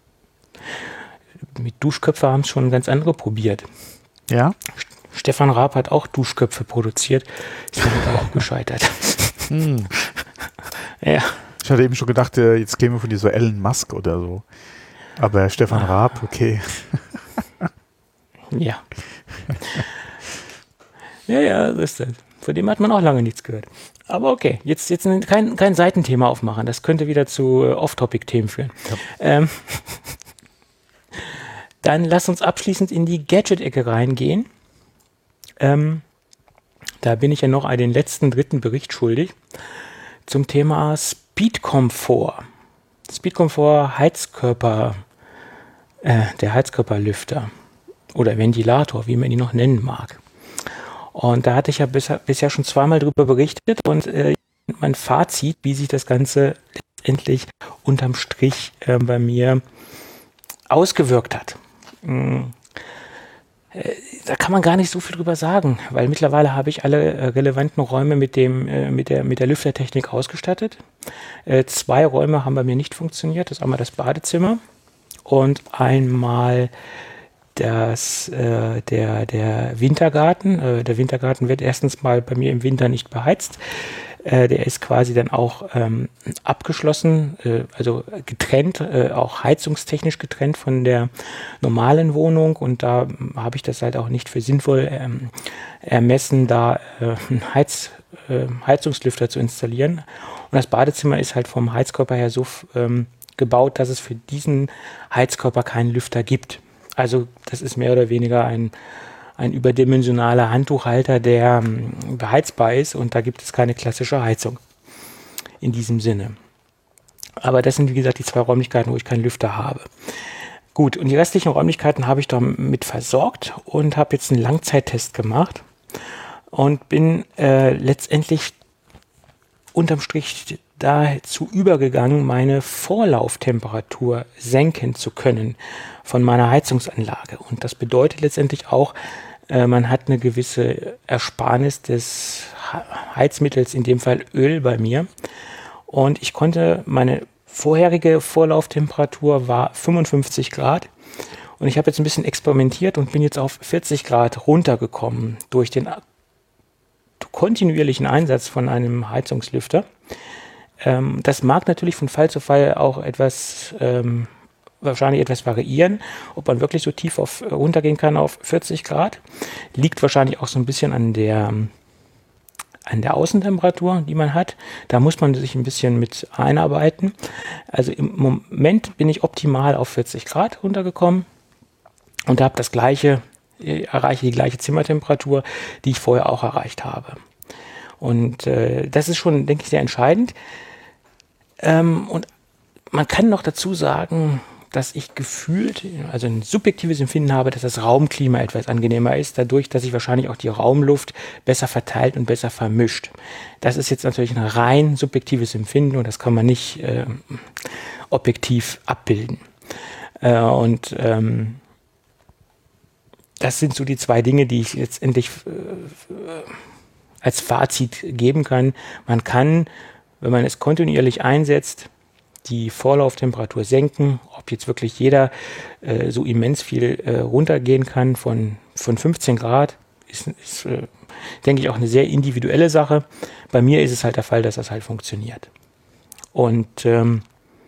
Mit Duschköpfe haben es schon ganz andere probiert. Ja? Stefan Raab hat auch Duschköpfe produziert, ist damit aber auch gescheitert. Hm. Ja. Ich hatte eben schon gedacht, äh, jetzt käme von dir so Elon Musk oder so. Aber Stefan Ah. Raab, okay. Ja. Ja, ja, so ist das. Von dem hat man auch lange nichts gehört. Aber okay, jetzt, jetzt kein, kein Seitenthema aufmachen. Das könnte wieder zu äh, Off-Topic-Themen führen. Ja. Ähm, dann lass uns abschließend in die Gadget-Ecke reingehen. Ähm, da bin ich ja noch den letzten, dritten Bericht schuldig zum Thema Speedkomfort. Speedkomfort Heizkörper, äh, der Heizkörperlüfter oder Ventilator, wie man ihn noch nennen mag. Und da hatte ich ja bisher, bisher schon zweimal drüber berichtet und äh, mein Fazit, wie sich das Ganze letztendlich unterm Strich äh, bei mir ausgewirkt hat. Hm. Äh, da kann man gar nicht so viel drüber sagen, weil mittlerweile habe ich alle äh, relevanten Räume mit, dem, äh, mit, der, mit der Lüftertechnik ausgestattet. Äh, zwei Räume haben bei mir nicht funktioniert. Das ist einmal das Badezimmer und einmal das, äh, der, der Wintergarten. Äh, der Wintergarten wird erstens mal bei mir im Winter nicht beheizt. Äh, der ist quasi dann auch ähm, abgeschlossen, äh, also getrennt, äh, auch heizungstechnisch getrennt von der normalen Wohnung. Und da ähm, habe ich das halt auch nicht für sinnvoll ähm, ermessen, da äh, einen Heiz, äh, Heizungslüfter zu installieren. Und das Badezimmer ist halt vom Heizkörper her so ähm, gebaut, dass es für diesen Heizkörper keinen Lüfter gibt. Also das ist mehr oder weniger ein, ein überdimensionaler Handtuchhalter, der ähm, beheizbar ist und da gibt es keine klassische Heizung in diesem Sinne. Aber das sind, wie gesagt, die zwei Räumlichkeiten, wo ich keinen Lüfter habe. Gut, und die restlichen Räumlichkeiten habe ich damit versorgt und habe jetzt einen Langzeittest gemacht und bin äh, letztendlich unterm Strich dazu übergegangen, meine Vorlauftemperatur senken zu können von meiner Heizungsanlage. Und das bedeutet letztendlich auch, äh, man hat eine gewisse Ersparnis des Heizmittels, in dem Fall Öl bei mir. Und ich konnte, meine vorherige Vorlauftemperatur war fünfundfünfzig Grad. Und ich habe jetzt ein bisschen experimentiert und bin jetzt auf vierzig Grad runtergekommen durch den kontinuierlichen Einsatz von einem Heizungslüfter. Ähm, das mag natürlich von Fall zu Fall auch etwas, ähm, wahrscheinlich etwas variieren, ob man wirklich so tief auf, runtergehen kann auf vierzig Grad. Liegt wahrscheinlich auch so ein bisschen an der, an der Außentemperatur, die man hat. Da muss man sich ein bisschen mit einarbeiten. Also im Moment bin ich optimal auf vierzig Grad runtergekommen und habe das gleiche, erreiche die gleiche Zimmertemperatur, die ich vorher auch erreicht habe. Und äh, das ist schon, denke ich, sehr entscheidend. Ähm, und man kann noch dazu sagen, dass ich gefühlt, also ein subjektives Empfinden habe, dass das Raumklima etwas angenehmer ist, dadurch, dass sich wahrscheinlich auch die Raumluft besser verteilt und besser vermischt. Das ist jetzt natürlich ein rein subjektives Empfinden und das kann man nicht äh, objektiv abbilden. Äh, und ähm, das sind so die zwei Dinge, die ich letztendlich äh, als Fazit geben kann. Man kann, wenn man es kontinuierlich einsetzt, die Vorlauftemperatur senken. Ob jetzt wirklich jeder äh, so immens viel äh, runtergehen kann von, von fünfzehn Grad, ist, ist äh, denke ich, auch eine sehr individuelle Sache. Bei mir ist es halt der Fall, dass das halt funktioniert. Und ähm,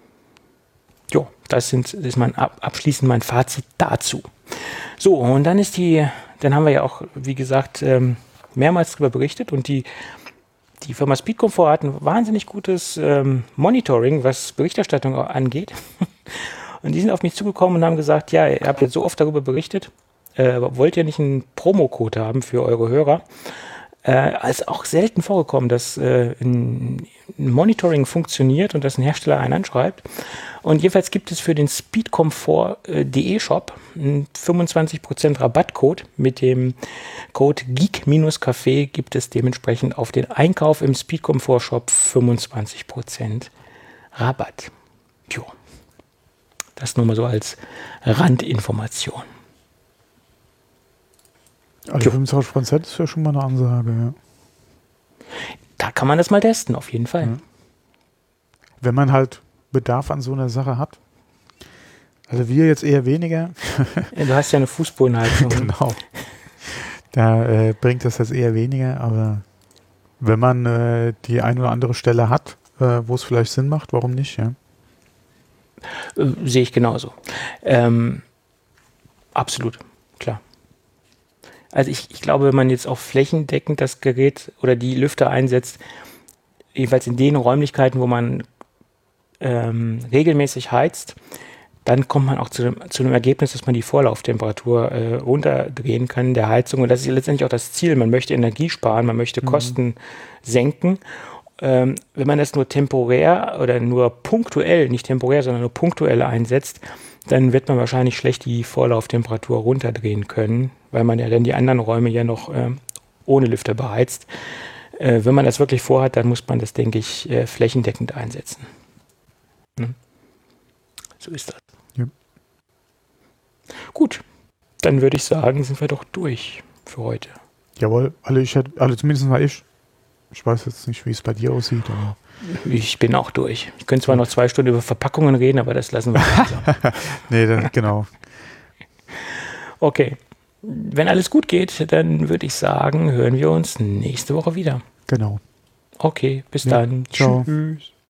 jo, das, sind, das ist mein abschließend mein Fazit dazu. So, und dann ist die, dann haben wir ja auch, wie gesagt, ähm, mehrmals darüber berichtet und die Die Firma Speedkomfort hat ein wahnsinnig gutes ähm, Monitoring, was Berichterstattung angeht. Und die sind auf mich zugekommen und haben gesagt, ja, ihr habt jetzt so oft darüber berichtet, äh, wollt ihr nicht einen Promocode haben für eure Hörer? Äh, ist auch selten vorgekommen, dass äh, ein, ein Monitoring funktioniert und dass ein Hersteller einen anschreibt. Und jedenfalls gibt es für den speedcomfort punkt de Shop einen fünfundzwanzig Prozent Rabattcode. Mit dem Code Geek-Café gibt es dementsprechend auf den Einkauf im Speedcomfort Shop fünfundzwanzig Prozent Rabatt. Jo. Das nur mal so als Randinformation. Also fünfundzwanzig Prozent ist ja schon mal eine Ansage, ja. Da kann man das mal testen, auf jeden Fall. Ja. Wenn man halt Bedarf an so einer Sache hat. Also wir jetzt eher weniger. Ja, du hast ja eine Fußbodenheizung. Genau. Da äh, bringt das jetzt eher weniger, aber wenn man äh, die eine oder andere Stelle hat, äh, wo es vielleicht Sinn macht, warum nicht, ja? Äh, sehe ich genauso. Ähm, absolut, klar. Also ich, ich glaube, wenn man jetzt auch flächendeckend das Gerät oder die Lüfter einsetzt, jedenfalls in den Räumlichkeiten, wo man ähm, regelmäßig heizt, dann kommt man auch zu dem, zu dem Ergebnis, dass man die Vorlauftemperatur äh, runterdrehen kann der Heizung. Und das ist ja letztendlich auch das Ziel. Man möchte Energie sparen, man möchte mhm. Kosten senken. Ähm, wenn man das nur temporär oder nur punktuell, nicht temporär, sondern nur punktuell einsetzt, dann wird man wahrscheinlich schlecht die Vorlauftemperatur runterdrehen können, weil man ja dann die anderen Räume ja noch äh, ohne Lüfter beheizt. Äh, wenn man das wirklich vorhat, dann muss man das, denke ich, äh, flächendeckend einsetzen. Hm? So ist das. Ja. Gut, dann würde ich sagen, sind wir doch durch für heute. Jawohl, also, ich hätte, also zumindest mal ich. Ich weiß jetzt nicht, wie es bei dir aussieht. Aber ich bin auch durch. Ich könnte zwar noch zwei Stunden über Verpackungen reden, aber das lassen wir. Nee, dann, genau. Okay. Wenn alles gut geht, dann würde ich sagen, hören wir uns nächste Woche wieder. Genau. Okay, bis ja, dann. Ciao. Tschüss.